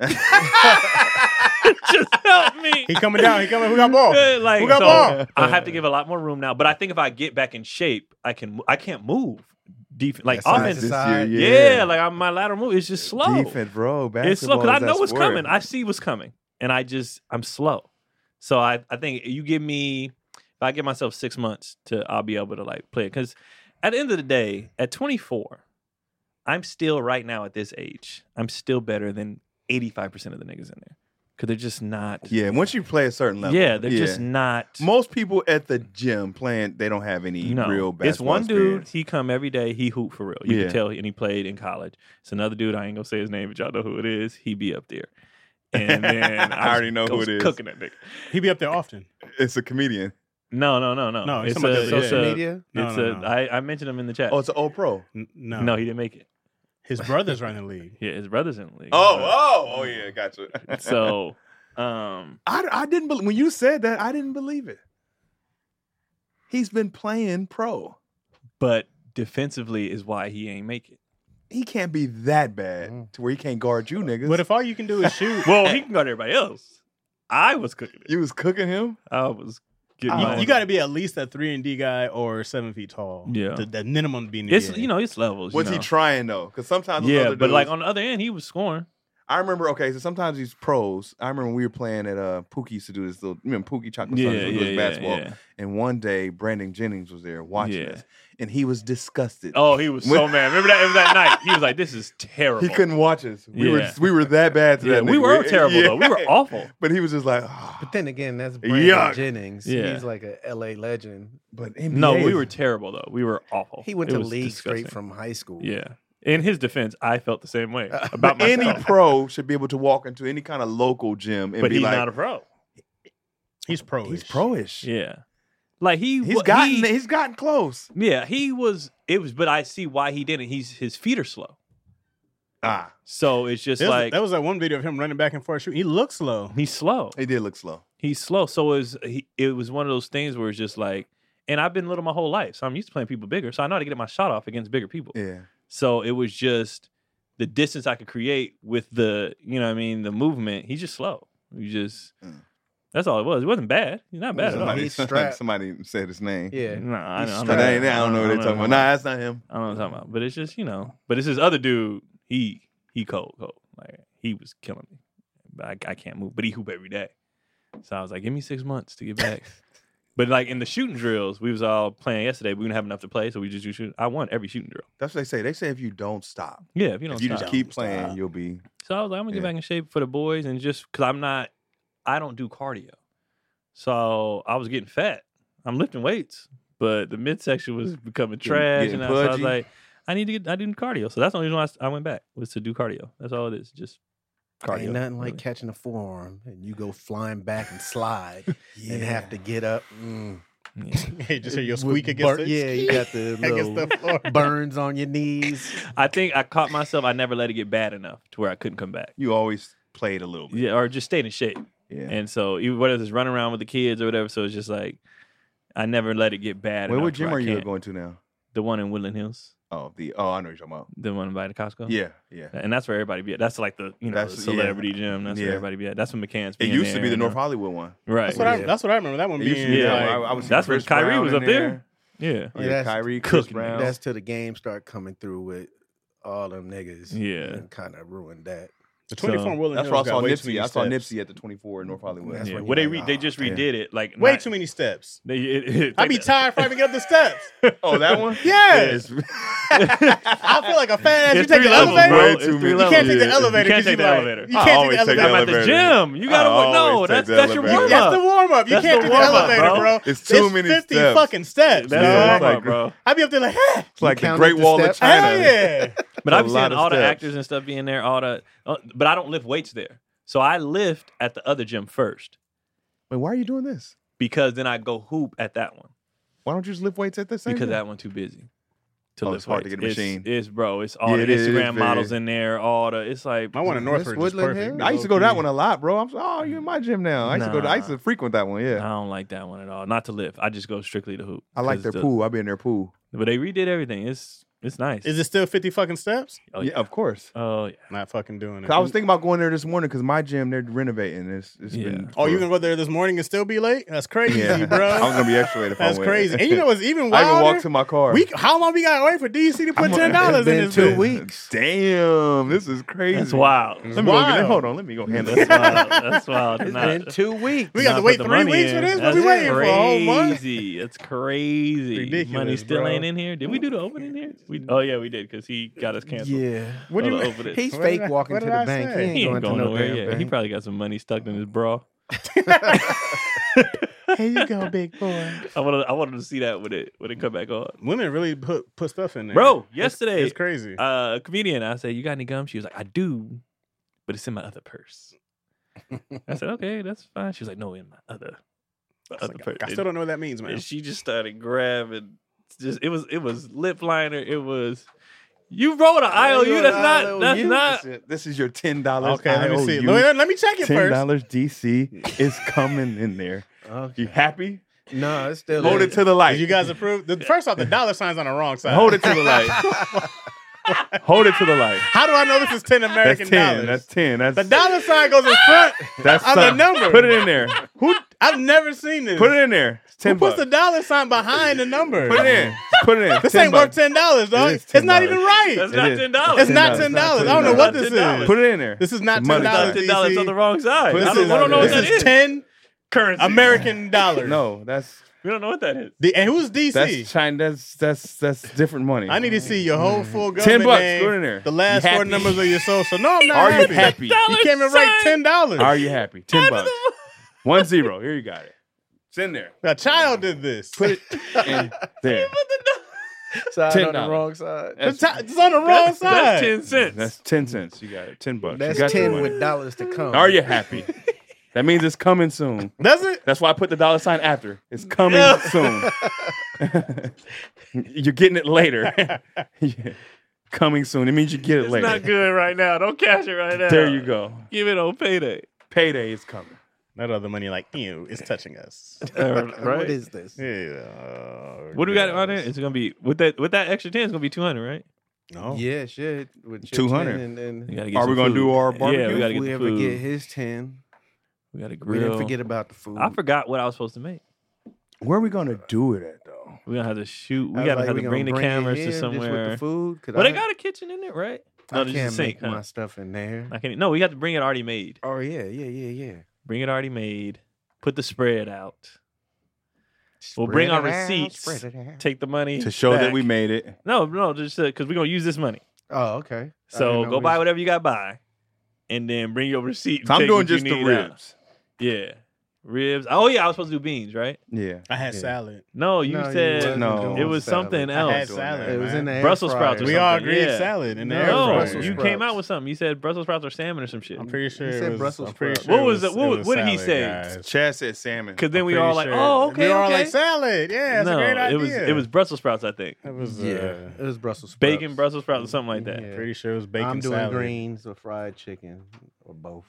[SPEAKER 2] Just help me.
[SPEAKER 3] He coming down. He coming. Who got ball?
[SPEAKER 2] like,
[SPEAKER 3] Who got
[SPEAKER 2] so
[SPEAKER 3] ball?
[SPEAKER 2] I have to give a lot more room now. But I think if I get back in shape, I can. I can't move. Def- like
[SPEAKER 4] Yeah, side
[SPEAKER 2] offense,
[SPEAKER 4] to
[SPEAKER 1] This
[SPEAKER 4] side.
[SPEAKER 1] year,
[SPEAKER 2] yeah.
[SPEAKER 1] yeah.
[SPEAKER 2] like I'm, my lateral move is just slow.
[SPEAKER 1] Defense, bro.
[SPEAKER 2] It's slow because
[SPEAKER 1] Basketball
[SPEAKER 2] I
[SPEAKER 1] is
[SPEAKER 2] know
[SPEAKER 1] that
[SPEAKER 2] what's
[SPEAKER 1] sport.
[SPEAKER 2] coming. I see what's coming, and I just I'm slow. So I I think you give me if I give myself six months to I'll be able to like play it because at the end of the day at twenty-four, I'm still right now at this age I'm still better than eighty-five percent of the niggas in there because they're just not.
[SPEAKER 1] Yeah, once you play a certain level.
[SPEAKER 2] Yeah, they're just not.
[SPEAKER 1] Most people at the gym playing, they don't have any
[SPEAKER 2] No,
[SPEAKER 1] real basketball
[SPEAKER 2] it's one dude.
[SPEAKER 1] experience.
[SPEAKER 2] He come every day. He hoop for real. You
[SPEAKER 1] Yeah.
[SPEAKER 2] can tell, and he played in college. It's another dude. I ain't gonna say his name, but y'all know who it is. He be up there, and then
[SPEAKER 1] I already know who
[SPEAKER 2] was
[SPEAKER 1] it is.
[SPEAKER 2] Cooking that nigga.
[SPEAKER 3] He be up there often.
[SPEAKER 1] It's a comedian.
[SPEAKER 2] No, no, no, no.
[SPEAKER 3] No, he's
[SPEAKER 2] it's
[SPEAKER 3] talking about
[SPEAKER 2] a,
[SPEAKER 3] the-
[SPEAKER 2] it's
[SPEAKER 3] social
[SPEAKER 2] a-
[SPEAKER 4] media?
[SPEAKER 3] No,
[SPEAKER 2] It's
[SPEAKER 3] no,
[SPEAKER 2] a.
[SPEAKER 3] no.
[SPEAKER 2] I, I mentioned him in the chat.
[SPEAKER 1] Oh, it's an old pro.
[SPEAKER 3] N- No,
[SPEAKER 2] no, he didn't make it.
[SPEAKER 3] his brother's running the league.
[SPEAKER 2] Yeah, his brother's in the league.
[SPEAKER 1] Oh, oh, oh, yeah, gotcha.
[SPEAKER 2] so, um,
[SPEAKER 1] I, I didn't believe when you said that. I didn't believe it. He's been playing pro.
[SPEAKER 2] but defensively is why he ain't make it.
[SPEAKER 1] He can't be that bad
[SPEAKER 4] Mm.
[SPEAKER 1] to where he can't guard you niggas.
[SPEAKER 3] But if all you can do is shoot,
[SPEAKER 2] Well, he can guard everybody else. I was cooking it.
[SPEAKER 1] you was cooking him,
[SPEAKER 2] I was getting.
[SPEAKER 3] you,
[SPEAKER 2] my-
[SPEAKER 3] you got to be at least a three and D guy or seven feet tall.
[SPEAKER 2] Yeah.
[SPEAKER 3] the, the minimum to be in the
[SPEAKER 2] It's
[SPEAKER 3] N B A.
[SPEAKER 2] you know it's levels. you
[SPEAKER 1] was he
[SPEAKER 2] know.
[SPEAKER 1] trying though? Because sometimes those
[SPEAKER 2] Yeah,
[SPEAKER 1] other
[SPEAKER 2] but like
[SPEAKER 1] dudes-
[SPEAKER 2] on the other end, he was scoring.
[SPEAKER 1] I remember. Okay, so sometimes these pros. I remember when we were playing at uh Pookie used to do this little. You remember Pookie Chocolate
[SPEAKER 2] Yeah,
[SPEAKER 1] Sundays would do
[SPEAKER 2] yeah,
[SPEAKER 1] his
[SPEAKER 2] yeah,
[SPEAKER 1] basketball.
[SPEAKER 2] yeah.
[SPEAKER 1] And one day Brandon Jennings was there watching
[SPEAKER 2] Yeah.
[SPEAKER 1] us, and he was disgusted.
[SPEAKER 2] Oh, he was so mad. Remember that? Remember that night? He was like, "This is terrible."
[SPEAKER 1] He couldn't watch us. We
[SPEAKER 2] Yeah.
[SPEAKER 1] were we were that bad to
[SPEAKER 2] Yeah,
[SPEAKER 1] that.
[SPEAKER 2] we
[SPEAKER 1] nigga.
[SPEAKER 2] were terrible though. We were awful.
[SPEAKER 1] But he was just like, "Ah."
[SPEAKER 4] But then again, that's Brandon
[SPEAKER 1] Yuck.
[SPEAKER 4] Jennings.
[SPEAKER 2] Yeah.
[SPEAKER 4] He's like a L A legend.
[SPEAKER 1] But N B A
[SPEAKER 2] No, we
[SPEAKER 1] is-
[SPEAKER 2] were terrible though. We were awful.
[SPEAKER 4] He went
[SPEAKER 2] It
[SPEAKER 4] to
[SPEAKER 2] was
[SPEAKER 4] league
[SPEAKER 2] disgusting.
[SPEAKER 4] straight from high school.
[SPEAKER 2] Yeah, In his defense, I felt the same way
[SPEAKER 1] But
[SPEAKER 2] about myself.
[SPEAKER 1] any pro should be able to walk into any kind of local gym and
[SPEAKER 2] but
[SPEAKER 1] be
[SPEAKER 2] he's
[SPEAKER 1] like,
[SPEAKER 2] not a pro.
[SPEAKER 3] He's pro.
[SPEAKER 1] he's pro-ish.
[SPEAKER 2] Yeah, like he
[SPEAKER 1] He's
[SPEAKER 2] wa-
[SPEAKER 1] gotten
[SPEAKER 2] he-
[SPEAKER 1] he's gotten close.
[SPEAKER 2] Yeah, he was. It was, but I see why he didn't. He's his feet are slow,
[SPEAKER 1] Ah,
[SPEAKER 2] so it's just
[SPEAKER 3] That was,
[SPEAKER 2] like
[SPEAKER 3] that was that one video of him running back and forth shooting. He looks slow.
[SPEAKER 2] he's slow.
[SPEAKER 1] he did look slow.
[SPEAKER 2] He's slow. So it was he, it was one of those things where it's just like, and I've been little my whole life, so I'm used to playing people bigger, so I know how to get my shot off against bigger people.
[SPEAKER 1] Yeah.
[SPEAKER 2] So it was just the distance I could create with the, you know what I mean, the movement. He's just slow. He just
[SPEAKER 1] Mm.
[SPEAKER 2] that's all it was. It wasn't bad. He's not bad at all.
[SPEAKER 1] Somebody,
[SPEAKER 4] He's strapped.
[SPEAKER 1] somebody said his name.
[SPEAKER 4] Yeah.
[SPEAKER 2] No, I,
[SPEAKER 4] He's
[SPEAKER 2] don't- I,
[SPEAKER 1] But
[SPEAKER 2] don't-
[SPEAKER 1] I, ain't- I don't know what they're talking about. Nah, that's not him.
[SPEAKER 2] I don't know what I'm talking about. But it's just, you know, but it's this other dude. He he cold, cold. Like he was killing me. But I, I can't move. But he hoop every day. So I was like, give me six months to get back. But like in the shooting drills, we was all playing yesterday. We didn't have enough to play, so we just do shoot. I won every shooting drill.
[SPEAKER 1] That's what they say. They say if you don't stop,
[SPEAKER 2] Yeah, if you don't
[SPEAKER 1] if you
[SPEAKER 2] stop.
[SPEAKER 1] just keep
[SPEAKER 3] Stop.
[SPEAKER 1] playing, you'll be.
[SPEAKER 2] So I was like, I'm gonna get
[SPEAKER 1] Yeah.
[SPEAKER 2] back in shape for the boys, and just because I'm not, I don't do cardio, so I was getting fat. I'm lifting weights, but the midsection was becoming
[SPEAKER 1] Getting-
[SPEAKER 2] trash,
[SPEAKER 1] getting
[SPEAKER 2] and I, so I was
[SPEAKER 1] pudgy.
[SPEAKER 2] like, I need to get, I do cardio. So that's the only reason why I s- I went back was to do cardio. That's all it is, just cardio.
[SPEAKER 4] Ain't nothing like
[SPEAKER 2] really.
[SPEAKER 4] catching a forearm and you go flying back and slide and have to get up. Mm.
[SPEAKER 2] Yeah.
[SPEAKER 3] Hey, just hear your
[SPEAKER 4] With
[SPEAKER 3] squeak against
[SPEAKER 4] bur-
[SPEAKER 3] it.
[SPEAKER 4] Yeah, you got the
[SPEAKER 3] Against
[SPEAKER 4] little
[SPEAKER 3] the floor.
[SPEAKER 4] burns on your knees.
[SPEAKER 2] I think I caught myself. I never let it get bad enough to where I couldn't come back.
[SPEAKER 1] You always played a little bit.
[SPEAKER 2] Yeah, or just stayed in shape.
[SPEAKER 1] Yeah.
[SPEAKER 2] And so even whether it's running around with the kids or whatever, so it's just like I never let it get bad.
[SPEAKER 1] Wait,
[SPEAKER 2] enough
[SPEAKER 1] what
[SPEAKER 2] to where
[SPEAKER 1] gym
[SPEAKER 2] I
[SPEAKER 1] are you
[SPEAKER 2] can't.
[SPEAKER 1] going to now?
[SPEAKER 2] The one in Woodland Hills,
[SPEAKER 1] Oh, the oh, I know what you're talking about.
[SPEAKER 2] the one by the Costco.
[SPEAKER 1] Yeah, yeah.
[SPEAKER 2] And that's where everybody be at. That's like the you know
[SPEAKER 1] That's-
[SPEAKER 2] the celebrity gym. That's
[SPEAKER 1] Yeah.
[SPEAKER 2] where everybody be at. That's when McCann's.
[SPEAKER 1] It
[SPEAKER 2] be in
[SPEAKER 1] used to
[SPEAKER 2] there
[SPEAKER 1] be the
[SPEAKER 2] and,
[SPEAKER 1] North
[SPEAKER 2] uh,
[SPEAKER 1] Hollywood one.
[SPEAKER 2] Right.
[SPEAKER 3] That's what I.
[SPEAKER 4] Yeah.
[SPEAKER 3] That's what I remember. That one
[SPEAKER 1] It
[SPEAKER 3] being
[SPEAKER 1] used to be
[SPEAKER 2] Yeah.
[SPEAKER 1] that
[SPEAKER 3] like,
[SPEAKER 1] one. I, I was
[SPEAKER 2] That's when
[SPEAKER 1] Chris
[SPEAKER 2] Kyrie
[SPEAKER 1] Brown
[SPEAKER 2] was
[SPEAKER 1] in
[SPEAKER 2] up there. Yeah.
[SPEAKER 1] Yeah,
[SPEAKER 4] that's
[SPEAKER 1] Kyrie, Chris
[SPEAKER 2] cooking,
[SPEAKER 1] Brown.
[SPEAKER 4] That's till the game start coming through with all them niggas.
[SPEAKER 2] Yeah.
[SPEAKER 4] And kind of ruined that.
[SPEAKER 3] the twenty-four in Woodland
[SPEAKER 1] That's where I
[SPEAKER 3] Hills
[SPEAKER 1] saw
[SPEAKER 3] got way too many
[SPEAKER 1] Nipsey. I saw
[SPEAKER 3] steps.
[SPEAKER 1] Nipsey at the twenty-four in North Hollywood.
[SPEAKER 4] That's
[SPEAKER 2] Yeah.
[SPEAKER 4] when
[SPEAKER 2] Well,
[SPEAKER 4] you
[SPEAKER 2] they
[SPEAKER 4] like,
[SPEAKER 2] re- they
[SPEAKER 4] "Oh,
[SPEAKER 2] just
[SPEAKER 4] damn."
[SPEAKER 2] redid it. Like
[SPEAKER 3] Way
[SPEAKER 2] not-
[SPEAKER 3] too many steps.
[SPEAKER 2] They, it, it,
[SPEAKER 3] I'd be
[SPEAKER 2] they-
[SPEAKER 3] tired if I even get up the steps.
[SPEAKER 1] Oh, that one?
[SPEAKER 3] Yes.
[SPEAKER 1] Yes.
[SPEAKER 3] I feel like a fat ass. You
[SPEAKER 2] It's
[SPEAKER 3] take
[SPEAKER 2] three
[SPEAKER 3] the
[SPEAKER 2] levels,
[SPEAKER 3] elevator.
[SPEAKER 2] bro.
[SPEAKER 1] Way
[SPEAKER 2] It's
[SPEAKER 1] too
[SPEAKER 2] three
[SPEAKER 1] many.
[SPEAKER 3] You
[SPEAKER 2] levels.
[SPEAKER 3] can't take the
[SPEAKER 1] Yeah.
[SPEAKER 3] elevator.
[SPEAKER 2] You can't
[SPEAKER 3] 'cause
[SPEAKER 2] take the
[SPEAKER 3] like-
[SPEAKER 2] elevator.
[SPEAKER 3] You
[SPEAKER 1] I
[SPEAKER 3] can't
[SPEAKER 1] always
[SPEAKER 3] take the
[SPEAKER 1] take the
[SPEAKER 2] I'm
[SPEAKER 3] elevator.
[SPEAKER 2] at the
[SPEAKER 1] elevator.
[SPEAKER 2] gym. You gotta
[SPEAKER 1] I
[SPEAKER 2] work. No,
[SPEAKER 1] always
[SPEAKER 2] that's
[SPEAKER 1] take the
[SPEAKER 2] that's your
[SPEAKER 1] elevator.
[SPEAKER 2] warm
[SPEAKER 3] That's the
[SPEAKER 2] up.
[SPEAKER 3] warm up. You
[SPEAKER 2] That's
[SPEAKER 3] can't
[SPEAKER 2] the
[SPEAKER 3] take the
[SPEAKER 2] warm-up,
[SPEAKER 3] elevator,
[SPEAKER 2] bro.
[SPEAKER 3] bro.
[SPEAKER 1] It's too many
[SPEAKER 3] fifty
[SPEAKER 1] steps.
[SPEAKER 3] fucking steps.
[SPEAKER 2] That's
[SPEAKER 1] Yeah,
[SPEAKER 2] the
[SPEAKER 1] it's
[SPEAKER 2] warm
[SPEAKER 1] like-
[SPEAKER 2] up, bro.
[SPEAKER 3] I'd be up there like, hey,
[SPEAKER 1] It's like the
[SPEAKER 4] counted
[SPEAKER 1] Great
[SPEAKER 4] the
[SPEAKER 1] Wall of
[SPEAKER 4] steps?
[SPEAKER 1] China.
[SPEAKER 3] hell yeah.
[SPEAKER 2] But
[SPEAKER 1] a
[SPEAKER 2] I've seen
[SPEAKER 1] lot of
[SPEAKER 2] all the
[SPEAKER 1] steps.
[SPEAKER 2] actors and stuff being there. All the, uh, but I don't lift weights there. So I lift at the other gym first
[SPEAKER 1] Wait, why are you doing this?
[SPEAKER 2] because then I go hoop at that one
[SPEAKER 1] Why don't you just lift weights at the same
[SPEAKER 2] because
[SPEAKER 1] time?
[SPEAKER 2] that one too busy. To
[SPEAKER 1] Oh,
[SPEAKER 2] lift
[SPEAKER 1] it's hard to
[SPEAKER 2] weights.
[SPEAKER 1] get a
[SPEAKER 2] It's-
[SPEAKER 1] machine.
[SPEAKER 2] It's, bro. It's all
[SPEAKER 1] Yeah,
[SPEAKER 2] the
[SPEAKER 1] it is
[SPEAKER 2] Instagram
[SPEAKER 1] very-
[SPEAKER 2] models in there. All the it's like
[SPEAKER 3] I want a
[SPEAKER 4] West
[SPEAKER 3] Northridge. Is
[SPEAKER 4] Woodland
[SPEAKER 3] perfect.
[SPEAKER 4] Hills?
[SPEAKER 1] I used to go to
[SPEAKER 3] Low-key.
[SPEAKER 1] that one a lot, bro. I'm oh, you in my gym now. I used to go. To, I used
[SPEAKER 2] Nah.
[SPEAKER 1] to frequent that one.
[SPEAKER 2] I
[SPEAKER 1] Yeah,
[SPEAKER 2] don't like that one at all. Not to lift. I just go strictly to hoop.
[SPEAKER 1] I like
[SPEAKER 2] 'Cause
[SPEAKER 1] their
[SPEAKER 2] the-
[SPEAKER 1] pool. I be in their pool.
[SPEAKER 2] But they redid everything. It's it's nice.
[SPEAKER 3] Is it still fifty fucking steps?
[SPEAKER 2] Oh,
[SPEAKER 1] yeah, of course.
[SPEAKER 2] Oh yeah.
[SPEAKER 3] Not fucking doing it.
[SPEAKER 1] 'Cause I was thinking about going there this morning because my gym they're renovating. It's, it's
[SPEAKER 2] Yeah.
[SPEAKER 1] been.
[SPEAKER 3] Oh, you
[SPEAKER 1] for-
[SPEAKER 3] gonna go there this morning and still be late? That's crazy,
[SPEAKER 1] Yeah,
[SPEAKER 3] bro.
[SPEAKER 1] I was gonna be extra late if I
[SPEAKER 3] That's
[SPEAKER 1] went.
[SPEAKER 3] crazy. And you know what's even
[SPEAKER 1] I
[SPEAKER 3] wilder?
[SPEAKER 1] even walked to my car.
[SPEAKER 3] We, how long we gotta wait for D C to put
[SPEAKER 1] I'm-
[SPEAKER 3] ten dollars
[SPEAKER 4] it's
[SPEAKER 3] in
[SPEAKER 4] been
[SPEAKER 3] this
[SPEAKER 4] two
[SPEAKER 3] bitch?
[SPEAKER 4] weeks.
[SPEAKER 1] Damn, this is crazy.
[SPEAKER 2] That's wild.
[SPEAKER 1] Let me go get it.
[SPEAKER 3] Wild.
[SPEAKER 1] Hold on, let me go handle
[SPEAKER 2] That's
[SPEAKER 1] this.
[SPEAKER 2] wild. That's wild.
[SPEAKER 4] It's
[SPEAKER 2] Not-
[SPEAKER 4] been two weeks.
[SPEAKER 3] We got
[SPEAKER 2] not
[SPEAKER 3] to
[SPEAKER 2] put
[SPEAKER 3] wait
[SPEAKER 2] the
[SPEAKER 3] three
[SPEAKER 2] money
[SPEAKER 3] weeks
[SPEAKER 2] in.
[SPEAKER 3] for this? What
[SPEAKER 2] That's
[SPEAKER 3] we waiting for? A whole month?
[SPEAKER 2] Crazy. That's crazy.
[SPEAKER 3] Ridiculous,
[SPEAKER 2] Money still
[SPEAKER 3] bro.
[SPEAKER 2] ain't in here. Did we do the opening here? We, oh yeah, we did because he got us canceled.
[SPEAKER 4] Yeah.
[SPEAKER 3] What do
[SPEAKER 2] Oh,
[SPEAKER 3] you
[SPEAKER 2] the opening.
[SPEAKER 4] He's
[SPEAKER 3] What
[SPEAKER 4] fake
[SPEAKER 3] did I-
[SPEAKER 4] walking
[SPEAKER 3] what
[SPEAKER 4] to
[SPEAKER 3] did
[SPEAKER 4] the
[SPEAKER 3] I
[SPEAKER 4] bank.
[SPEAKER 3] say?
[SPEAKER 4] He ain't
[SPEAKER 2] He
[SPEAKER 4] going
[SPEAKER 2] ain't
[SPEAKER 4] to
[SPEAKER 2] going
[SPEAKER 4] no
[SPEAKER 2] nowhere
[SPEAKER 4] damn
[SPEAKER 2] yet. He
[SPEAKER 4] bank.
[SPEAKER 2] probably got some money stuck in his bra.
[SPEAKER 3] Here you go, big boy.
[SPEAKER 2] I wanted, I wanted to see that when it when it come back on.
[SPEAKER 3] Women really put put stuff in there,
[SPEAKER 2] Bro,
[SPEAKER 3] It's-
[SPEAKER 2] yesterday,
[SPEAKER 3] it's crazy.
[SPEAKER 2] Uh, a comedian, I said, "You got any gum?" She was like, "I do, but it's in my other purse." I said, "Okay, that's fine." She was like, "No, in my other, my
[SPEAKER 3] I, was
[SPEAKER 2] other
[SPEAKER 3] like,
[SPEAKER 2] purse."
[SPEAKER 3] I still don't know what that means, man.
[SPEAKER 2] And she just started grabbing. Just it was it was lip liner. It was you wrote an I O U. That's not that's not.
[SPEAKER 1] This is- This is your ten dollars.
[SPEAKER 3] Okay, let me see. Let me, let me check it
[SPEAKER 1] Ten
[SPEAKER 3] first.
[SPEAKER 1] dollars D C is coming in there.
[SPEAKER 4] Okay.
[SPEAKER 1] You happy?
[SPEAKER 4] No, it's still
[SPEAKER 1] Hold it to the light.
[SPEAKER 3] Did you guys approve? The, first off, the dollar sign's on the wrong side.
[SPEAKER 1] Hold it to the light. Hold it to the light.
[SPEAKER 3] How do I know this is ten
[SPEAKER 1] That's
[SPEAKER 3] American
[SPEAKER 1] ten.
[SPEAKER 3] dollars?
[SPEAKER 1] That's ten. That's
[SPEAKER 3] the dollar sign goes in front
[SPEAKER 1] That's
[SPEAKER 3] of the
[SPEAKER 1] some-
[SPEAKER 3] number.
[SPEAKER 1] Put it in there.
[SPEAKER 3] Who? I've never seen this.
[SPEAKER 1] Put it in there. It's ten
[SPEAKER 3] Who puts
[SPEAKER 1] bucks.
[SPEAKER 3] the dollar sign behind the number?
[SPEAKER 1] Put it in. Put it in.
[SPEAKER 3] This
[SPEAKER 1] ten
[SPEAKER 3] ain't worth
[SPEAKER 1] bucks.
[SPEAKER 3] ten dollars, dog.
[SPEAKER 1] It
[SPEAKER 3] It's
[SPEAKER 1] is
[SPEAKER 3] not
[SPEAKER 1] ten
[SPEAKER 3] even
[SPEAKER 1] dollars.
[SPEAKER 3] right.
[SPEAKER 2] That's
[SPEAKER 1] It
[SPEAKER 2] not
[SPEAKER 1] is.
[SPEAKER 2] ten dollars.
[SPEAKER 3] It's not
[SPEAKER 1] $10.
[SPEAKER 3] ten dollars.
[SPEAKER 1] It's
[SPEAKER 3] I don't know
[SPEAKER 1] not
[SPEAKER 3] what this
[SPEAKER 2] ten dollars.
[SPEAKER 3] is.
[SPEAKER 1] Put it in there.
[SPEAKER 3] This is not
[SPEAKER 1] It's
[SPEAKER 3] ten
[SPEAKER 1] money
[SPEAKER 3] dollars.
[SPEAKER 1] sign.
[SPEAKER 2] ten dollars on the wrong side.
[SPEAKER 1] This
[SPEAKER 2] I
[SPEAKER 1] is-
[SPEAKER 2] don't, I don't know what
[SPEAKER 3] This
[SPEAKER 2] that
[SPEAKER 3] is
[SPEAKER 2] is.
[SPEAKER 3] ten
[SPEAKER 2] Currency.
[SPEAKER 3] American dollars.
[SPEAKER 1] No, that's
[SPEAKER 2] We don't know what that is.
[SPEAKER 3] The, and who's D C?
[SPEAKER 1] that's China. That's that's that's different money.
[SPEAKER 3] I need to see your whole full government
[SPEAKER 1] Ten bucks.
[SPEAKER 3] name,
[SPEAKER 1] Go in there.
[SPEAKER 3] the last
[SPEAKER 1] You
[SPEAKER 3] four
[SPEAKER 1] happy?
[SPEAKER 3] numbers of your social. No, I'm not
[SPEAKER 1] Are you
[SPEAKER 3] happy.
[SPEAKER 1] happy?
[SPEAKER 3] You can't even write ten dollars.
[SPEAKER 1] Are you happy? Ten bucks. One zero. Here you got it. It's in there.
[SPEAKER 3] A child did this.
[SPEAKER 1] Put it in there.
[SPEAKER 4] Side
[SPEAKER 1] ten
[SPEAKER 4] on the
[SPEAKER 1] dollars.
[SPEAKER 4] wrong side.
[SPEAKER 3] It's, it's on the wrong
[SPEAKER 2] That's,
[SPEAKER 3] side.
[SPEAKER 2] that's ten cents.
[SPEAKER 1] That's ten cents. You got it. Ten bucks.
[SPEAKER 4] That's
[SPEAKER 1] you got your
[SPEAKER 4] ten
[SPEAKER 1] money.
[SPEAKER 4] with dollars to come.
[SPEAKER 1] Are you happy? That means it's coming soon.
[SPEAKER 3] Does it?
[SPEAKER 1] That's why I put the dollar sign after. It's coming soon. You're getting it later. Yeah. Coming soon. It means you get it
[SPEAKER 2] It's
[SPEAKER 1] later.
[SPEAKER 2] not good right now. Don't cash it right now.
[SPEAKER 1] There you go.
[SPEAKER 2] Give it on payday.
[SPEAKER 1] Payday is coming.
[SPEAKER 3] That other money, like, ew, it's touching us.
[SPEAKER 2] Uh, right?
[SPEAKER 4] What is this?
[SPEAKER 3] Yeah.
[SPEAKER 2] What do we got on there? It's gonna be with that with that extra ten. It's gonna be two hundred, right?
[SPEAKER 3] No.
[SPEAKER 4] Yeah, shit. With your
[SPEAKER 1] two hundred.
[SPEAKER 4] ten And, and
[SPEAKER 2] We gotta get
[SPEAKER 1] Are
[SPEAKER 2] some
[SPEAKER 1] we gonna
[SPEAKER 2] food.
[SPEAKER 1] do our
[SPEAKER 2] Yeah,
[SPEAKER 1] barbecue?
[SPEAKER 2] we gotta
[SPEAKER 4] if
[SPEAKER 2] get
[SPEAKER 4] we
[SPEAKER 2] the
[SPEAKER 4] ever
[SPEAKER 2] food.
[SPEAKER 4] get his ten,
[SPEAKER 2] We gotta
[SPEAKER 4] we
[SPEAKER 2] grill.
[SPEAKER 4] didn't forget about the food.
[SPEAKER 2] I forgot what I was supposed to make.
[SPEAKER 1] Where are we gonna do it at though?
[SPEAKER 2] We're gonna have to shoot. We
[SPEAKER 4] I was
[SPEAKER 2] gotta
[SPEAKER 4] like,
[SPEAKER 2] have
[SPEAKER 4] we
[SPEAKER 2] to
[SPEAKER 4] gonna
[SPEAKER 2] bring the
[SPEAKER 4] bring it
[SPEAKER 2] cameras
[SPEAKER 4] here
[SPEAKER 2] to
[SPEAKER 4] just with
[SPEAKER 2] somewhere.
[SPEAKER 4] the food. Cause
[SPEAKER 2] But
[SPEAKER 4] I,
[SPEAKER 2] they got a kitchen in it, right?
[SPEAKER 4] I
[SPEAKER 2] No, there's
[SPEAKER 4] can't
[SPEAKER 2] a sink.
[SPEAKER 4] make
[SPEAKER 2] Huh?
[SPEAKER 4] my stuff in there.
[SPEAKER 2] I can't. No, we got to bring it already made.
[SPEAKER 4] Oh yeah, yeah, yeah, yeah.
[SPEAKER 2] Bring it already made. Put the spread out. We'll bring
[SPEAKER 4] Spread
[SPEAKER 2] our
[SPEAKER 4] it out,
[SPEAKER 2] receipts.
[SPEAKER 4] spread it out.
[SPEAKER 2] Take the money
[SPEAKER 1] To show that
[SPEAKER 2] back.
[SPEAKER 1] we made it.
[SPEAKER 2] No, no, just because we're gonna use this money.
[SPEAKER 4] Oh, okay. I didn't
[SPEAKER 2] So
[SPEAKER 4] know
[SPEAKER 2] go
[SPEAKER 4] we-
[SPEAKER 2] buy whatever you got to buy, and then bring your receipt. and
[SPEAKER 1] So I'm
[SPEAKER 2] take
[SPEAKER 1] doing
[SPEAKER 2] what you
[SPEAKER 1] just the
[SPEAKER 2] need out.
[SPEAKER 1] ribs.
[SPEAKER 2] Yeah, ribs. Oh yeah, I was supposed to do beans, right?
[SPEAKER 1] Yeah.
[SPEAKER 3] I had
[SPEAKER 4] Yeah.
[SPEAKER 3] salad.
[SPEAKER 2] No, you
[SPEAKER 4] No, you
[SPEAKER 2] said
[SPEAKER 4] wasn't
[SPEAKER 1] No.
[SPEAKER 4] doing
[SPEAKER 2] it was
[SPEAKER 4] salad.
[SPEAKER 2] something
[SPEAKER 3] I
[SPEAKER 2] else.
[SPEAKER 3] had salad.
[SPEAKER 4] It was in the
[SPEAKER 3] man.
[SPEAKER 4] air
[SPEAKER 2] Brussels sprouts or
[SPEAKER 4] fryer.
[SPEAKER 3] We all
[SPEAKER 2] something,
[SPEAKER 3] agreed
[SPEAKER 2] yeah.
[SPEAKER 3] salad in the
[SPEAKER 4] No,
[SPEAKER 3] air
[SPEAKER 2] No,
[SPEAKER 3] fryer.
[SPEAKER 4] Brussels
[SPEAKER 2] you
[SPEAKER 4] sprouts.
[SPEAKER 2] came out with something. You said Brussels sprouts or salmon or some shit.
[SPEAKER 3] I'm pretty sure
[SPEAKER 4] He
[SPEAKER 3] it
[SPEAKER 4] said
[SPEAKER 3] was,
[SPEAKER 4] Brussels
[SPEAKER 3] I'm pretty
[SPEAKER 4] sprouts.
[SPEAKER 3] sure
[SPEAKER 2] What
[SPEAKER 3] it
[SPEAKER 2] was it- what
[SPEAKER 3] it
[SPEAKER 2] was- what did he
[SPEAKER 3] salad,
[SPEAKER 2] say?
[SPEAKER 3] guys.
[SPEAKER 1] Chad said salmon.
[SPEAKER 2] Because then we
[SPEAKER 3] Pretty
[SPEAKER 2] all like,
[SPEAKER 3] sure-
[SPEAKER 2] oh, okay,
[SPEAKER 3] We were all
[SPEAKER 2] okay.
[SPEAKER 3] like salad. Yeah, it's
[SPEAKER 2] no,
[SPEAKER 3] a great idea.
[SPEAKER 2] it was it was Brussels sprouts. I think
[SPEAKER 3] It was
[SPEAKER 4] Yeah,
[SPEAKER 3] uh,
[SPEAKER 4] it was Brussels sprouts.
[SPEAKER 2] bacon Brussels sprouts or something like that.
[SPEAKER 4] Yeah.
[SPEAKER 3] pretty sure it was bacon
[SPEAKER 4] I'm doing
[SPEAKER 3] salad.
[SPEAKER 4] greens or fried chicken or both.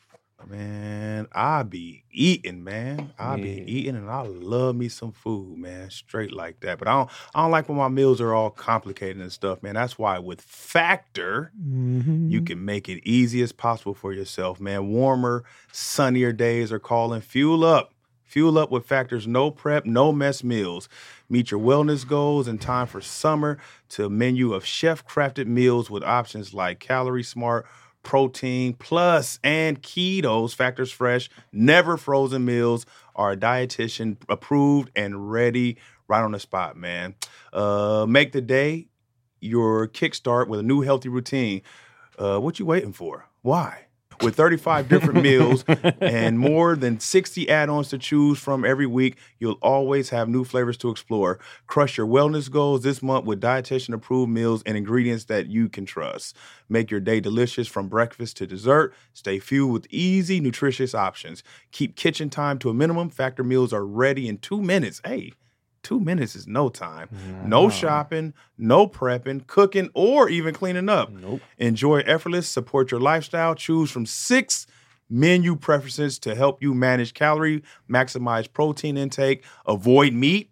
[SPEAKER 1] Man, I be eating, man. I be
[SPEAKER 4] Yeah.
[SPEAKER 1] eating, and I love me some food, man. Straight like that. But I don't, I don't like when my meals are all complicated and stuff, man. That's why with Factor, you can make it easy as possible for yourself, man. Warmer, sunnier days are calling. Fuel up. Fuel up with Factor's no prep, no mess meals. Meet your wellness goals in time for summer to a menu of chef-crafted meals with options like Calorie Smart, Protein Plus, and Ketos. Factor's fresh, never frozen meals are dietitian approved and ready right on the spot, man. Uh, make the day your kickstart with a new healthy routine. Uh, what you waiting for? Why? With thirty-five different meals and more than sixty add-ons to choose from every week, you'll always have new flavors to explore. Crush your wellness goals this month with dietitian-approved meals and ingredients that you can trust. Make your day delicious from breakfast to dessert. Stay fueled with easy, nutritious options. Keep kitchen time to a minimum. Factor meals are ready in two minutes. Hey, two minutes is no time. No shopping, no prepping, cooking, or even cleaning up.
[SPEAKER 2] Nope.
[SPEAKER 1] Enjoy effortless, support your lifestyle. Choose from six menu preferences to help you manage calorie, maximize protein intake, avoid meat,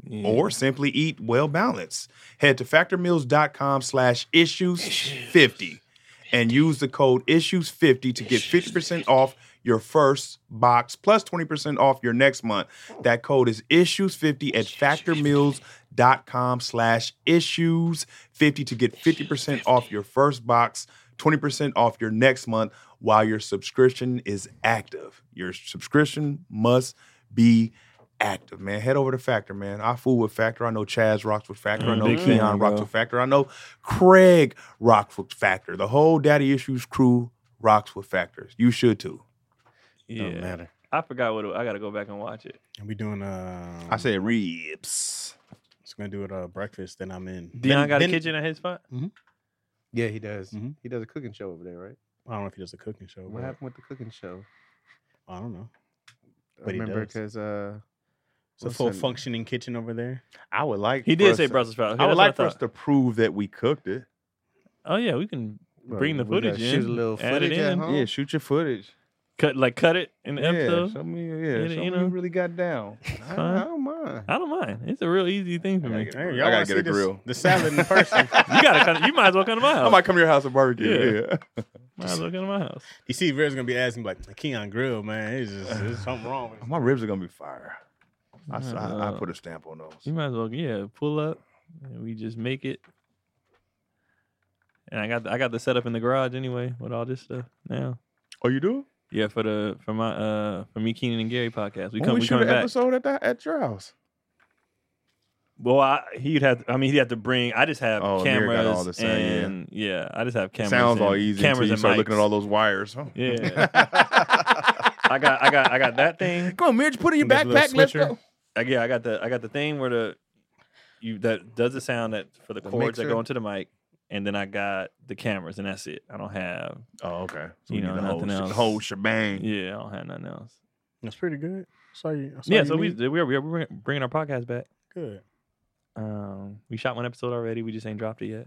[SPEAKER 1] or simply eat well balanced. Head to factormeals.com slash issues fifty and use the code issues fifty to get fifty percent off your first box plus twenty percent off your next month. That code is issues fifty at factormeals.com slash issues fifty to get fifty percent off your first box, twenty percent off your next month while your subscription is active. Your subscription must be active, man. Head over to Factor, man. I fool with Factor. I know Chaz rocks with Factor. I
[SPEAKER 2] Mm,
[SPEAKER 1] know
[SPEAKER 2] big
[SPEAKER 1] Keon
[SPEAKER 2] fan,
[SPEAKER 1] rocks
[SPEAKER 2] bro.
[SPEAKER 1] with Factor. I know Craig rocks with Factor. The whole Daddy Issues crew rocks with Factors. You should too.
[SPEAKER 4] Don't
[SPEAKER 2] Yeah,
[SPEAKER 4] matter.
[SPEAKER 2] I forgot what it, I got to go back and watch it.
[SPEAKER 3] And we doing uh
[SPEAKER 1] I said ribs.
[SPEAKER 3] It's gonna do it uh breakfast, then I'm in.
[SPEAKER 2] Dion
[SPEAKER 3] Then-
[SPEAKER 2] got
[SPEAKER 3] then-
[SPEAKER 2] a kitchen at his spot.
[SPEAKER 4] Yeah, he does.
[SPEAKER 3] Mhm.
[SPEAKER 4] He does a cooking show over there, right?
[SPEAKER 3] I don't know if he does a cooking show.
[SPEAKER 4] What
[SPEAKER 3] but
[SPEAKER 4] happened with the cooking show?
[SPEAKER 3] I don't know.
[SPEAKER 4] I
[SPEAKER 3] But he
[SPEAKER 4] remember
[SPEAKER 3] does.
[SPEAKER 4] because uh,
[SPEAKER 3] It's a
[SPEAKER 4] what's
[SPEAKER 3] full
[SPEAKER 4] her name?
[SPEAKER 3] functioning kitchen over there.
[SPEAKER 1] I would like
[SPEAKER 2] He
[SPEAKER 1] for
[SPEAKER 2] did
[SPEAKER 1] us
[SPEAKER 2] say
[SPEAKER 1] to-
[SPEAKER 2] Brussels sprouts.
[SPEAKER 1] I would
[SPEAKER 2] That's
[SPEAKER 1] like
[SPEAKER 2] what
[SPEAKER 1] for us
[SPEAKER 2] thought.
[SPEAKER 1] to prove that we cooked it.
[SPEAKER 2] Oh yeah, we can
[SPEAKER 4] Well,
[SPEAKER 2] bring the
[SPEAKER 4] we gotta
[SPEAKER 2] footage
[SPEAKER 4] shoot
[SPEAKER 2] in,
[SPEAKER 4] a little
[SPEAKER 2] add it
[SPEAKER 4] footage at
[SPEAKER 2] in.
[SPEAKER 4] home.
[SPEAKER 1] Yeah, shoot your footage.
[SPEAKER 2] cut like cut it in the
[SPEAKER 1] Yeah,
[SPEAKER 2] episode.
[SPEAKER 1] show me. Yeah,
[SPEAKER 2] Get it,
[SPEAKER 1] show
[SPEAKER 2] you
[SPEAKER 1] me
[SPEAKER 2] know?
[SPEAKER 1] you really got down.
[SPEAKER 4] I,
[SPEAKER 2] Fine.
[SPEAKER 4] I don't mind.
[SPEAKER 2] I don't mind. It's a real easy thing for
[SPEAKER 1] I
[SPEAKER 2] me.
[SPEAKER 1] gotta
[SPEAKER 3] Hey,
[SPEAKER 1] I
[SPEAKER 3] y'all
[SPEAKER 1] gotta
[SPEAKER 3] wanna
[SPEAKER 1] get
[SPEAKER 3] see
[SPEAKER 1] a
[SPEAKER 3] this-
[SPEAKER 1] grill.
[SPEAKER 3] The salad in person.
[SPEAKER 2] You gotta come. You might as well come to my
[SPEAKER 1] I
[SPEAKER 2] house.
[SPEAKER 1] might come to your house and barbecue.
[SPEAKER 2] Yeah.
[SPEAKER 1] Yeah.
[SPEAKER 2] Might as well come to my house.
[SPEAKER 3] You see, Red's gonna be asking like, Keon Grill, man. It's just there's something wrong with it.
[SPEAKER 1] My ribs are gonna be fire. I, s- I- I
[SPEAKER 2] Uh,
[SPEAKER 1] put a stamp on those.
[SPEAKER 2] You might as well, yeah, pull up and we just make it. And I got the, I got the setup in the garage anyway with all this stuff now.
[SPEAKER 1] Oh, you do?
[SPEAKER 2] Yeah, for the for my uh for me Keenan and Gary podcast. We
[SPEAKER 1] When
[SPEAKER 2] come
[SPEAKER 1] we
[SPEAKER 2] we
[SPEAKER 1] shoot
[SPEAKER 2] coming
[SPEAKER 1] an
[SPEAKER 2] back.
[SPEAKER 1] episode at that at your house.
[SPEAKER 2] Well, I, he'd have. I mean, he'd have to bring. I just have
[SPEAKER 1] Oh, Amir
[SPEAKER 2] cameras
[SPEAKER 1] got all the sound, yeah.
[SPEAKER 2] and yeah. I just have cameras.
[SPEAKER 1] Sounds all
[SPEAKER 2] and
[SPEAKER 1] easy until
[SPEAKER 2] Cameras
[SPEAKER 1] you
[SPEAKER 2] and
[SPEAKER 1] start looking
[SPEAKER 2] mics.
[SPEAKER 1] at all those wires. Huh?
[SPEAKER 2] Yeah. I got I got I got that thing.
[SPEAKER 1] Come on, Mitch, put it in your
[SPEAKER 3] That little
[SPEAKER 1] backpack. Let's
[SPEAKER 3] switcher.
[SPEAKER 1] go.
[SPEAKER 2] Uh, yeah, I got the I got the thing where the you that does the sound that for the,
[SPEAKER 4] The
[SPEAKER 2] cords that
[SPEAKER 4] mixer?
[SPEAKER 2] go into the mic, and then I got the cameras, and that's it. I don't have
[SPEAKER 1] Oh, okay. So
[SPEAKER 2] You
[SPEAKER 1] we
[SPEAKER 2] know,
[SPEAKER 1] need the whole,
[SPEAKER 2] nothing
[SPEAKER 1] sh-
[SPEAKER 2] else.
[SPEAKER 1] the whole shebang.
[SPEAKER 2] yeah, I don't have nothing else.
[SPEAKER 3] That's pretty good. So you, I saw
[SPEAKER 2] Yeah,
[SPEAKER 3] you
[SPEAKER 2] so we
[SPEAKER 3] need-
[SPEAKER 2] we are we are bring- bringing our podcast back.
[SPEAKER 3] good.
[SPEAKER 2] Um, we shot one episode already. We just ain't dropped it yet.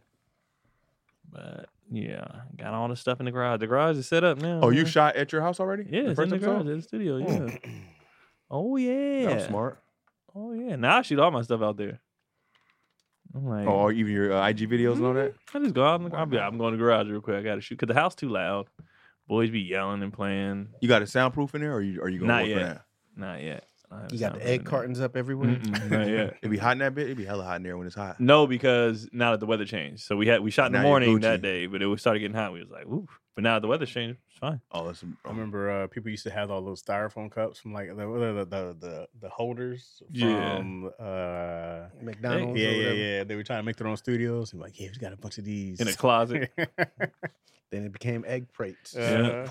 [SPEAKER 2] But yeah, got all the stuff in the garage. The garage is set up now.
[SPEAKER 1] Oh, you
[SPEAKER 2] man.
[SPEAKER 1] shot at your house already?
[SPEAKER 2] Yeah, it's in the garage at the studio. Yeah. Oh yeah.
[SPEAKER 1] That was smart.
[SPEAKER 2] Oh yeah. Now I shoot all my stuff out there. I'm like,
[SPEAKER 1] Oh, or even your uh, I G videos and all that?
[SPEAKER 2] I just go out. In the, I'll be, I'm going to the garage real quick. I got to shoot because the house too loud. Boys be yelling and playing.
[SPEAKER 1] You got it soundproof in there, or you, are you going to
[SPEAKER 2] Not
[SPEAKER 1] work
[SPEAKER 2] yet.
[SPEAKER 1] on that?
[SPEAKER 2] Not yet. I have
[SPEAKER 4] You got
[SPEAKER 2] sound
[SPEAKER 4] the egg
[SPEAKER 2] in there.
[SPEAKER 4] cartons up everywhere.
[SPEAKER 2] Mm-mm, not yet.
[SPEAKER 1] It be hot in that bit? It be hella hot in there when it's hot.
[SPEAKER 2] No, because now that the weather changed, so we had we shot in the
[SPEAKER 1] Now you're
[SPEAKER 2] morning
[SPEAKER 1] Gucci.
[SPEAKER 2] that day, but it was started getting hot. We was like, ooh. But now that the weather's changed, it's fine.
[SPEAKER 1] Oh, that's
[SPEAKER 3] I remember uh, people used to have all those styrofoam cups from like the the the the, the holders
[SPEAKER 2] Yeah.
[SPEAKER 3] from uh,
[SPEAKER 4] McDonald's.
[SPEAKER 3] yeah
[SPEAKER 4] or
[SPEAKER 3] yeah
[SPEAKER 4] whatever.
[SPEAKER 3] yeah. They were trying to make their own studios. And like, yeah, we got a bunch of these
[SPEAKER 2] In a closet.
[SPEAKER 4] Then it became egg crates.
[SPEAKER 3] Uh,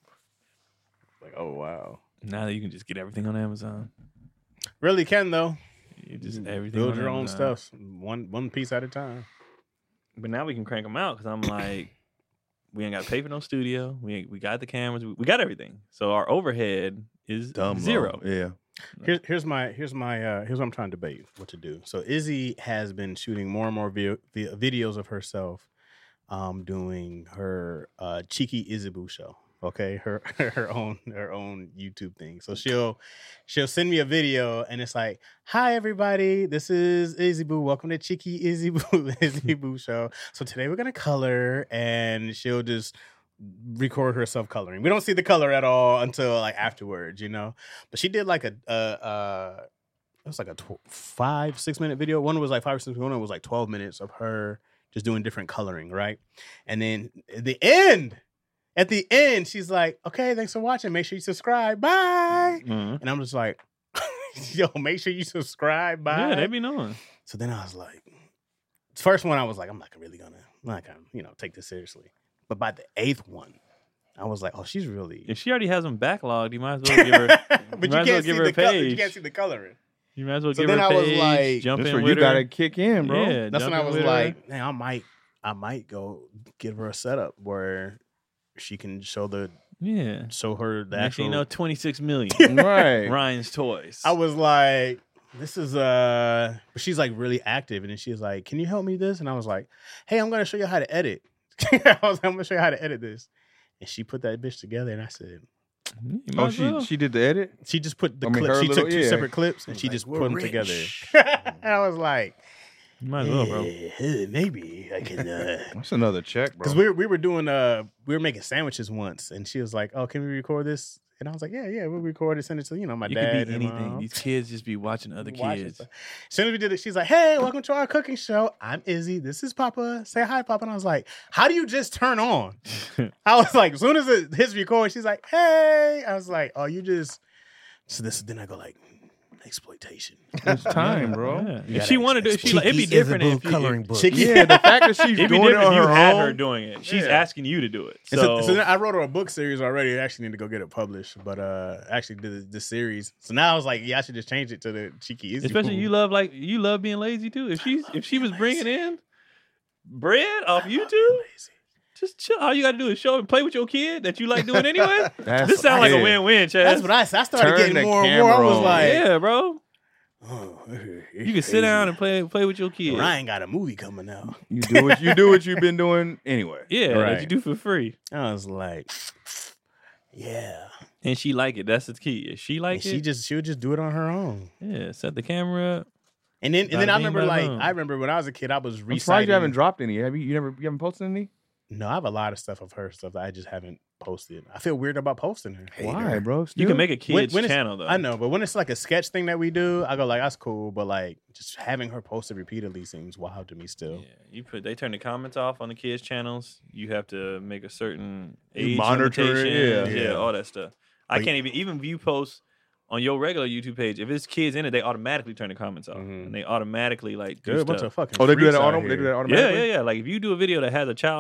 [SPEAKER 3] like, oh wow,
[SPEAKER 2] Now that you can just get everything on Amazon.
[SPEAKER 3] really can though.
[SPEAKER 2] You just everything
[SPEAKER 3] Build
[SPEAKER 2] on
[SPEAKER 3] your own
[SPEAKER 2] Amazon.
[SPEAKER 3] stuff, one one piece at a time.
[SPEAKER 2] But now we can crank them out because I'm like, we ain't got to pay for no studio. We ain't, we got the cameras. We, we got everything. So our overhead is
[SPEAKER 1] dumb. low.
[SPEAKER 2] zero.
[SPEAKER 1] Yeah.
[SPEAKER 3] Here's here's my here's my uh, here's what I'm trying to debate what to do. So Izzy has been shooting more and more vi- vi- videos of herself, um, doing her uh, cheeky Izzy show. Okay, her her own her own YouTube thing. So she'll she'll send me a video and it's like, "Hi everybody, this is Izzy Boo. Welcome to Cheeky Izzy Boo Izzy Boo show. So today we're gonna color," and she'll just record herself coloring. We don't see the color at all until like afterwards, you know. But she did like a uh uh it was like a tw- five six minute video. One was like five or six. One was like twelve minutes of her just doing different coloring, right? And then at the end. At the end, she's like, "Okay, thanks for watching. Make sure you subscribe. Bye."
[SPEAKER 2] Mhm.
[SPEAKER 3] And I'm just like, "Yo, make sure you subscribe. Bye."
[SPEAKER 2] Yeah, they be knowing.
[SPEAKER 3] So then I was like, first one, I was like, I'm not really gonna, I'm not gonna, you know, take this seriously. But by the eighth one, I was like, oh, she's really.
[SPEAKER 2] If she already has them backlogged, you might as well give her.
[SPEAKER 3] but you
[SPEAKER 2] might as well
[SPEAKER 3] can't see
[SPEAKER 2] give her
[SPEAKER 3] the
[SPEAKER 2] a
[SPEAKER 3] color. You
[SPEAKER 2] page.
[SPEAKER 3] can't see the coloring.
[SPEAKER 2] You might as well
[SPEAKER 3] So
[SPEAKER 2] give
[SPEAKER 3] then
[SPEAKER 2] her a
[SPEAKER 3] I was
[SPEAKER 2] page.
[SPEAKER 3] like-
[SPEAKER 2] jump
[SPEAKER 1] That's
[SPEAKER 2] in
[SPEAKER 1] where
[SPEAKER 2] with
[SPEAKER 1] you got
[SPEAKER 2] her.
[SPEAKER 1] to kick in, bro.
[SPEAKER 2] Yeah,
[SPEAKER 3] That's
[SPEAKER 2] jump
[SPEAKER 3] when I
[SPEAKER 2] in
[SPEAKER 3] was
[SPEAKER 2] with her.
[SPEAKER 3] like, man, I might, I might go give her a setup where she can show the,
[SPEAKER 2] yeah.
[SPEAKER 3] show her the
[SPEAKER 2] Next thing
[SPEAKER 3] actual.
[SPEAKER 2] you know, twenty-six million.
[SPEAKER 1] Right.
[SPEAKER 2] Ryan's Toys.
[SPEAKER 3] I was like, this is uh, but she's like really active, and then she's like, can you help me this? And I was like, hey, I'm gonna show you how to edit. I was like, I'm gonna show you how to edit this. And she put that bitch together, and I said,
[SPEAKER 2] You might
[SPEAKER 1] Oh,
[SPEAKER 2] as
[SPEAKER 1] she
[SPEAKER 2] well.
[SPEAKER 1] she did the edit?
[SPEAKER 3] she just put the
[SPEAKER 1] I mean,
[SPEAKER 3] clips.
[SPEAKER 1] her
[SPEAKER 3] She
[SPEAKER 1] little-
[SPEAKER 3] took two
[SPEAKER 1] yeah.
[SPEAKER 3] separate clips, and she
[SPEAKER 4] Like,
[SPEAKER 3] just
[SPEAKER 4] we're
[SPEAKER 3] put them
[SPEAKER 4] rich.
[SPEAKER 3] together. And I was like,
[SPEAKER 2] You might as well, bro.
[SPEAKER 3] "Eh, maybe I can. Uh,
[SPEAKER 1] That's another check, bro.
[SPEAKER 3] Because we were, we were doing uh we were making sandwiches once, and she was like, "Oh, can we record this?" And I was like, "Yeah, yeah, we'll record it, send it to you know my
[SPEAKER 2] You
[SPEAKER 3] dad."
[SPEAKER 2] could be
[SPEAKER 3] and my
[SPEAKER 2] anything.
[SPEAKER 3] mom."
[SPEAKER 2] These kids just be watching other
[SPEAKER 3] Watching
[SPEAKER 2] kids.
[SPEAKER 3] stuff. As soon as we did it, she's like, "Hey, welcome to our cooking show. I'm Izzy. This is Papa. Say hi, Papa." And I was like, "How do you just turn on?" I was like, as soon as it hits record, she's like, "Hey." I was like, "Oh, you just." So this then I go like exploitation.
[SPEAKER 1] It's time, bro.
[SPEAKER 2] Yeah.
[SPEAKER 3] You
[SPEAKER 2] If she
[SPEAKER 3] gotta-
[SPEAKER 2] wanted to,
[SPEAKER 3] it's
[SPEAKER 2] she like, it'd be
[SPEAKER 4] Cheeky
[SPEAKER 2] different
[SPEAKER 4] Isabel
[SPEAKER 2] if you,
[SPEAKER 4] coloring
[SPEAKER 2] if,
[SPEAKER 4] book.
[SPEAKER 3] Cheeky-
[SPEAKER 1] Yeah, the fact that she's
[SPEAKER 2] it'd be
[SPEAKER 1] doing it
[SPEAKER 2] different
[SPEAKER 1] on
[SPEAKER 2] if you
[SPEAKER 1] her
[SPEAKER 2] had
[SPEAKER 1] own.
[SPEAKER 2] her doing it. She's
[SPEAKER 3] Yeah.
[SPEAKER 2] asking you to do it.
[SPEAKER 3] And
[SPEAKER 2] So,
[SPEAKER 3] So, so then I wrote her a book series already. I actually need to go get it published, but uh, I actually did the, the series. So now I was like, yeah, I should just change it to the cheeky Izzy.
[SPEAKER 2] especially
[SPEAKER 3] Boo.
[SPEAKER 2] you love like you love being lazy too. If she's if she was bringing in bread off YouTube, just chill. All you got to do is show and play with your kid that you like doing anyway.
[SPEAKER 1] That's
[SPEAKER 2] This sounds like a
[SPEAKER 1] it.
[SPEAKER 2] win-win, Chaz.
[SPEAKER 3] That's what I said. I started
[SPEAKER 1] Turn
[SPEAKER 3] getting
[SPEAKER 1] the
[SPEAKER 3] more and more. I
[SPEAKER 1] camera
[SPEAKER 3] was
[SPEAKER 1] on.
[SPEAKER 3] like,
[SPEAKER 2] yeah, bro.
[SPEAKER 3] oh,
[SPEAKER 2] You can sit down and play play with your kid.
[SPEAKER 3] Ryan got a movie coming out.
[SPEAKER 1] You do what you do what you've been doing anyway.
[SPEAKER 2] Yeah,
[SPEAKER 3] Right.
[SPEAKER 2] that you do for free.
[SPEAKER 3] I was like, yeah.
[SPEAKER 2] And she like it. That's the key. If she like
[SPEAKER 3] And
[SPEAKER 2] it,
[SPEAKER 3] she just she would just do it on her own.
[SPEAKER 2] yeah, set the camera up.
[SPEAKER 3] And then and
[SPEAKER 2] Bada
[SPEAKER 3] then I
[SPEAKER 2] bing,
[SPEAKER 3] remember
[SPEAKER 2] bada
[SPEAKER 3] like
[SPEAKER 2] boom.
[SPEAKER 3] I remember when I was a kid, I was
[SPEAKER 1] I'm surprised
[SPEAKER 3] reciting.
[SPEAKER 1] you haven't dropped any. Have you? You never? You haven't posted any?
[SPEAKER 3] No, I have a lot of stuff of her stuff that I just haven't posted. I feel weird about posting her.
[SPEAKER 1] Why, bro?
[SPEAKER 2] You
[SPEAKER 1] Still?
[SPEAKER 2] can make a
[SPEAKER 3] When-
[SPEAKER 2] kid's
[SPEAKER 3] when it's-
[SPEAKER 2] channel though.
[SPEAKER 3] I know, but when it's like a sketch thing that we do, I go like, that's cool. But like just having her post it repeatedly seems wild to me still.
[SPEAKER 2] Yeah, you put they turn the comments off on the kids' channels. You have to make a certain
[SPEAKER 1] You
[SPEAKER 2] age
[SPEAKER 1] monitor it,
[SPEAKER 2] limitation.
[SPEAKER 1] yeah.
[SPEAKER 2] yeah, all that stuff. I
[SPEAKER 3] But-
[SPEAKER 2] can't even even view posts on your regular YouTube page. If it's kids in it, they automatically turn the comments off,
[SPEAKER 3] Mhm.
[SPEAKER 2] and they automatically like do
[SPEAKER 3] Good bunch
[SPEAKER 2] stuff.
[SPEAKER 3] of fucking.
[SPEAKER 1] Oh, they do
[SPEAKER 3] freaks
[SPEAKER 1] that
[SPEAKER 3] out
[SPEAKER 1] auto. They do
[SPEAKER 3] here.
[SPEAKER 1] that
[SPEAKER 2] Yeah,
[SPEAKER 1] automatically.
[SPEAKER 2] yeah, yeah. Like if you do a video that has a child in it,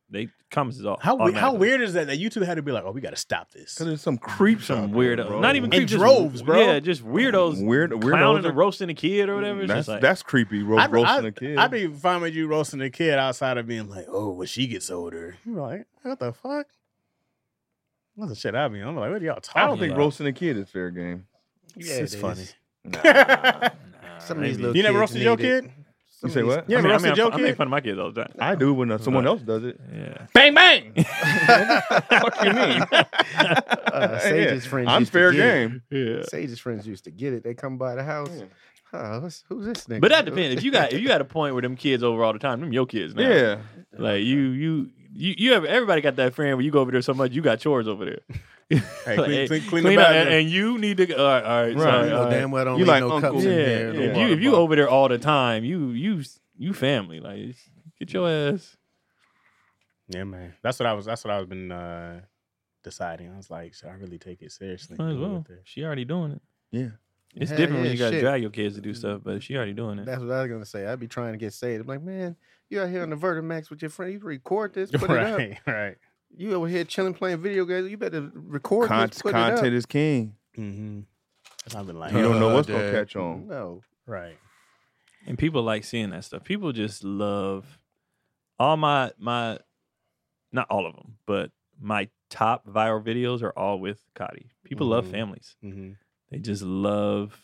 [SPEAKER 2] they comments is all
[SPEAKER 3] How we- how
[SPEAKER 2] automatically.
[SPEAKER 3] weird is that that YouTube had to be like, oh, we got to stop this.
[SPEAKER 1] Because there's some creeps
[SPEAKER 2] Some
[SPEAKER 1] out there,
[SPEAKER 2] weirdo,
[SPEAKER 1] bro.
[SPEAKER 2] not even
[SPEAKER 3] In
[SPEAKER 2] creep, just-
[SPEAKER 3] droves, bro.
[SPEAKER 2] Yeah, just weirdos,
[SPEAKER 1] Weird,
[SPEAKER 2] clowning
[SPEAKER 1] weirdos.
[SPEAKER 2] and roasting a kid or whatever. It's
[SPEAKER 1] That's
[SPEAKER 2] just like,
[SPEAKER 1] that's creepy. Ro-
[SPEAKER 3] I'd,
[SPEAKER 1] roasting
[SPEAKER 3] I'd,
[SPEAKER 1] a kid.
[SPEAKER 3] I'd be fine with you roasting a kid outside of being like, oh, when she gets older. You're like, what the fuck? That's the shit I be on. I'm like, what are y'all talking
[SPEAKER 1] I don't think
[SPEAKER 3] about?
[SPEAKER 1] roasting a kid is fair game.
[SPEAKER 4] Yeah,
[SPEAKER 3] it's
[SPEAKER 4] it
[SPEAKER 3] funny.
[SPEAKER 4] is.
[SPEAKER 2] nah,
[SPEAKER 4] Some of these
[SPEAKER 2] maybe.
[SPEAKER 4] little
[SPEAKER 3] You never
[SPEAKER 4] kids
[SPEAKER 3] roasted your
[SPEAKER 4] need it.
[SPEAKER 3] kid?
[SPEAKER 1] You say what?
[SPEAKER 3] You
[SPEAKER 2] I
[SPEAKER 3] ever
[SPEAKER 2] mean, I,
[SPEAKER 3] roasted
[SPEAKER 2] mean,
[SPEAKER 3] your
[SPEAKER 2] I, I make
[SPEAKER 3] kid?
[SPEAKER 2] fun of my kids all the time.
[SPEAKER 1] I do when uh, someone else does it.
[SPEAKER 2] Yeah.
[SPEAKER 3] Bang, bang.
[SPEAKER 1] What you mean?
[SPEAKER 4] Uh, Sage's
[SPEAKER 1] Yeah.
[SPEAKER 4] friends
[SPEAKER 1] I'm
[SPEAKER 4] used to
[SPEAKER 1] fair
[SPEAKER 4] get
[SPEAKER 1] game.
[SPEAKER 2] Yeah.
[SPEAKER 4] it. Sage's friends used to get it. They come by the house.
[SPEAKER 1] Yeah.
[SPEAKER 4] Huh, what's, who's this nigga?
[SPEAKER 2] But that depends. If you got if you got a point where them kids over all the time, them your kids now.
[SPEAKER 1] Yeah.
[SPEAKER 2] Like you you you you have everybody got that friend where you go over there so much you got chores over there.
[SPEAKER 3] Hey,
[SPEAKER 2] Like,
[SPEAKER 3] clean,
[SPEAKER 2] hey,
[SPEAKER 3] clean, clean,
[SPEAKER 2] clean
[SPEAKER 3] the
[SPEAKER 2] up,
[SPEAKER 3] bathroom.
[SPEAKER 2] and, and you need to. All right, all right,
[SPEAKER 1] Right.
[SPEAKER 2] sorry,
[SPEAKER 4] You know
[SPEAKER 2] all right.
[SPEAKER 4] damn well don't
[SPEAKER 1] You
[SPEAKER 4] leave
[SPEAKER 1] like
[SPEAKER 4] no
[SPEAKER 1] Uncle-
[SPEAKER 4] cups
[SPEAKER 2] Yeah,
[SPEAKER 4] in there.
[SPEAKER 2] yeah.
[SPEAKER 4] no
[SPEAKER 2] If you
[SPEAKER 4] water
[SPEAKER 2] if you
[SPEAKER 4] bottle.
[SPEAKER 2] over there all the time, you you you family. Like get your ass.
[SPEAKER 3] Yeah, man. That's what I was. That's what I was been uh, deciding. I was like, should I really take it seriously?
[SPEAKER 2] Might as
[SPEAKER 3] Go
[SPEAKER 2] well.
[SPEAKER 3] with it?
[SPEAKER 2] She already doing it.
[SPEAKER 1] Yeah.
[SPEAKER 2] It's
[SPEAKER 4] Hell
[SPEAKER 2] different when
[SPEAKER 4] yeah,
[SPEAKER 2] you got to
[SPEAKER 4] shit.
[SPEAKER 2] drag your kids to do stuff, but she already doing it.
[SPEAKER 4] That's what I was gonna say. I'd be trying to get saved. I'm like, man, you out here on the Vertimax with your friend. You record this, put it up.
[SPEAKER 3] Right, right.
[SPEAKER 4] You over here chilling, playing video games. You better record
[SPEAKER 1] Con-
[SPEAKER 4] this, put
[SPEAKER 1] content
[SPEAKER 4] it up.
[SPEAKER 1] is king.
[SPEAKER 3] Mm-hmm. I've been like,
[SPEAKER 1] You don't know
[SPEAKER 4] Uh,
[SPEAKER 1] what's gonna
[SPEAKER 4] Dad.
[SPEAKER 1] catch on.
[SPEAKER 4] No,
[SPEAKER 3] right.
[SPEAKER 2] And people like seeing that stuff. People just love all my my, not all of them, but my top viral videos are all with Cotty. People love
[SPEAKER 3] Mhm.
[SPEAKER 2] families.
[SPEAKER 3] Mm-hmm.
[SPEAKER 2] They just love.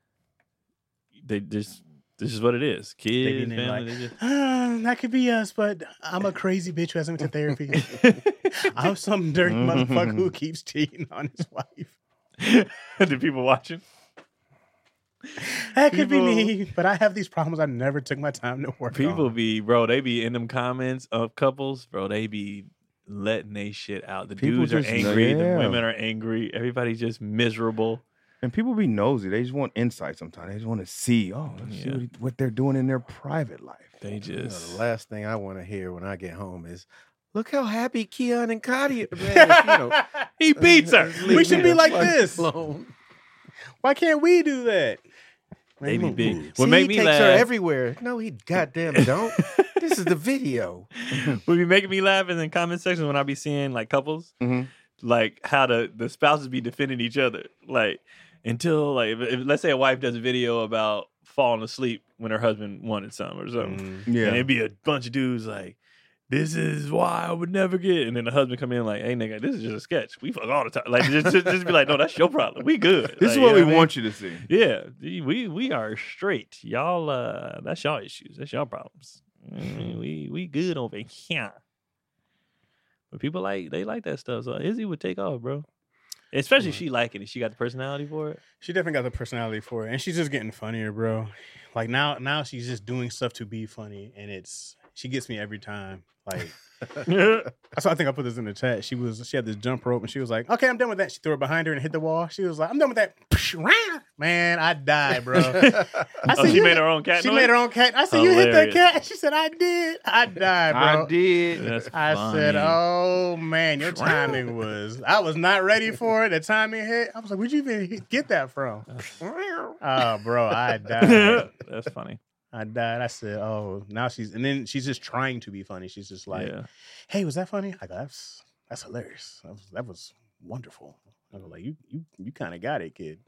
[SPEAKER 2] They just this is what it is.
[SPEAKER 3] They be
[SPEAKER 2] Kids,
[SPEAKER 3] there
[SPEAKER 2] family.
[SPEAKER 3] like,
[SPEAKER 2] they just,
[SPEAKER 3] ah, that could be us, but I'm a crazy bitch who hasn't went to therapy. I'm some dirty motherfucker who keeps cheating on his wife.
[SPEAKER 2] the people watching.
[SPEAKER 3] That could
[SPEAKER 2] People-
[SPEAKER 3] be me, but I have these problems I never took my time to work
[SPEAKER 2] People
[SPEAKER 3] on.
[SPEAKER 2] be bro. They be in them comments of couples, bro. They be letting they shit out. The
[SPEAKER 1] People
[SPEAKER 2] dudes are
[SPEAKER 1] just-
[SPEAKER 2] angry. The
[SPEAKER 1] yeah.
[SPEAKER 2] women are angry. Everybody's just miserable.
[SPEAKER 1] And people be nosy. They just want insight sometimes. They just want to see, oh, let's see
[SPEAKER 2] Yeah.
[SPEAKER 1] what, what they're doing in their private life.
[SPEAKER 2] They
[SPEAKER 4] You know,
[SPEAKER 2] just
[SPEAKER 4] the last thing I want to hear when I get home is, "Look how happy Keon and Cotty are." Man, you know,
[SPEAKER 2] he beats her.
[SPEAKER 4] leave
[SPEAKER 3] We should
[SPEAKER 4] me
[SPEAKER 3] be
[SPEAKER 4] the
[SPEAKER 3] like
[SPEAKER 4] fuck
[SPEAKER 3] this.
[SPEAKER 4] alone.
[SPEAKER 3] Why can't we do that?
[SPEAKER 2] They be
[SPEAKER 3] move,
[SPEAKER 2] big.
[SPEAKER 3] move.
[SPEAKER 2] What
[SPEAKER 4] See,
[SPEAKER 2] make
[SPEAKER 4] he
[SPEAKER 2] me
[SPEAKER 4] takes
[SPEAKER 2] laugh?
[SPEAKER 4] her everywhere. No, he goddamn don't. This is the video.
[SPEAKER 2] What be making me laugh in the comment section when I be seeing like couples,
[SPEAKER 1] Mhm.
[SPEAKER 2] like how the the spouses be defending each other, like until like if, if- let's say a wife does a video about falling asleep when her husband wanted some or something,
[SPEAKER 3] Mm.
[SPEAKER 1] Yeah.
[SPEAKER 2] and it'd be a bunch of dudes like, "This is why I would never get," and then the husband come in like, "Hey nigga, this is just a sketch. We fuck all the time." Like just just, just be like, "No, that's your problem. We good.
[SPEAKER 1] This is
[SPEAKER 2] Like,
[SPEAKER 1] what
[SPEAKER 2] you
[SPEAKER 1] we
[SPEAKER 2] know I mean?
[SPEAKER 1] want you to see.
[SPEAKER 2] Yeah, we we are straight. Y'all, uh, that's y'all issues. That's y'all problems. Mm, we we good over here. But people like they like that stuff. So Izzy would take off, bro. Especially if she like it and she got the personality for it.
[SPEAKER 3] She definitely got the personality for it, and she's just getting funnier, bro. Like now, now she's just doing stuff to be funny, and it's she gets me every time. Like that's why I think I put this in the chat. She was she had this jump rope, and she was like, "Okay, I'm done with that." She threw it behind her and hit the wall. She was like, "I'm done with that." Man, I died, bro. I
[SPEAKER 2] Oh, she
[SPEAKER 3] "You
[SPEAKER 2] made
[SPEAKER 3] hit-
[SPEAKER 2] her own cat.
[SPEAKER 3] She
[SPEAKER 2] noise?
[SPEAKER 3] made her own cat. I said, "You hit that
[SPEAKER 2] Hilarious.
[SPEAKER 3] cat." She said, "I did." I died, bro.
[SPEAKER 1] I did.
[SPEAKER 2] That's
[SPEAKER 3] I said,
[SPEAKER 2] funny.
[SPEAKER 3] "Oh man, your timing was. I was not ready for it. The timing hit. I was like, where'd you even hit- get that from?" Oh, bro, I died.
[SPEAKER 2] That's funny.
[SPEAKER 3] I died. I said, "Oh, now she's," and then she's just trying to be funny. She's just like,
[SPEAKER 2] yeah.
[SPEAKER 3] "Hey, was that funny?" I go, "That's that's hilarious. That was, that was wonderful." I was like, "You you you kind of got it, kid."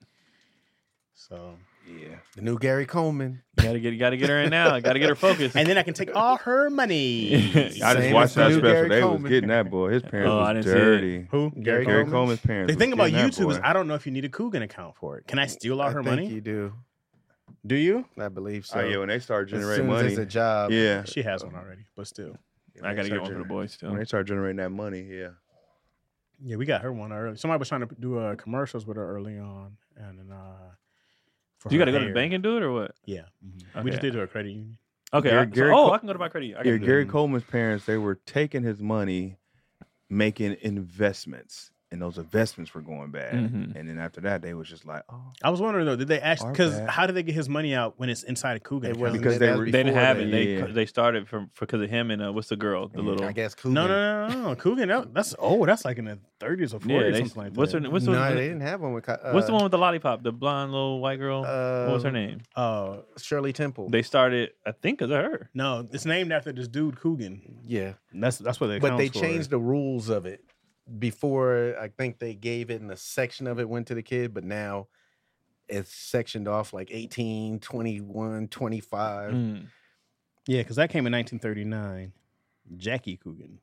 [SPEAKER 3] So,
[SPEAKER 1] Yeah.
[SPEAKER 4] The new Gary Coleman.
[SPEAKER 2] You gotta get you gotta get her in now. Gotta get her focused.
[SPEAKER 3] and then I can take all her money.
[SPEAKER 1] I just
[SPEAKER 4] Same
[SPEAKER 1] watched
[SPEAKER 4] as the
[SPEAKER 1] that
[SPEAKER 4] new
[SPEAKER 1] special.
[SPEAKER 4] Gary
[SPEAKER 1] They was
[SPEAKER 4] Coleman.
[SPEAKER 1] getting that boy. His parents
[SPEAKER 2] Oh, I
[SPEAKER 1] was
[SPEAKER 2] didn't see it.
[SPEAKER 1] dirty.
[SPEAKER 3] Who?
[SPEAKER 4] Gary
[SPEAKER 1] Gary
[SPEAKER 4] Coleman?
[SPEAKER 1] Coleman's parents.
[SPEAKER 3] The
[SPEAKER 1] was
[SPEAKER 3] thing about
[SPEAKER 1] getting that
[SPEAKER 3] YouTube is
[SPEAKER 1] boy.
[SPEAKER 3] I don't know if you need a Coogan account for it. Can I steal all
[SPEAKER 4] I
[SPEAKER 3] her
[SPEAKER 4] think
[SPEAKER 3] money?
[SPEAKER 4] you do.
[SPEAKER 3] Do you?
[SPEAKER 4] I believe so.
[SPEAKER 1] Oh yeah, when they start
[SPEAKER 4] as
[SPEAKER 1] generating
[SPEAKER 4] soon as
[SPEAKER 1] money.
[SPEAKER 4] it's a job.
[SPEAKER 1] Yeah.
[SPEAKER 3] She has one already, but still.
[SPEAKER 2] I gotta get one for the boys too.
[SPEAKER 1] When they start generating that money, yeah.
[SPEAKER 3] Yeah, we got her one early. Somebody was trying to do uh, commercials with her early on, and then uh, for
[SPEAKER 2] You
[SPEAKER 3] her
[SPEAKER 2] gotta go to the
[SPEAKER 3] hair.
[SPEAKER 2] bank and do it or what?
[SPEAKER 3] Yeah, mhm.
[SPEAKER 2] Okay.
[SPEAKER 3] we just did to a credit union.
[SPEAKER 2] Okay.
[SPEAKER 1] Gary-
[SPEAKER 2] I- so-
[SPEAKER 1] Gary
[SPEAKER 2] oh,
[SPEAKER 1] Co-
[SPEAKER 2] I can go to my credit. union. I
[SPEAKER 1] Yeah,
[SPEAKER 2] can do
[SPEAKER 1] Gary
[SPEAKER 2] that.
[SPEAKER 1] Coleman's parents, they were taking his money, making investments and those investments were going bad.
[SPEAKER 2] Mhm.
[SPEAKER 1] And then after that, they was just like, oh,
[SPEAKER 3] I was wondering though, did they actually?
[SPEAKER 1] Our
[SPEAKER 3] Because
[SPEAKER 1] bad.
[SPEAKER 3] how did they get his money out when it's inside of Coogan?
[SPEAKER 4] It
[SPEAKER 3] account?
[SPEAKER 4] wasn't
[SPEAKER 1] Because
[SPEAKER 4] that-
[SPEAKER 1] they
[SPEAKER 4] that was
[SPEAKER 1] were-
[SPEAKER 2] They didn't
[SPEAKER 4] before
[SPEAKER 2] have
[SPEAKER 4] that.
[SPEAKER 2] it. They
[SPEAKER 1] Yeah.
[SPEAKER 2] they started from because of him and uh, what's the girl, the little.
[SPEAKER 4] I guess Coogan.
[SPEAKER 3] No, no, no, no, no. Coogan. That, that's oh, that's like in the thirties or
[SPEAKER 2] Yeah,
[SPEAKER 3] forties,
[SPEAKER 2] they,
[SPEAKER 3] something like
[SPEAKER 2] what's her
[SPEAKER 3] that.
[SPEAKER 2] what's
[SPEAKER 4] no,
[SPEAKER 2] the
[SPEAKER 4] they didn't have one with. Uh,
[SPEAKER 2] what's the one with the lollipop, the blonde little white girl?
[SPEAKER 4] Uh,
[SPEAKER 2] what was her name?
[SPEAKER 3] Uh,
[SPEAKER 4] Shirley Temple.
[SPEAKER 2] They started, I think, because of her.
[SPEAKER 3] no, it's named after this dude Coogan.
[SPEAKER 4] yeah,
[SPEAKER 3] And that's that's what they.
[SPEAKER 4] but they
[SPEAKER 3] accounts for.
[SPEAKER 4] changed the rules of it before. I think they gave it, and a section of it went to the kid, but now it's sectioned off like eighteen, twenty-one, twenty-five.
[SPEAKER 2] Mm.
[SPEAKER 3] Yeah, because that came in nineteen thirty-nine. Jackie Coogan.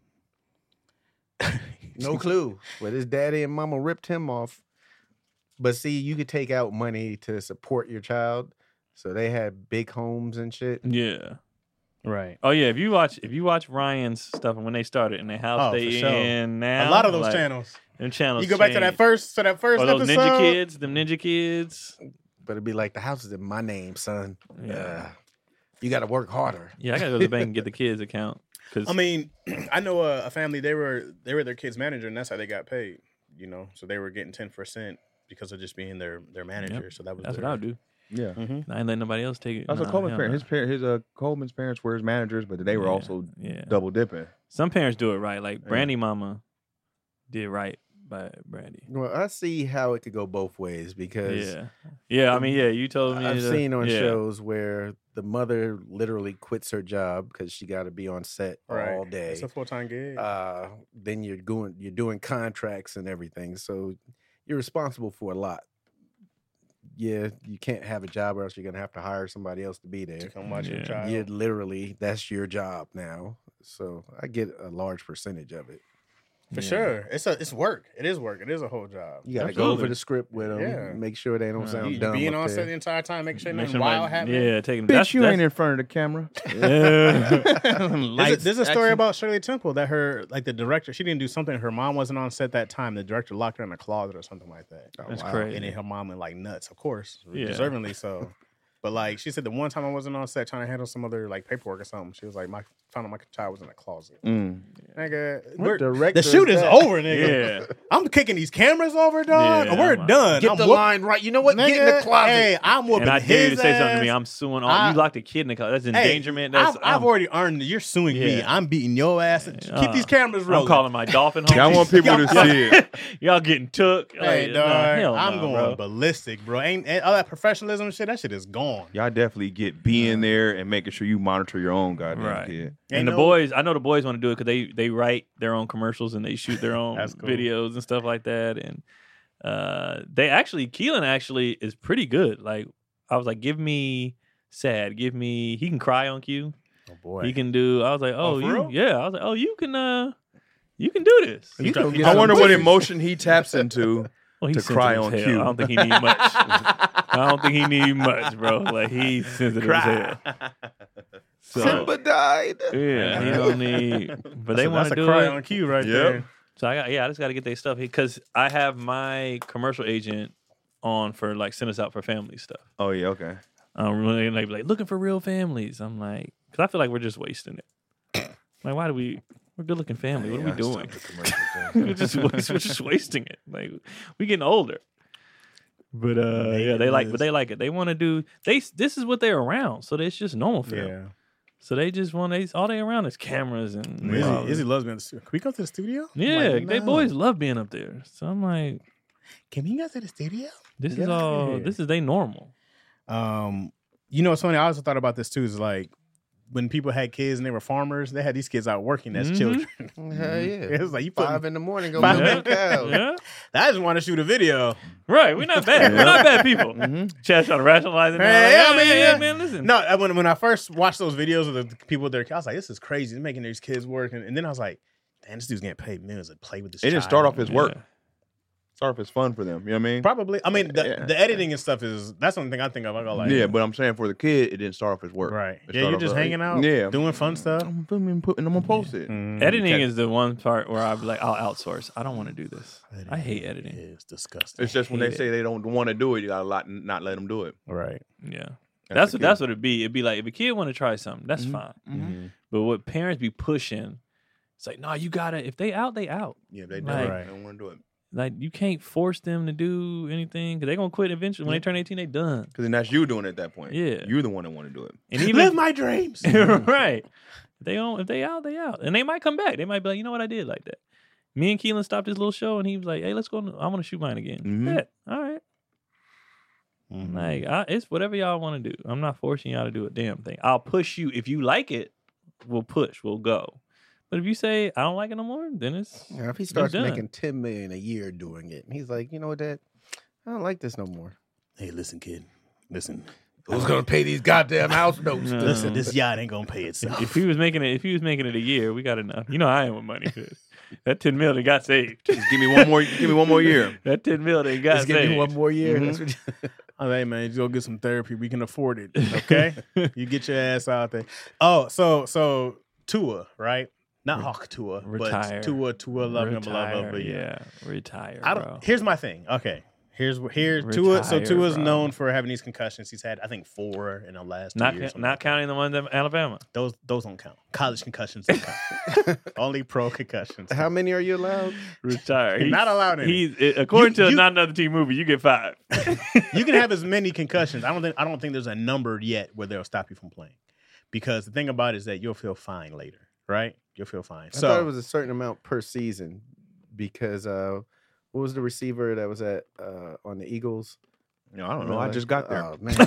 [SPEAKER 4] No clue. But his daddy and mama ripped him off. But see, you could take out money to support your child. So they had big homes and shit.
[SPEAKER 2] Yeah.
[SPEAKER 3] Right.
[SPEAKER 2] Oh yeah. If you watch, if you watch Ryan's stuff and when they started and the house
[SPEAKER 3] Oh,
[SPEAKER 2] they
[SPEAKER 3] for sure.
[SPEAKER 2] in now,
[SPEAKER 3] A lot of those
[SPEAKER 2] like,
[SPEAKER 3] channels.
[SPEAKER 2] them channels.
[SPEAKER 3] You go back to that
[SPEAKER 2] changed.
[SPEAKER 3] first, to that first
[SPEAKER 2] Or those
[SPEAKER 3] episode.
[SPEAKER 2] Ninja Kids, them Ninja Kids.
[SPEAKER 4] But it'd be like, the house is in my name, son.
[SPEAKER 2] Yeah.
[SPEAKER 4] Uh, you got to work harder.
[SPEAKER 2] Yeah, I gotta go to the bank and get the kids account. Cause
[SPEAKER 3] I mean, I know a, a family. They were they were their kid's manager, and that's how they got paid. You know, so they were getting ten percent because of just being their their manager.
[SPEAKER 2] Yep.
[SPEAKER 3] So that was
[SPEAKER 2] that's
[SPEAKER 3] their,
[SPEAKER 2] what I would do.
[SPEAKER 1] yeah.
[SPEAKER 3] Mhm.
[SPEAKER 2] I ain't letting nobody else take it.
[SPEAKER 1] That's
[SPEAKER 2] Nah,
[SPEAKER 1] what Coleman's
[SPEAKER 2] hell
[SPEAKER 1] parents.
[SPEAKER 2] no.
[SPEAKER 1] His parents, his uh, Coleman's parents were his managers, but they were
[SPEAKER 2] Yeah,
[SPEAKER 1] also
[SPEAKER 2] yeah.
[SPEAKER 1] double dipping.
[SPEAKER 2] Some parents do it right. Like
[SPEAKER 1] Yeah.
[SPEAKER 2] Brandy Mama did right by Brandy.
[SPEAKER 4] Well, I see how it could go both ways because
[SPEAKER 2] Yeah, yeah. I mean, yeah. You told me.
[SPEAKER 4] I've
[SPEAKER 2] to-
[SPEAKER 4] seen on
[SPEAKER 2] yeah.
[SPEAKER 4] shows where the mother literally quits her job because she got to be on set
[SPEAKER 3] right.
[SPEAKER 4] all day.
[SPEAKER 3] It's a full time gig.
[SPEAKER 4] Uh, then you're going, you're doing contracts and everything, so you're responsible for a lot. Yeah, you can't have a job, or else you're gonna have to hire somebody else to be
[SPEAKER 3] to
[SPEAKER 4] there.
[SPEAKER 3] come watch your
[SPEAKER 2] Yeah.
[SPEAKER 3] child.
[SPEAKER 4] You literally, that's your job now. So I get a large percentage of it.
[SPEAKER 3] For
[SPEAKER 2] Yeah.
[SPEAKER 3] sure, it's a it's work. It is work. It is a whole job.
[SPEAKER 4] You got to go over
[SPEAKER 2] Absolutely.
[SPEAKER 4] the script with them,
[SPEAKER 3] Yeah.
[SPEAKER 4] make sure they don't
[SPEAKER 2] Uh,
[SPEAKER 4] sound
[SPEAKER 3] You, you
[SPEAKER 4] dumb.
[SPEAKER 3] being
[SPEAKER 4] up
[SPEAKER 3] on
[SPEAKER 4] there.
[SPEAKER 3] set the entire time, making sure
[SPEAKER 2] Make
[SPEAKER 3] nothing
[SPEAKER 2] sure
[SPEAKER 3] wild
[SPEAKER 2] nobody-
[SPEAKER 3] happening.
[SPEAKER 2] Yeah, taking.
[SPEAKER 1] Bitch,
[SPEAKER 2] that's,
[SPEAKER 1] you
[SPEAKER 2] that's,
[SPEAKER 1] ain't in front of the camera.
[SPEAKER 2] Yeah.
[SPEAKER 3] There's a, there's a story
[SPEAKER 1] action.
[SPEAKER 3] about Shirley Temple that her like the director she didn't do something. Her mom wasn't on set that time. The director locked her in a closet or something like that.
[SPEAKER 4] Oh,
[SPEAKER 2] That's
[SPEAKER 4] wow.
[SPEAKER 2] crazy.
[SPEAKER 3] And then her mom went like nuts, of course,
[SPEAKER 2] Yeah.
[SPEAKER 3] deservingly so. But like she said, the one time I wasn't on set trying to handle some other like paperwork or something, she was like, "My found out my child was in a closet."
[SPEAKER 1] Mm.
[SPEAKER 3] Nigga,
[SPEAKER 4] What
[SPEAKER 3] we're-
[SPEAKER 4] director
[SPEAKER 3] the shoot is
[SPEAKER 4] that?
[SPEAKER 3] over, nigga.
[SPEAKER 2] Yeah.
[SPEAKER 3] I'm kicking these cameras over, dog.
[SPEAKER 2] Yeah,
[SPEAKER 3] we're
[SPEAKER 2] I'm out.
[SPEAKER 3] done.
[SPEAKER 4] Get
[SPEAKER 3] I'm
[SPEAKER 4] the
[SPEAKER 3] whoop-
[SPEAKER 4] line right. You know what? Get in
[SPEAKER 3] Nigga,
[SPEAKER 4] the closet.
[SPEAKER 3] Hey, I'm whooping
[SPEAKER 2] And I dare you
[SPEAKER 3] his
[SPEAKER 2] to say something to me.
[SPEAKER 3] ass.
[SPEAKER 2] I'm suing all.
[SPEAKER 3] I-
[SPEAKER 2] you locked a kid in the car. That's
[SPEAKER 3] Hey,
[SPEAKER 2] endangerment. That's.
[SPEAKER 3] I've, I've
[SPEAKER 2] I'm-
[SPEAKER 3] already earned. You're suing me.
[SPEAKER 2] Yeah.
[SPEAKER 3] I'm beating your ass. Keep
[SPEAKER 2] Uh,
[SPEAKER 3] these cameras rolling.
[SPEAKER 2] I'm calling my dolphin home.
[SPEAKER 1] I want people to see it.
[SPEAKER 2] Y'all getting took.
[SPEAKER 3] Hey,
[SPEAKER 2] Like,
[SPEAKER 3] dog,
[SPEAKER 2] nah, hell
[SPEAKER 3] I'm
[SPEAKER 2] nah,
[SPEAKER 3] going
[SPEAKER 2] bro.
[SPEAKER 3] ballistic, bro. Ain't, ain't all that professionalism and shit. That shit is gone.
[SPEAKER 1] Y'all definitely get being there and making sure you monitor your own goddamn
[SPEAKER 2] Right.
[SPEAKER 1] kid.
[SPEAKER 2] And
[SPEAKER 3] Ain't
[SPEAKER 2] the
[SPEAKER 3] no-
[SPEAKER 2] boys, I know the boys want to do it because they they write their own commercials and they shoot their own
[SPEAKER 3] That's cool.
[SPEAKER 2] videos and stuff like that. And uh, they actually, Keelan actually is pretty good. Like I was like, give me sad, give me. He can cry on cue.
[SPEAKER 3] Oh boy.
[SPEAKER 2] He can do. I was like,
[SPEAKER 3] Oh,
[SPEAKER 2] oh,
[SPEAKER 3] for
[SPEAKER 2] you,
[SPEAKER 3] real?
[SPEAKER 2] yeah. I was like, oh, you can, uh, you can do this.
[SPEAKER 4] You
[SPEAKER 3] try-
[SPEAKER 4] gonna
[SPEAKER 3] he
[SPEAKER 4] get
[SPEAKER 3] try
[SPEAKER 1] I
[SPEAKER 3] to
[SPEAKER 1] wonder
[SPEAKER 3] push
[SPEAKER 1] what
[SPEAKER 3] it.
[SPEAKER 1] emotion he taps into.
[SPEAKER 2] Well,
[SPEAKER 1] to
[SPEAKER 2] he's
[SPEAKER 1] cry
[SPEAKER 2] sensitive
[SPEAKER 1] on
[SPEAKER 2] as hell.
[SPEAKER 1] cue.
[SPEAKER 2] I don't think he need much. I don't think he need much, bro. Like he's sensitive as hell. So
[SPEAKER 4] Simba died.
[SPEAKER 2] yeah, he don't need. But they
[SPEAKER 3] That's a-
[SPEAKER 2] want
[SPEAKER 3] that's
[SPEAKER 2] to
[SPEAKER 3] a
[SPEAKER 2] do
[SPEAKER 3] cry
[SPEAKER 2] it.
[SPEAKER 3] on cue right
[SPEAKER 1] Yep.
[SPEAKER 3] there.
[SPEAKER 2] So I got yeah, I just got to get their stuff because I have my commercial agent on for like send us out for family stuff.
[SPEAKER 1] Oh yeah, okay.
[SPEAKER 2] Um, really like like looking for real families. I'm like, because I feel like we're just wasting it. Like, why do we? We're good looking family. What are we doing? we're just waste- we're just wasting it. Like we getting older. But uh, yeah, they like, but they like it. They want to do. They this is what they're around, so it's just normal for them.
[SPEAKER 3] Yeah.
[SPEAKER 2] So they just want they all they around is cameras and
[SPEAKER 3] Izzy,
[SPEAKER 2] all this.
[SPEAKER 3] Izzy loves being in the studio. Can we go to the studio? I'm
[SPEAKER 2] Yeah,
[SPEAKER 3] like,
[SPEAKER 2] they
[SPEAKER 3] no.
[SPEAKER 2] boys love being up there. So I'm like,
[SPEAKER 3] Can we go to the studio?
[SPEAKER 2] this
[SPEAKER 3] Get
[SPEAKER 2] is
[SPEAKER 3] outta
[SPEAKER 2] all.
[SPEAKER 3] here.
[SPEAKER 2] This is they normal.
[SPEAKER 3] Um, you know, it's funny. I also thought about this too. Is like when people had kids and they were farmers, they had these kids out working as
[SPEAKER 2] Mhm.
[SPEAKER 3] children.
[SPEAKER 4] Hell yeah.
[SPEAKER 3] It was like you
[SPEAKER 4] Five
[SPEAKER 3] put.
[SPEAKER 4] in the morning, go
[SPEAKER 3] Five-
[SPEAKER 4] milk cows.
[SPEAKER 2] Yeah,
[SPEAKER 3] I just want to shoot a video.
[SPEAKER 2] right. We're not bad. We're not bad people.
[SPEAKER 1] Mm-hmm.
[SPEAKER 2] Chad trying to rationalize it. now.
[SPEAKER 3] Hey,
[SPEAKER 2] Like,
[SPEAKER 3] yeah,
[SPEAKER 2] yeah,
[SPEAKER 3] man,
[SPEAKER 2] yeah,
[SPEAKER 3] yeah.
[SPEAKER 2] man. Listen.
[SPEAKER 3] No, I- when when I first watched those videos of the people with their kids, I was like, this is crazy. They're making these kids work, and, and then I was like, damn, this dude's getting paid millions to play with this.
[SPEAKER 1] It didn't
[SPEAKER 3] child.
[SPEAKER 1] start off as work.
[SPEAKER 2] Yeah.
[SPEAKER 1] Start off as fun for them. You know what I mean?
[SPEAKER 3] Probably. I mean, the,
[SPEAKER 1] Yeah.
[SPEAKER 3] the editing and stuff is that's one thing I think of. I go like,
[SPEAKER 1] yeah, but I'm saying for the kid, it didn't start off as work.
[SPEAKER 3] right.
[SPEAKER 1] It
[SPEAKER 3] Yeah,
[SPEAKER 1] started
[SPEAKER 3] you're
[SPEAKER 1] off
[SPEAKER 3] just
[SPEAKER 1] as-
[SPEAKER 3] hanging out,
[SPEAKER 1] Yeah,
[SPEAKER 3] doing fun stuff.
[SPEAKER 1] I'm filming, putting them on post it.
[SPEAKER 3] Mm.
[SPEAKER 2] Editing
[SPEAKER 1] Okay.
[SPEAKER 2] is the one part where I'd be like, I'll outsource. I don't want to do this. I hate editing.
[SPEAKER 3] It's disgusting.
[SPEAKER 1] It's just when
[SPEAKER 2] hate
[SPEAKER 1] they
[SPEAKER 2] it.
[SPEAKER 1] say they don't want to do it, you got to lot not let them do it.
[SPEAKER 3] Right.
[SPEAKER 2] Yeah, that's
[SPEAKER 1] the
[SPEAKER 2] what
[SPEAKER 1] key.
[SPEAKER 2] that's what it'd be. It'd be like if a kid want to try something, that's
[SPEAKER 1] Mhm.
[SPEAKER 2] fine.
[SPEAKER 3] Mm-hmm.
[SPEAKER 2] But what parents be pushing, it's like, no, you gotta. If they out, they out.
[SPEAKER 1] Yeah, they do.
[SPEAKER 2] Like-
[SPEAKER 1] They don't want to do it.
[SPEAKER 2] Like you can't force them to do anything because they're gonna quit eventually. When they turn eighteen, they done.
[SPEAKER 1] Because then that's you doing it at that point.
[SPEAKER 2] Yeah.
[SPEAKER 1] You're the one that want to do it.
[SPEAKER 2] And even
[SPEAKER 3] Live my dreams.
[SPEAKER 2] right, if they don't. If they out, they out, and they might come back. They might be like, you know what, I did like that. Me and Keelan stopped his little show, and he was like, "Hey, let's go. I want to shoot mine again."
[SPEAKER 1] Mhm.
[SPEAKER 2] Yeah, all right.
[SPEAKER 3] Mhm.
[SPEAKER 2] Like I, it's whatever y'all want to do. I'm not forcing y'all to do a damn thing. I'll push you if you like it. We'll push. We'll go. But if you say I don't like it no more, then it's
[SPEAKER 4] Now, if he starts
[SPEAKER 2] done.
[SPEAKER 4] making ten million a year doing it, and he's like, you know what, Dad, I don't like this no more.
[SPEAKER 3] Hey, listen, kid. Listen.
[SPEAKER 4] Who's gonna pay these goddamn house notes?
[SPEAKER 2] No.
[SPEAKER 3] Listen, this yacht ain't gonna pay itself.
[SPEAKER 2] if he was making it. If he was making it a year, we got enough. You know, I ain't with money. That ten million got saved.
[SPEAKER 1] Just give me one more. Give me one more year.
[SPEAKER 2] That ten million got
[SPEAKER 4] Just
[SPEAKER 2] saved.
[SPEAKER 4] give me one more year.
[SPEAKER 1] Mhm.
[SPEAKER 4] That's what you-
[SPEAKER 3] Oh, hey man, just go get some therapy. We can afford it. Okay, you get your ass out there. Oh, so so Tua, right? Not Hawk Tua,
[SPEAKER 2] Retire.
[SPEAKER 3] but Tua Tua love him, blah blah
[SPEAKER 2] Retire,
[SPEAKER 3] blah.
[SPEAKER 2] yeah, retire.
[SPEAKER 3] I don't.
[SPEAKER 2] bro.
[SPEAKER 3] Here's my thing. Okay, here's here's Tua. So
[SPEAKER 2] Retire,
[SPEAKER 3] Tua's
[SPEAKER 2] bro.
[SPEAKER 3] known for having these concussions. He's had, I think, four in the last two
[SPEAKER 2] Not
[SPEAKER 3] years.
[SPEAKER 2] ca-
[SPEAKER 3] something
[SPEAKER 2] not
[SPEAKER 3] like that.
[SPEAKER 2] counting the ones in Alabama.
[SPEAKER 3] Those those don't count. College concussions don't count. Only pro concussions.
[SPEAKER 4] How many are you allowed?
[SPEAKER 2] Retire.
[SPEAKER 3] You're not allowed any.
[SPEAKER 2] He's it- according
[SPEAKER 3] You-
[SPEAKER 2] to
[SPEAKER 3] you-
[SPEAKER 2] not another team movie. You get five.
[SPEAKER 3] You can have as many concussions. I don't think I don't think there's a number yet where they'll stop you from playing. Because the thing about it is that you'll feel fine later, right? You'll feel fine.
[SPEAKER 4] I
[SPEAKER 3] so
[SPEAKER 4] thought it was a certain amount per season because uh, what was the receiver that was at uh, on the Eagles?
[SPEAKER 1] No, I don't know. I just got there.
[SPEAKER 4] Oh, man.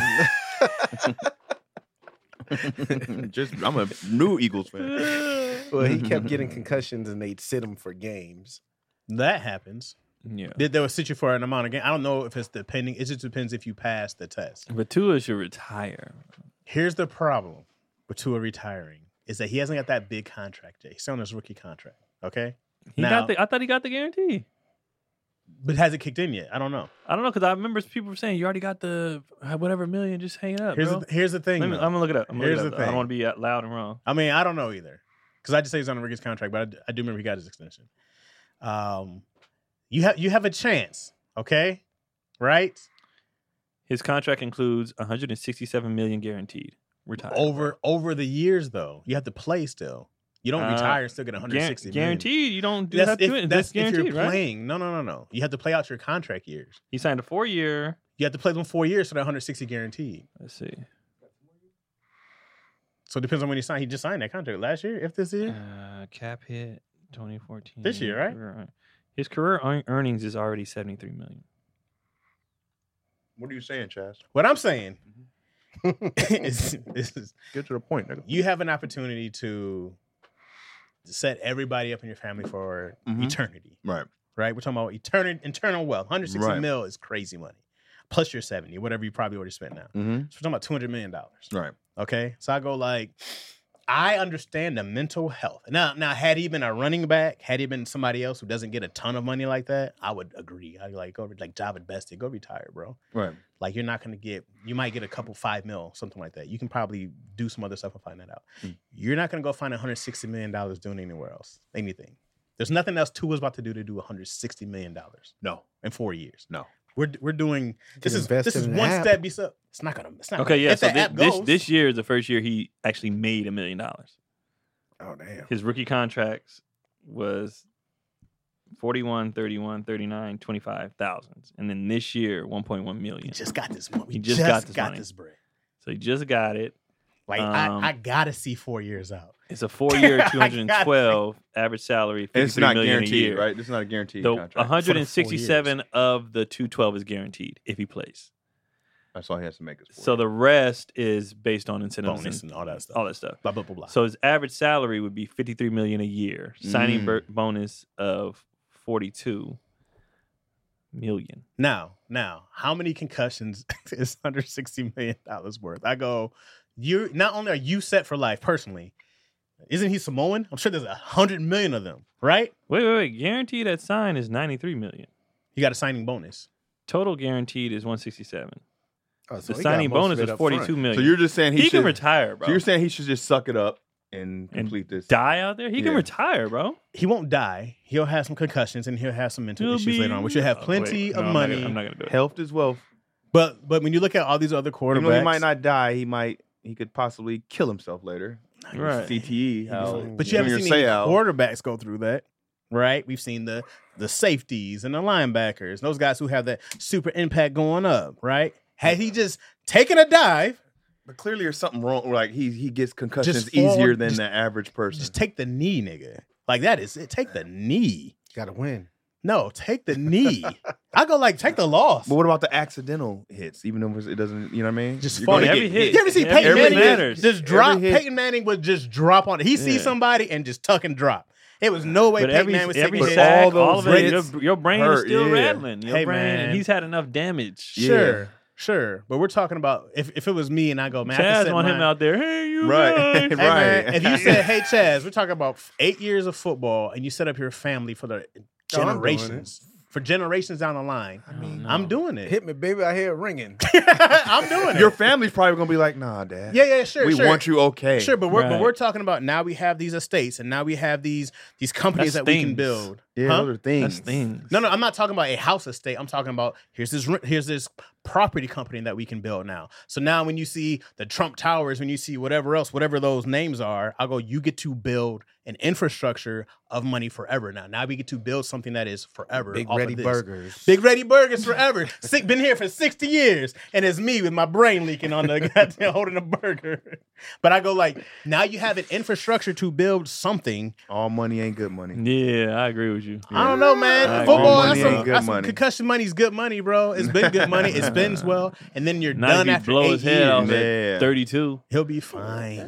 [SPEAKER 1] just I'm a new Eagles fan.
[SPEAKER 4] Well, he kept getting concussions and they'd sit him for games.
[SPEAKER 3] that happens.
[SPEAKER 2] Yeah.
[SPEAKER 3] They, they will sit you for an amount of game. I don't know if it's depending. It just depends if you pass the test.
[SPEAKER 2] But Tua should retire.
[SPEAKER 3] Here's the problem with Tua retiring is that he hasn't got that big contract yet. He's on his rookie contract. Okay,
[SPEAKER 2] He
[SPEAKER 3] Now-
[SPEAKER 2] got the. I thought he got the guarantee.
[SPEAKER 3] but has it kicked in yet? I don't know.
[SPEAKER 2] I don't know because I remember people were saying you already got the whatever million just hanging up.
[SPEAKER 3] Here's
[SPEAKER 2] bro.
[SPEAKER 3] the, here's the thing.
[SPEAKER 2] Let me,
[SPEAKER 3] though.
[SPEAKER 2] I'm gonna look it up. I'm gonna
[SPEAKER 3] Here's
[SPEAKER 2] look it
[SPEAKER 3] the
[SPEAKER 2] up. I don't
[SPEAKER 3] thing.
[SPEAKER 2] want to be uh, loud and wrong.
[SPEAKER 3] I mean, I don't know either because I just say he's on a rookie's contract, but I, d- I do remember he got his extension. Um, you have you have a chance, okay, right?
[SPEAKER 2] His contract includes one hundred sixty-seven million guaranteed. Retired.
[SPEAKER 3] Over over the years, though, you have to play still. You don't
[SPEAKER 2] Uh,
[SPEAKER 3] retire and still get one hundred
[SPEAKER 2] Guar-
[SPEAKER 3] sixty million.
[SPEAKER 2] guaranteed. You don't do
[SPEAKER 3] That's
[SPEAKER 2] have
[SPEAKER 3] if,
[SPEAKER 2] to.
[SPEAKER 3] that's
[SPEAKER 2] That's
[SPEAKER 3] if
[SPEAKER 2] guaranteed,
[SPEAKER 3] you're
[SPEAKER 2] right?
[SPEAKER 3] playing. No, no, no, no. You have to play out your contract years.
[SPEAKER 2] He signed a four year.
[SPEAKER 3] You have to play them four years, so that one hundred sixty guaranteed.
[SPEAKER 2] Let's see.
[SPEAKER 3] So it depends on when he signed. He just signed that contract last year, if this year.
[SPEAKER 2] Uh, cap hit twenty fourteen.
[SPEAKER 3] This year, right?
[SPEAKER 2] Career earn- His career earn- earnings is already seventy-three million.
[SPEAKER 1] What are you saying, Chaz?
[SPEAKER 3] What I'm saying is, is
[SPEAKER 1] Get to the point. Nigga.
[SPEAKER 3] you have an opportunity to set everybody up in your family for
[SPEAKER 1] Mhm.
[SPEAKER 3] eternity,
[SPEAKER 1] Right.
[SPEAKER 3] right? We're talking about eternal, internal wealth. one hundred sixty
[SPEAKER 1] Right.
[SPEAKER 3] mil is crazy money. Plus your seventy, whatever you probably already spent now.
[SPEAKER 1] Mm-hmm.
[SPEAKER 3] So we're talking about two hundred million dollars.
[SPEAKER 1] Right.
[SPEAKER 3] Okay. So I go like, I understand the mental health. Now, now, had he been a running back, had he been somebody else who doesn't get a ton of money like that, I would agree. I'd be like, go like Javid Bestie, go retire, bro.
[SPEAKER 1] Right.
[SPEAKER 3] Like you're not gonna get, you might get a couple five mil, something like that. You can probably do some other stuff and find that out.
[SPEAKER 1] Mm.
[SPEAKER 3] You're not gonna go find one hundred sixty million dollars doing anywhere else, anything. There's nothing else Tua's about to do to do one hundred sixty million dollars
[SPEAKER 1] No.
[SPEAKER 3] in four years.
[SPEAKER 1] No.
[SPEAKER 3] We're we're doing this is
[SPEAKER 4] invest
[SPEAKER 3] this is
[SPEAKER 4] in an
[SPEAKER 3] one
[SPEAKER 4] app.
[SPEAKER 3] step. Be so it's not gonna. It's not
[SPEAKER 2] Okay,
[SPEAKER 3] gonna,
[SPEAKER 2] yeah.
[SPEAKER 3] If
[SPEAKER 2] So
[SPEAKER 3] the
[SPEAKER 2] thi-
[SPEAKER 3] app
[SPEAKER 2] this
[SPEAKER 3] goes,
[SPEAKER 2] this year is the first year he actually made a million dollars.
[SPEAKER 4] Oh, damn.
[SPEAKER 2] His rookie contracts was forty-one, thirty-one, thirty-nine, twenty-five thousand. And then this year, one point one
[SPEAKER 3] he
[SPEAKER 2] million.
[SPEAKER 3] just got this money.
[SPEAKER 2] He just got this money.
[SPEAKER 3] bread.
[SPEAKER 2] So he just got it.
[SPEAKER 3] Like
[SPEAKER 2] Um,
[SPEAKER 3] I, I gotta see four years out.
[SPEAKER 2] It's a four-year,
[SPEAKER 3] I
[SPEAKER 2] two hundred twelve average salary,
[SPEAKER 1] And it's
[SPEAKER 2] fifty-three
[SPEAKER 1] not
[SPEAKER 2] million a
[SPEAKER 1] guaranteed,
[SPEAKER 2] year.
[SPEAKER 1] right? It's not a guaranteed
[SPEAKER 2] The
[SPEAKER 1] contract.
[SPEAKER 2] one hundred sixty-seven of the two twelve is guaranteed if he plays.
[SPEAKER 1] That's all he has to make. Is four.
[SPEAKER 2] So the rest is based on incentives
[SPEAKER 3] Bonus
[SPEAKER 2] and
[SPEAKER 3] and all that stuff.
[SPEAKER 2] all that stuff.
[SPEAKER 3] Blah blah blah blah.
[SPEAKER 2] So his average salary would be fifty-three million a year, signing
[SPEAKER 1] Mm.
[SPEAKER 2] ber- bonus of forty-two million.
[SPEAKER 3] now, now, how many concussions is one hundred sixty million dollars worth? I go, you. Not only are you set for life personally, isn't he Samoan? I'm sure there's a hundred million of them, right?
[SPEAKER 2] Wait, wait, wait. Guaranteed at sign is ninety-three million.
[SPEAKER 3] You got a signing bonus.
[SPEAKER 2] Total guaranteed is one sixty-seven.
[SPEAKER 4] Oh, so
[SPEAKER 2] The
[SPEAKER 4] he got
[SPEAKER 2] signing
[SPEAKER 4] most of
[SPEAKER 2] bonus
[SPEAKER 4] it
[SPEAKER 2] is
[SPEAKER 4] up front.
[SPEAKER 2] forty-two million.
[SPEAKER 1] So you're just saying he,
[SPEAKER 2] he
[SPEAKER 1] should
[SPEAKER 2] can retire, bro.
[SPEAKER 1] So you're saying he should just suck it up and complete this.
[SPEAKER 2] Die out there? He can
[SPEAKER 1] Yeah.
[SPEAKER 2] retire, bro.
[SPEAKER 3] He won't die. He'll have some concussions and he'll have some mental
[SPEAKER 2] He'll
[SPEAKER 3] issues
[SPEAKER 2] be-
[SPEAKER 3] later on, which will have
[SPEAKER 2] Oh,
[SPEAKER 3] plenty
[SPEAKER 2] wait.
[SPEAKER 3] of
[SPEAKER 2] No, I'm not
[SPEAKER 3] money.
[SPEAKER 2] gonna- I'm not going to do it.
[SPEAKER 1] Health is wealth.
[SPEAKER 3] But but when you look at all these other quarterbacks,
[SPEAKER 1] Even though he might not die, he might he could possibly kill himself later.
[SPEAKER 2] Right.
[SPEAKER 1] C T E. How
[SPEAKER 3] But you haven't
[SPEAKER 1] Junior
[SPEAKER 3] seen any
[SPEAKER 1] Seau-
[SPEAKER 3] quarterbacks go through that. right? We've seen the the safeties and the linebackers, those guys who have that super impact going up, right? Had he just taken a dive,
[SPEAKER 1] But clearly there's something wrong. Like he he gets concussions
[SPEAKER 3] Just fall-
[SPEAKER 1] easier than
[SPEAKER 3] just-
[SPEAKER 1] the average person.
[SPEAKER 3] just take the knee, nigga. Like that is it. Take the knee.
[SPEAKER 4] Got to win.
[SPEAKER 3] No, take the knee. I go like take the loss.
[SPEAKER 1] But what about the accidental hits? Even though it doesn't, you know what I mean?
[SPEAKER 3] Just
[SPEAKER 1] You're
[SPEAKER 3] fall-
[SPEAKER 1] gonna
[SPEAKER 2] every
[SPEAKER 1] get
[SPEAKER 2] hit.
[SPEAKER 3] You ever see
[SPEAKER 2] Every
[SPEAKER 3] Peyton
[SPEAKER 1] hit
[SPEAKER 3] Manning
[SPEAKER 2] matters.
[SPEAKER 3] just, just drop?
[SPEAKER 1] Every hit.
[SPEAKER 3] Peyton Manning would just drop on it. He sees
[SPEAKER 2] Yeah.
[SPEAKER 3] somebody and just tuck and drop. It was no way
[SPEAKER 2] But
[SPEAKER 3] Peyton
[SPEAKER 2] every
[SPEAKER 3] Manning was
[SPEAKER 2] every
[SPEAKER 3] taking
[SPEAKER 1] But
[SPEAKER 3] hits.
[SPEAKER 2] sack,
[SPEAKER 1] all
[SPEAKER 2] all,
[SPEAKER 1] those
[SPEAKER 2] of it,
[SPEAKER 1] hits
[SPEAKER 2] your, your brain is
[SPEAKER 1] hurt,
[SPEAKER 2] still
[SPEAKER 1] yeah.
[SPEAKER 2] rattling. Your
[SPEAKER 3] Hey,
[SPEAKER 2] brain,
[SPEAKER 3] man.
[SPEAKER 2] and he's had enough damage.
[SPEAKER 1] Yeah.
[SPEAKER 3] Sure, sure. But we're talking about if, if it was me and I go, man, I can
[SPEAKER 2] Chaz
[SPEAKER 3] set
[SPEAKER 2] want him
[SPEAKER 3] mine-
[SPEAKER 2] out there. Hey, you
[SPEAKER 1] Right.
[SPEAKER 2] guys.
[SPEAKER 3] Hey, man,
[SPEAKER 1] Right.
[SPEAKER 3] if you said, hey, Chaz, we're talking about eight years of football and you set up your family for the
[SPEAKER 4] Oh, I'm doing
[SPEAKER 3] generations, for generations down the line,
[SPEAKER 2] I mean,
[SPEAKER 3] I'm doing it.
[SPEAKER 4] Hit me, baby. I hear it ringing.
[SPEAKER 3] I'm doing it.
[SPEAKER 1] Your family's probably gonna be like, nah, dad.
[SPEAKER 3] yeah, yeah, sure.
[SPEAKER 1] we
[SPEAKER 3] sure.
[SPEAKER 1] want you okay.
[SPEAKER 3] Sure, but we're but
[SPEAKER 2] Right.
[SPEAKER 3] we're talking about now we have these estates and now we have these these companies
[SPEAKER 2] That's
[SPEAKER 3] that we can
[SPEAKER 2] things.
[SPEAKER 3] build.
[SPEAKER 1] Yeah,
[SPEAKER 3] Huh?
[SPEAKER 1] those are things.
[SPEAKER 2] That's things.
[SPEAKER 3] No, no, I'm not talking about a house estate. I'm talking about here's this rent- here's this property company that we can build now. So now when you see the Trump Towers, when you see whatever else, whatever those names are, I'll go, you get to build an infrastructure of money forever now. Now we get to build something that is forever.
[SPEAKER 4] Big
[SPEAKER 3] off of
[SPEAKER 4] Ready
[SPEAKER 3] this.
[SPEAKER 4] Burgers.
[SPEAKER 3] Big Ready Burgers forever. Sick, been here for sixty years, and it's me with my brain leaking on the goddamn holding a burger. But I go like, now you have an infrastructure to build something.
[SPEAKER 1] All money ain't good money.
[SPEAKER 2] Yeah, I agree with you.
[SPEAKER 3] I don't know, man.
[SPEAKER 2] I agree.
[SPEAKER 3] Football,
[SPEAKER 1] All
[SPEAKER 3] that's
[SPEAKER 1] money
[SPEAKER 3] some,
[SPEAKER 1] ain't good
[SPEAKER 3] that's some
[SPEAKER 1] money.
[SPEAKER 3] concussion money's good money, bro. It's been good money. It spends well, and then you're
[SPEAKER 2] Not
[SPEAKER 3] done
[SPEAKER 2] if you
[SPEAKER 3] after
[SPEAKER 2] blow
[SPEAKER 3] eight
[SPEAKER 2] his head off
[SPEAKER 3] years.
[SPEAKER 1] Yeah.
[SPEAKER 2] at thirty-two.
[SPEAKER 3] He'll be fine.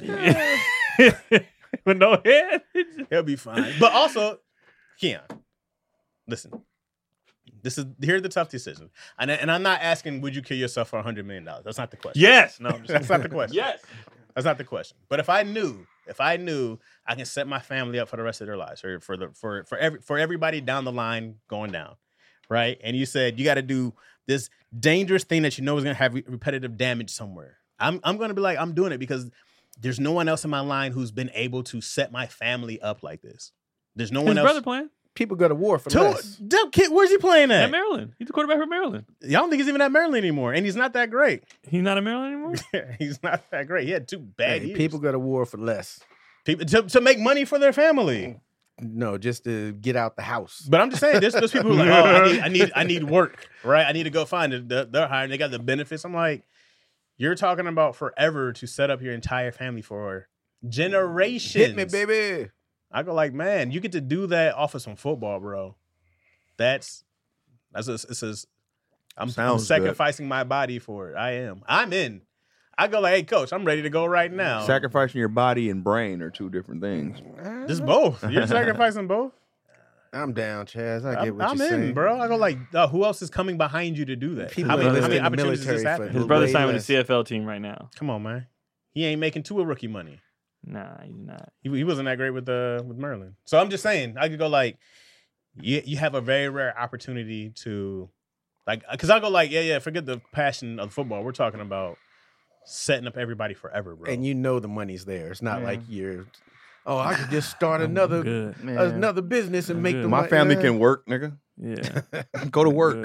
[SPEAKER 2] With no head.
[SPEAKER 3] He'll be fine. But also, Keon, listen. This is here's the tough decision, and and I'm not asking would you kill yourself for a hundred million dollars. That's not the question.
[SPEAKER 2] Yes. No, I'm just
[SPEAKER 3] That's not the question.
[SPEAKER 2] Yes.
[SPEAKER 3] That's not the question. But if I knew, if I knew I can set my family up for the rest of their lives, or for the for for every for everybody down the line going down, right? And you said you got to do this dangerous thing that you know is going to have re- repetitive damage somewhere. I'm I'm going to be like I'm doing it because there's no one else in my line who's been able to set my family up like this. There's no
[SPEAKER 2] His
[SPEAKER 3] one else.
[SPEAKER 2] brother playing
[SPEAKER 4] People go to war for
[SPEAKER 3] Two-
[SPEAKER 4] less.
[SPEAKER 3] Dumb kid, where's he playing
[SPEAKER 2] at
[SPEAKER 3] at?
[SPEAKER 2] Maryland. He's the quarterback for Maryland.
[SPEAKER 3] I don't think he's even at Maryland anymore, and he's not that great.
[SPEAKER 2] He's not at Maryland anymore.
[SPEAKER 3] He's not that great. He had two bad
[SPEAKER 4] Hey,
[SPEAKER 3] years.
[SPEAKER 4] people go to war for less.
[SPEAKER 3] people to, to make money for their family.
[SPEAKER 4] No, just to get out the house.
[SPEAKER 3] But I'm just saying, there's, there's people who are like, oh, I need, I need, I need work, right? I need to go find it. They're, they're hiring. They got the benefits. I'm like, you're talking about forever to set up your entire family for generations.
[SPEAKER 4] Hit me, baby.
[SPEAKER 3] I go like, man, you get to do that off of some football, bro. That's that's a, it's a, I'm, I'm
[SPEAKER 1] Sounds good.
[SPEAKER 3] sacrificing my body for it. I am. I'm in. I go like, hey, coach, I'm ready to go right now.
[SPEAKER 1] Sacrificing your body and brain are two different things.
[SPEAKER 3] Just both. You're sacrificing both.
[SPEAKER 4] I'm down, Chaz. I get
[SPEAKER 3] I'm,
[SPEAKER 4] what
[SPEAKER 3] I'm
[SPEAKER 4] you're
[SPEAKER 3] in,
[SPEAKER 4] saying.
[SPEAKER 3] uh, bro. I go like, uh, who else is coming behind you to do that?
[SPEAKER 4] People
[SPEAKER 3] how many,
[SPEAKER 2] enlist
[SPEAKER 3] how many
[SPEAKER 4] in the
[SPEAKER 3] opportunities does this
[SPEAKER 4] military
[SPEAKER 3] happen?
[SPEAKER 4] for-
[SPEAKER 2] His
[SPEAKER 4] Way
[SPEAKER 2] brother signed with the
[SPEAKER 4] less.
[SPEAKER 2] C F L team right now.
[SPEAKER 3] Come on, man. He ain't making two of rookie money.
[SPEAKER 2] Nah, he's not.
[SPEAKER 3] He, he wasn't that great with uh, with Maryland. So I'm just saying, I could go like, you you have a very rare opportunity to, like, because I go like, yeah, yeah, forget the passion of football. We're talking about setting up everybody forever, bro.
[SPEAKER 4] And you know the money's there. It's not
[SPEAKER 2] Yeah.
[SPEAKER 4] like you're, oh, I could just start another
[SPEAKER 2] Good.
[SPEAKER 4] another business and
[SPEAKER 2] I'm
[SPEAKER 4] make
[SPEAKER 2] good.
[SPEAKER 4] the
[SPEAKER 1] My
[SPEAKER 4] money.
[SPEAKER 1] family
[SPEAKER 4] Uh,
[SPEAKER 1] can work, nigga.
[SPEAKER 2] Yeah.
[SPEAKER 1] Go to work.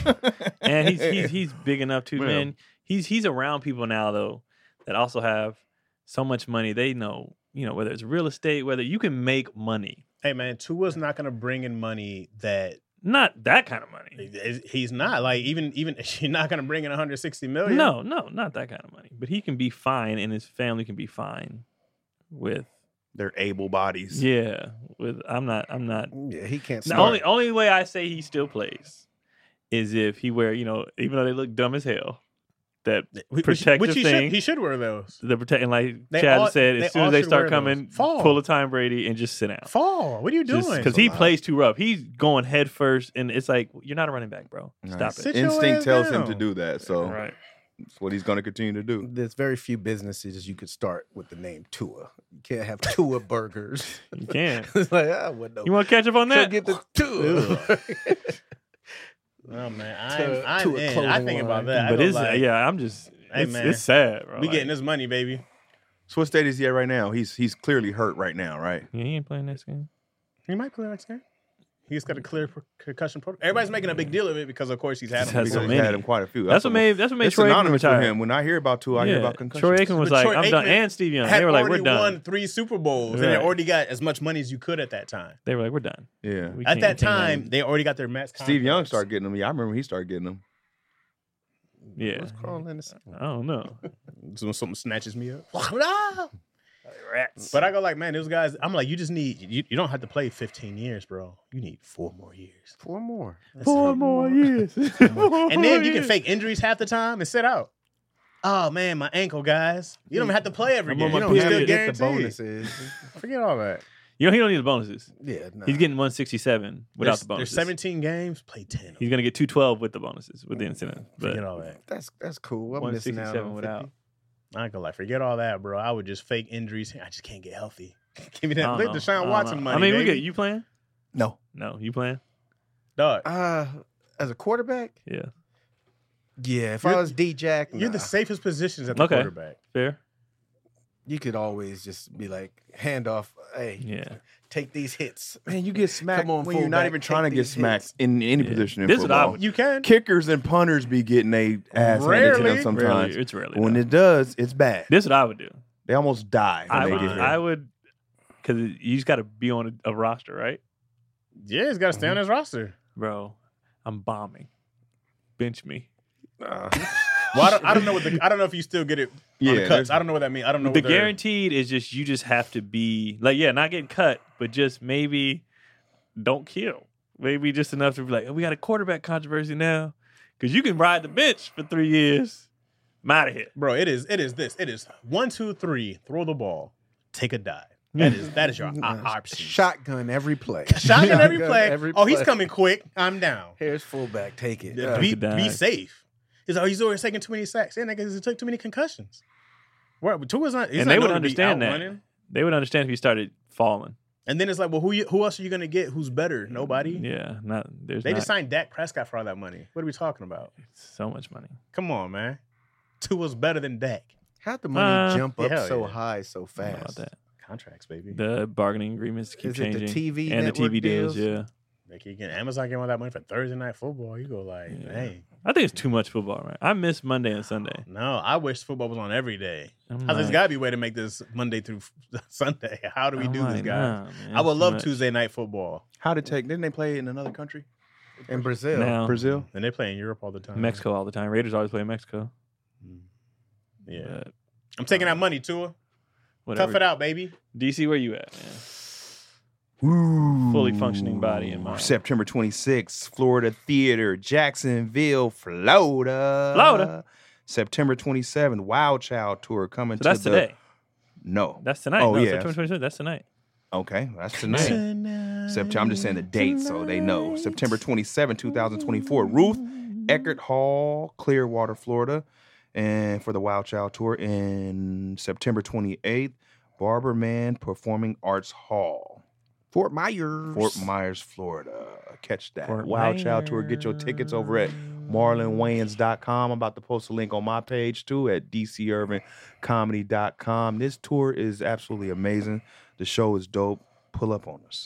[SPEAKER 2] And he's he's he's big enough too,
[SPEAKER 1] Yeah.
[SPEAKER 2] man. He's he's around people now though that also have so much money. They know, you know, whether it's real estate, whether you can make money.
[SPEAKER 3] Hey, man, Tua's not going to bring in money that
[SPEAKER 2] Not that kind of money.
[SPEAKER 3] he's not. Like, even even you're not going to bring in one hundred sixty million.
[SPEAKER 2] No, no, not that kind of money. But he can be fine, and his family can be fine with.
[SPEAKER 1] They're able bodies.
[SPEAKER 2] Yeah, with I'm not. I'm not.
[SPEAKER 4] Yeah, he can't.
[SPEAKER 2] The
[SPEAKER 4] Start.
[SPEAKER 2] only only way I say he still plays is if he wear, you know, even though they look dumb as hell, that
[SPEAKER 3] Which,
[SPEAKER 2] protective
[SPEAKER 3] which he
[SPEAKER 2] thing.
[SPEAKER 3] should, he should wear those.
[SPEAKER 2] the protecting, like
[SPEAKER 3] They
[SPEAKER 2] Chad
[SPEAKER 3] all-
[SPEAKER 2] said,
[SPEAKER 3] they
[SPEAKER 2] as soon
[SPEAKER 3] all
[SPEAKER 2] as they
[SPEAKER 3] should
[SPEAKER 2] start
[SPEAKER 3] wear those.
[SPEAKER 2] coming,
[SPEAKER 3] Fall.
[SPEAKER 2] pull a Tom Brady and just sit out.
[SPEAKER 3] Fall. What are you doing?
[SPEAKER 2] Because he
[SPEAKER 4] a lot.
[SPEAKER 2] plays too rough. He's going head first, and it's like you're not a running back, bro. Stop
[SPEAKER 1] Nice.
[SPEAKER 2] it.
[SPEAKER 3] Sit your
[SPEAKER 1] Instinct
[SPEAKER 3] ass
[SPEAKER 1] tells him
[SPEAKER 3] down.
[SPEAKER 1] to do that. So
[SPEAKER 2] Right.
[SPEAKER 1] that's what he's going to continue to do.
[SPEAKER 4] There's very few businesses you could start with the name Tua. You can't have Tua burgers.
[SPEAKER 2] You can.
[SPEAKER 4] It's like, ah, what no.
[SPEAKER 2] You want to catch up on
[SPEAKER 4] So
[SPEAKER 2] that?
[SPEAKER 4] get the Tua.
[SPEAKER 3] Oh man, I'm,
[SPEAKER 4] To-
[SPEAKER 3] I'm
[SPEAKER 4] to a
[SPEAKER 3] in. I
[SPEAKER 4] clothing
[SPEAKER 3] think about
[SPEAKER 4] line.
[SPEAKER 3] that. I
[SPEAKER 2] but
[SPEAKER 3] go
[SPEAKER 2] it's
[SPEAKER 3] like,
[SPEAKER 2] yeah. I'm just.
[SPEAKER 3] Hey,
[SPEAKER 2] it's,
[SPEAKER 3] man.
[SPEAKER 2] it's sad, bro.
[SPEAKER 3] we
[SPEAKER 2] Like,
[SPEAKER 3] getting this money, baby.
[SPEAKER 1] So what state is he at right now? He's he's clearly hurt right now, right?
[SPEAKER 2] Yeah, he ain't playing next game.
[SPEAKER 3] He might play next game. He's got a clear per- concussion protocol. Everybody's making a big deal of it because, of course, he's had
[SPEAKER 2] He's
[SPEAKER 3] him.
[SPEAKER 2] had
[SPEAKER 1] Because
[SPEAKER 2] so
[SPEAKER 1] he's
[SPEAKER 2] many.
[SPEAKER 1] had him quite a few.
[SPEAKER 2] That's what made. That's what made
[SPEAKER 1] It's
[SPEAKER 2] Troy Aikman
[SPEAKER 1] synonymous with
[SPEAKER 2] retire.
[SPEAKER 1] him. When I hear about two, I hear
[SPEAKER 2] Yeah.
[SPEAKER 1] about concussions.
[SPEAKER 2] Troy Aikman was
[SPEAKER 3] But
[SPEAKER 2] like,
[SPEAKER 3] Troy
[SPEAKER 2] "I'm done,"
[SPEAKER 3] Aikman
[SPEAKER 2] and Steve Young.
[SPEAKER 3] Had
[SPEAKER 2] They were like, "We're
[SPEAKER 3] already
[SPEAKER 2] done."
[SPEAKER 3] won three Super Bowls, and
[SPEAKER 2] Right.
[SPEAKER 3] they already got as much money as you could at that time.
[SPEAKER 2] They were like, "We're done."
[SPEAKER 1] Yeah.
[SPEAKER 2] We
[SPEAKER 3] At
[SPEAKER 2] can't-
[SPEAKER 3] that
[SPEAKER 2] we can't
[SPEAKER 3] time,
[SPEAKER 2] have-
[SPEAKER 3] they already got their max.
[SPEAKER 1] Steve Young
[SPEAKER 3] contracts.
[SPEAKER 1] started getting them. Yeah, I remember he started getting them.
[SPEAKER 2] Yeah.
[SPEAKER 4] What's crawling in the
[SPEAKER 2] I don't know.
[SPEAKER 3] So when something snatches me up. But I go like, man, those guys. I'm like, you just need. You, you don't have to play fifteen years, bro. You need four more years.
[SPEAKER 4] Four more. That's
[SPEAKER 2] Four
[SPEAKER 4] it.
[SPEAKER 2] more years.
[SPEAKER 3] And then you can fake injuries half the time and sit out. Oh man, my ankle, guys. You don't even have to play every
[SPEAKER 2] I'm
[SPEAKER 3] game.
[SPEAKER 2] on
[SPEAKER 3] You
[SPEAKER 2] my
[SPEAKER 3] don't
[SPEAKER 2] period.
[SPEAKER 3] still
[SPEAKER 4] Get
[SPEAKER 3] guaranteed.
[SPEAKER 4] the bonuses.
[SPEAKER 3] Forget all that.
[SPEAKER 2] You know he don't need the bonuses.
[SPEAKER 4] Yeah, nah.
[SPEAKER 2] He's getting one sixty-seven without
[SPEAKER 3] there's,
[SPEAKER 2] the bonuses.
[SPEAKER 3] There's seventeen games. Play ten.
[SPEAKER 2] He's gonna get two twelve with the bonuses with the incentive. But
[SPEAKER 3] Forget all that.
[SPEAKER 4] That's that's cool. I'm
[SPEAKER 2] one
[SPEAKER 4] missing out
[SPEAKER 2] sixty-seven
[SPEAKER 4] on
[SPEAKER 2] without.
[SPEAKER 4] fifty.
[SPEAKER 3] I ain't gonna lie. Forget all that, bro. I would just fake injuries. I just can't get healthy. Give me
[SPEAKER 2] I
[SPEAKER 3] that
[SPEAKER 2] don't
[SPEAKER 3] let
[SPEAKER 2] know. I
[SPEAKER 3] Deshaun
[SPEAKER 2] don't
[SPEAKER 3] Watson
[SPEAKER 2] know.
[SPEAKER 3] money.
[SPEAKER 2] I mean, we
[SPEAKER 3] baby.
[SPEAKER 2] get you playing?
[SPEAKER 1] No.
[SPEAKER 2] No, you playing?
[SPEAKER 3] Dog.
[SPEAKER 4] Uh, as a quarterback,
[SPEAKER 2] Yeah,
[SPEAKER 4] yeah. If
[SPEAKER 3] You're-
[SPEAKER 4] I was D Jack,
[SPEAKER 3] You're
[SPEAKER 4] nah.
[SPEAKER 3] the safest positions at the
[SPEAKER 2] Okay.
[SPEAKER 3] quarterback.
[SPEAKER 2] fair.
[SPEAKER 4] you could always just be like, hand off. Hey,
[SPEAKER 2] Yeah.
[SPEAKER 4] take these hits.
[SPEAKER 1] Man, you get smacked
[SPEAKER 4] Come on,
[SPEAKER 1] when you're not
[SPEAKER 4] fullback,
[SPEAKER 1] even trying to
[SPEAKER 4] take
[SPEAKER 1] get
[SPEAKER 4] these
[SPEAKER 1] smacked
[SPEAKER 4] hits.
[SPEAKER 1] in any
[SPEAKER 2] Yeah.
[SPEAKER 1] position in
[SPEAKER 2] This is what I
[SPEAKER 1] football.
[SPEAKER 2] would-
[SPEAKER 3] You can.
[SPEAKER 1] Kickers and punters be getting a ass handed to
[SPEAKER 3] Rarely.
[SPEAKER 1] them sometimes.
[SPEAKER 2] Rarely, it's rarely.
[SPEAKER 1] When
[SPEAKER 2] though.
[SPEAKER 1] it does, it's bad.
[SPEAKER 2] This is what I would do.
[SPEAKER 1] They almost die when
[SPEAKER 2] I
[SPEAKER 1] they
[SPEAKER 2] would.
[SPEAKER 1] get hit.
[SPEAKER 2] I would, because you just got to be on a, a roster, right,
[SPEAKER 3] Yeah, he's got to stay on his roster.
[SPEAKER 2] bro? I'm bombing. Bench me.
[SPEAKER 4] Uh,
[SPEAKER 3] Well, I don't, I don't know what the, I don't know if you still get it on
[SPEAKER 1] Yeah,
[SPEAKER 3] the cuts.
[SPEAKER 1] there's-
[SPEAKER 3] I don't know what that means. I don't know
[SPEAKER 2] The
[SPEAKER 3] what they're-
[SPEAKER 2] guaranteed is just you just have to be like, yeah, not getting cut, but just maybe don't kill. Maybe just enough to be like, oh, we got a quarterback controversy now, because you can ride the bench for three years. I'm out of here.
[SPEAKER 3] Bro, it is it is this. It is one, two, three, throw the ball, take a dive. That is that is your o- option.
[SPEAKER 4] shotgun every play.
[SPEAKER 3] Shotgun every play.
[SPEAKER 4] every
[SPEAKER 3] oh, he's
[SPEAKER 4] play.
[SPEAKER 3] coming quick. I'm down.
[SPEAKER 4] Here's fullback. Take it.
[SPEAKER 3] Yeah,
[SPEAKER 4] Uh,
[SPEAKER 3] be,
[SPEAKER 2] Take a
[SPEAKER 3] be
[SPEAKER 2] dive.
[SPEAKER 3] safe. He's oh, he's always taking too many sacks. Yeah, niggas, he took too many concussions. Where Tua's not. He's
[SPEAKER 2] And
[SPEAKER 3] not
[SPEAKER 2] they would
[SPEAKER 3] known to be
[SPEAKER 2] understand that.
[SPEAKER 3] outrunning.
[SPEAKER 2] They would understand if you started falling.
[SPEAKER 3] And then it's like, well, who you, who else are you gonna get? Who's better? Nobody.
[SPEAKER 2] Yeah, not there's
[SPEAKER 3] They
[SPEAKER 2] not
[SPEAKER 3] just signed Dak Prescott for all that money. What are we talking about?
[SPEAKER 2] so much money.
[SPEAKER 3] Come on, man. Tua's better than Dak.
[SPEAKER 4] How'd the money
[SPEAKER 2] Uh,
[SPEAKER 4] jump up
[SPEAKER 3] hell
[SPEAKER 4] so
[SPEAKER 3] yeah.
[SPEAKER 4] high so
[SPEAKER 2] I don't know about
[SPEAKER 4] fast?
[SPEAKER 2] that.
[SPEAKER 3] Contracts, baby.
[SPEAKER 2] The bargaining agreements keep
[SPEAKER 4] Is it the
[SPEAKER 2] changing,
[SPEAKER 4] T V
[SPEAKER 2] and the T V
[SPEAKER 4] network
[SPEAKER 2] deals.
[SPEAKER 4] deals?
[SPEAKER 2] Yeah,
[SPEAKER 3] Like you get Amazon getting all that money for Thursday night football. You go like,
[SPEAKER 2] Yeah.
[SPEAKER 3] hey,
[SPEAKER 2] I think it's too much football. Right? I miss Monday and Sunday.
[SPEAKER 3] no. I wish football was on every day.
[SPEAKER 2] I'm
[SPEAKER 3] There's
[SPEAKER 2] like-
[SPEAKER 3] got to be a way to make this Monday through Sunday. How do we
[SPEAKER 2] I'm
[SPEAKER 3] do this,
[SPEAKER 2] like,
[SPEAKER 3] guys?
[SPEAKER 2] nah, man,
[SPEAKER 3] I would
[SPEAKER 2] it's too
[SPEAKER 3] love
[SPEAKER 2] much.
[SPEAKER 3] Tuesday night football.
[SPEAKER 1] How to take? Didn't they play in another country?
[SPEAKER 4] In Brazil.
[SPEAKER 2] Now,
[SPEAKER 1] Brazil.
[SPEAKER 3] And they play in Europe all the time.
[SPEAKER 2] Mexico all the time. Raiders always play in Mexico.
[SPEAKER 3] Yeah.
[SPEAKER 2] But
[SPEAKER 3] I'm taking that money, Tua.
[SPEAKER 2] whatever.
[SPEAKER 3] Tough it out, baby.
[SPEAKER 2] D C, where you at, man?
[SPEAKER 1] Ooh.
[SPEAKER 2] Fully functioning body in mind.
[SPEAKER 1] September twenty-sixth, Florida Theater, Jacksonville, Florida.
[SPEAKER 2] Florida.
[SPEAKER 1] September twenty-seventh, Wild Child Tour coming
[SPEAKER 2] So
[SPEAKER 1] to
[SPEAKER 2] that's
[SPEAKER 1] the.
[SPEAKER 2] today.
[SPEAKER 1] No.
[SPEAKER 2] That's tonight.
[SPEAKER 1] Oh,
[SPEAKER 2] no,
[SPEAKER 1] yeah.
[SPEAKER 2] September twenty-sixth. That's tonight.
[SPEAKER 1] Okay, that's tonight. September. I'm just saying the date so they know. September twenty-seventh, twenty twenty-four. Ruth Eckert Hall, Clearwater, Florida. And for the Wild Child Tour in September twenty-eighth, Barber Man Performing Arts Hall,
[SPEAKER 4] Fort Myers.
[SPEAKER 1] Fort Myers, Florida. Catch that.
[SPEAKER 2] Fort
[SPEAKER 1] Wild Child Tour. Get your tickets over at marlon wayans dot com. I'm about to post a link on my page too at d c urban comedy dot com. This tour is absolutely amazing. The show is dope. Pull up on us.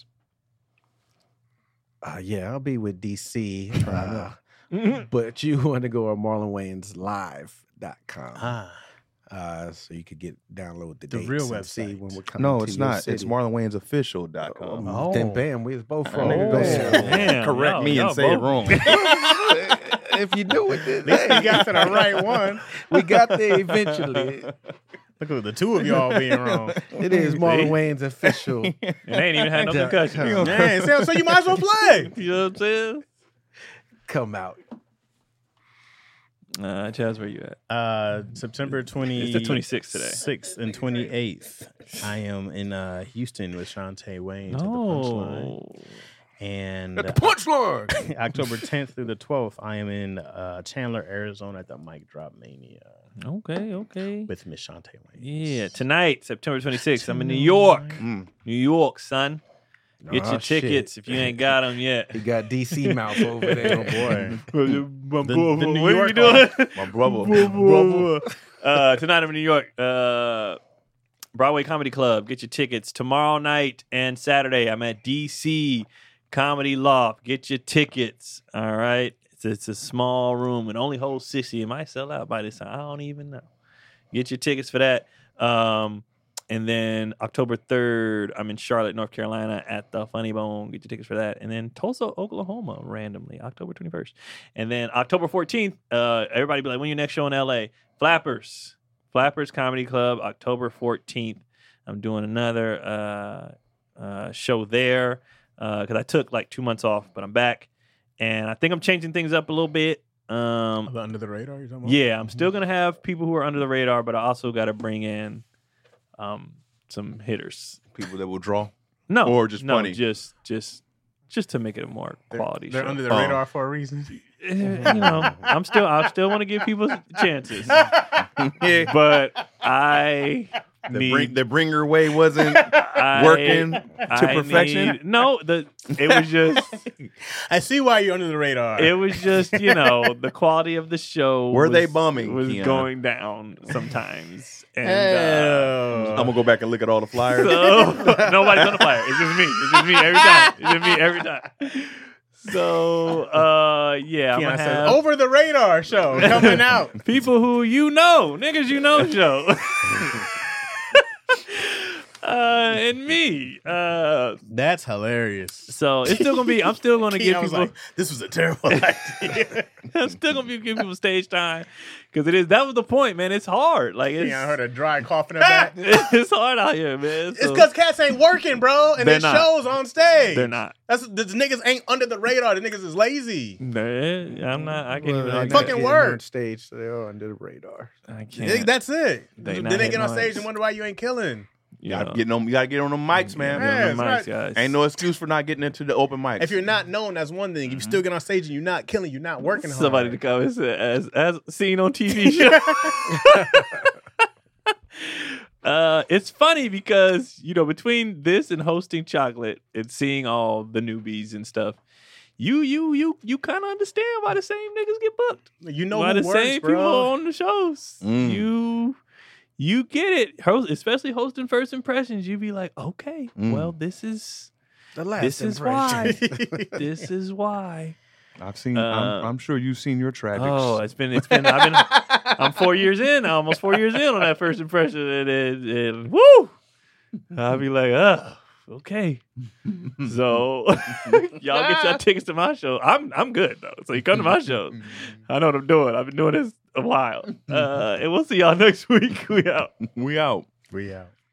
[SPEAKER 4] Uh, yeah, I'll be with D C. Uh, but you want to go to marlon wayans live dot com.
[SPEAKER 3] Ah.
[SPEAKER 4] Uh, so you could get download the,
[SPEAKER 3] The
[SPEAKER 4] dates
[SPEAKER 3] real
[SPEAKER 4] and see
[SPEAKER 3] website.
[SPEAKER 4] when we're coming.
[SPEAKER 1] No,
[SPEAKER 4] to
[SPEAKER 1] it's
[SPEAKER 4] your
[SPEAKER 1] not. It's
[SPEAKER 4] city.
[SPEAKER 1] marlon wayans official dot com.
[SPEAKER 4] Oh, then bam, we was both
[SPEAKER 1] Oh,
[SPEAKER 4] wrong.
[SPEAKER 2] damn.
[SPEAKER 1] Correct
[SPEAKER 2] Y'all-
[SPEAKER 1] me and
[SPEAKER 2] y'all
[SPEAKER 1] say it
[SPEAKER 2] both-
[SPEAKER 1] wrong.
[SPEAKER 4] If you do it, then
[SPEAKER 3] At least you got to the right one.
[SPEAKER 4] we got there eventually.
[SPEAKER 3] Look at the two of y'all being wrong.
[SPEAKER 4] It is Marlon Wayans official.
[SPEAKER 2] And they ain't even had no
[SPEAKER 4] Yeah.
[SPEAKER 2] concussion.
[SPEAKER 3] Man, so, so you might as well play.
[SPEAKER 2] You know what I'm saying?
[SPEAKER 4] Come out.
[SPEAKER 2] Uh, Chaz, where you at?
[SPEAKER 3] Uh, September twenty.
[SPEAKER 2] It's the twenty-sixth today.
[SPEAKER 3] Sixth and twenty eighth. I am in uh, Houston with Shantae Wayne at the Punchline,
[SPEAKER 2] Oh,
[SPEAKER 3] and
[SPEAKER 4] At the
[SPEAKER 3] uh,
[SPEAKER 4] punchline.
[SPEAKER 3] October tenth through the twelfth, I am in uh, Chandler, Arizona at the Mic Drop Mania
[SPEAKER 2] okay, okay.
[SPEAKER 3] with Miss Shantae Wayne.
[SPEAKER 2] Yeah, tonight, September twenty-sixth, I'm in New York.
[SPEAKER 1] Mm.
[SPEAKER 2] New York, son. Get
[SPEAKER 4] Oh,
[SPEAKER 2] your
[SPEAKER 4] shit.
[SPEAKER 2] tickets if you ain't got them yet.
[SPEAKER 4] He got D C mouth over there.
[SPEAKER 3] Oh boy.
[SPEAKER 2] My
[SPEAKER 3] The- the New
[SPEAKER 2] what are
[SPEAKER 3] York
[SPEAKER 2] you doing?
[SPEAKER 1] My brother.
[SPEAKER 2] uh, tonight I'm in New York. Uh, Broadway Comedy Club. Get your tickets tomorrow night and Saturday. I'm at D C Comedy Loft. Get your tickets. All right. It's, it's a small room. It only holds sixty. It might sell out by this time. I don't even know. Get your tickets for that. Um, and then October third, I'm in Charlotte, North Carolina at the Funny Bone. Get your tickets for that. And then Tulsa, Oklahoma, randomly, October twenty-first. And then October fourteenth, uh, everybody be like, when your next show in L A? Flappers. Flappers Comedy Club, October fourteenth. I'm doing another uh, uh, show there because uh, I took like two months off, but I'm back. And I think I'm changing things up a little bit. Um,
[SPEAKER 3] The under the radar, you're talking about?
[SPEAKER 2] yeah, I'm still gonna have people who are under the radar, but I also got to bring in um, some hitters.
[SPEAKER 1] People that will draw.
[SPEAKER 2] No,
[SPEAKER 1] Or just
[SPEAKER 2] no,
[SPEAKER 1] funny.
[SPEAKER 2] just just just to make it a more
[SPEAKER 3] They're,
[SPEAKER 2] quality
[SPEAKER 3] they're
[SPEAKER 2] show.
[SPEAKER 3] under the
[SPEAKER 1] Oh.
[SPEAKER 3] radar for a reason.
[SPEAKER 2] Eh, you know, I'm still I still want to give people chances,
[SPEAKER 1] Yeah.
[SPEAKER 2] but I
[SPEAKER 1] The,
[SPEAKER 2] need
[SPEAKER 1] bring, the bringer way wasn't
[SPEAKER 2] I-
[SPEAKER 1] working to
[SPEAKER 2] I
[SPEAKER 1] perfection.
[SPEAKER 2] need- no, the it was just
[SPEAKER 3] I see why you're under the radar.
[SPEAKER 2] it was just you know the quality of the show.
[SPEAKER 1] Were they
[SPEAKER 2] was-
[SPEAKER 1] bumming,
[SPEAKER 2] Was
[SPEAKER 1] Keanu?
[SPEAKER 2] going down sometimes, and uh,
[SPEAKER 3] Hell.
[SPEAKER 1] I'm gonna go back and look at all the flyers.
[SPEAKER 2] so nobody's on the flyer. It's just me. It's just me every time. It's just me every time. So uh, yeah, I'm
[SPEAKER 3] Keanu
[SPEAKER 2] gonna
[SPEAKER 3] says,
[SPEAKER 2] have
[SPEAKER 3] over the radar show coming out.
[SPEAKER 2] people who you know, niggas you know show. Uh, and me. Uh,
[SPEAKER 3] That's hilarious.
[SPEAKER 2] so it's still gonna be. I'm still gonna give
[SPEAKER 3] Keanu was
[SPEAKER 2] people.
[SPEAKER 3] like, this was a terrible idea.
[SPEAKER 2] I'm still gonna be giving people stage time because it is. That was the point, man. It's hard. Like it's,
[SPEAKER 3] Keanu heard a dry cough in the back.
[SPEAKER 2] it's hard out here, man.
[SPEAKER 3] It's
[SPEAKER 2] So
[SPEAKER 3] because cats ain't working, bro, and
[SPEAKER 2] They're
[SPEAKER 3] it
[SPEAKER 2] not.
[SPEAKER 3] shows on stage.
[SPEAKER 2] they're not.
[SPEAKER 3] That's the niggas ain't under the radar. The niggas is lazy.
[SPEAKER 2] They're- I'm not. I can't
[SPEAKER 4] Well,
[SPEAKER 2] even.
[SPEAKER 4] they
[SPEAKER 2] argue
[SPEAKER 3] fucking
[SPEAKER 2] that.
[SPEAKER 4] getting
[SPEAKER 3] work.
[SPEAKER 4] on stage, so they are under the radar.
[SPEAKER 2] I
[SPEAKER 3] Nigga,
[SPEAKER 2] can't.
[SPEAKER 3] That's it.
[SPEAKER 2] They
[SPEAKER 3] then
[SPEAKER 2] not
[SPEAKER 3] they
[SPEAKER 2] hit
[SPEAKER 3] get on
[SPEAKER 2] noise.
[SPEAKER 3] stage and wonder why you ain't killing.
[SPEAKER 2] You
[SPEAKER 1] You gotta
[SPEAKER 2] know.
[SPEAKER 1] get on. You gotta get on the mics, man.
[SPEAKER 2] Get on the
[SPEAKER 3] Yeah,
[SPEAKER 2] mics,
[SPEAKER 3] that's
[SPEAKER 2] guys.
[SPEAKER 1] Ain't no excuse for not getting into the open mics.
[SPEAKER 3] If you're not known, that's one thing. If you still get on stage and you're not killing, you're not working hard.
[SPEAKER 2] Somebody to come and say, as as seen on T V show. uh, it's funny because you know between this and hosting Chocolate and seeing all the newbies and stuff, you you you you kind of understand why the same niggas get booked.
[SPEAKER 3] You know
[SPEAKER 2] why
[SPEAKER 3] who
[SPEAKER 2] the
[SPEAKER 3] works,
[SPEAKER 2] same
[SPEAKER 3] bro.
[SPEAKER 2] people on the shows.
[SPEAKER 1] Mm.
[SPEAKER 2] You you get it, Host, especially hosting First Impressions. You be like, okay,
[SPEAKER 1] Mm.
[SPEAKER 2] well this is
[SPEAKER 4] The last
[SPEAKER 2] this is why this is why.
[SPEAKER 1] I've seen.
[SPEAKER 2] Uh,
[SPEAKER 1] I'm, I'm sure you've seen your tragics.
[SPEAKER 2] Oh, it's been it's been I've been I'm four years in, almost four years in on that First Impression, and, and, and woo, I'll be like, oh, okay. So y'all get your tickets to my show. I'm I'm good though. So you come to my show. I know what I'm doing. I've been doing this a while. Uh, and we'll see y'all next week. We out.
[SPEAKER 1] we out.
[SPEAKER 3] We out.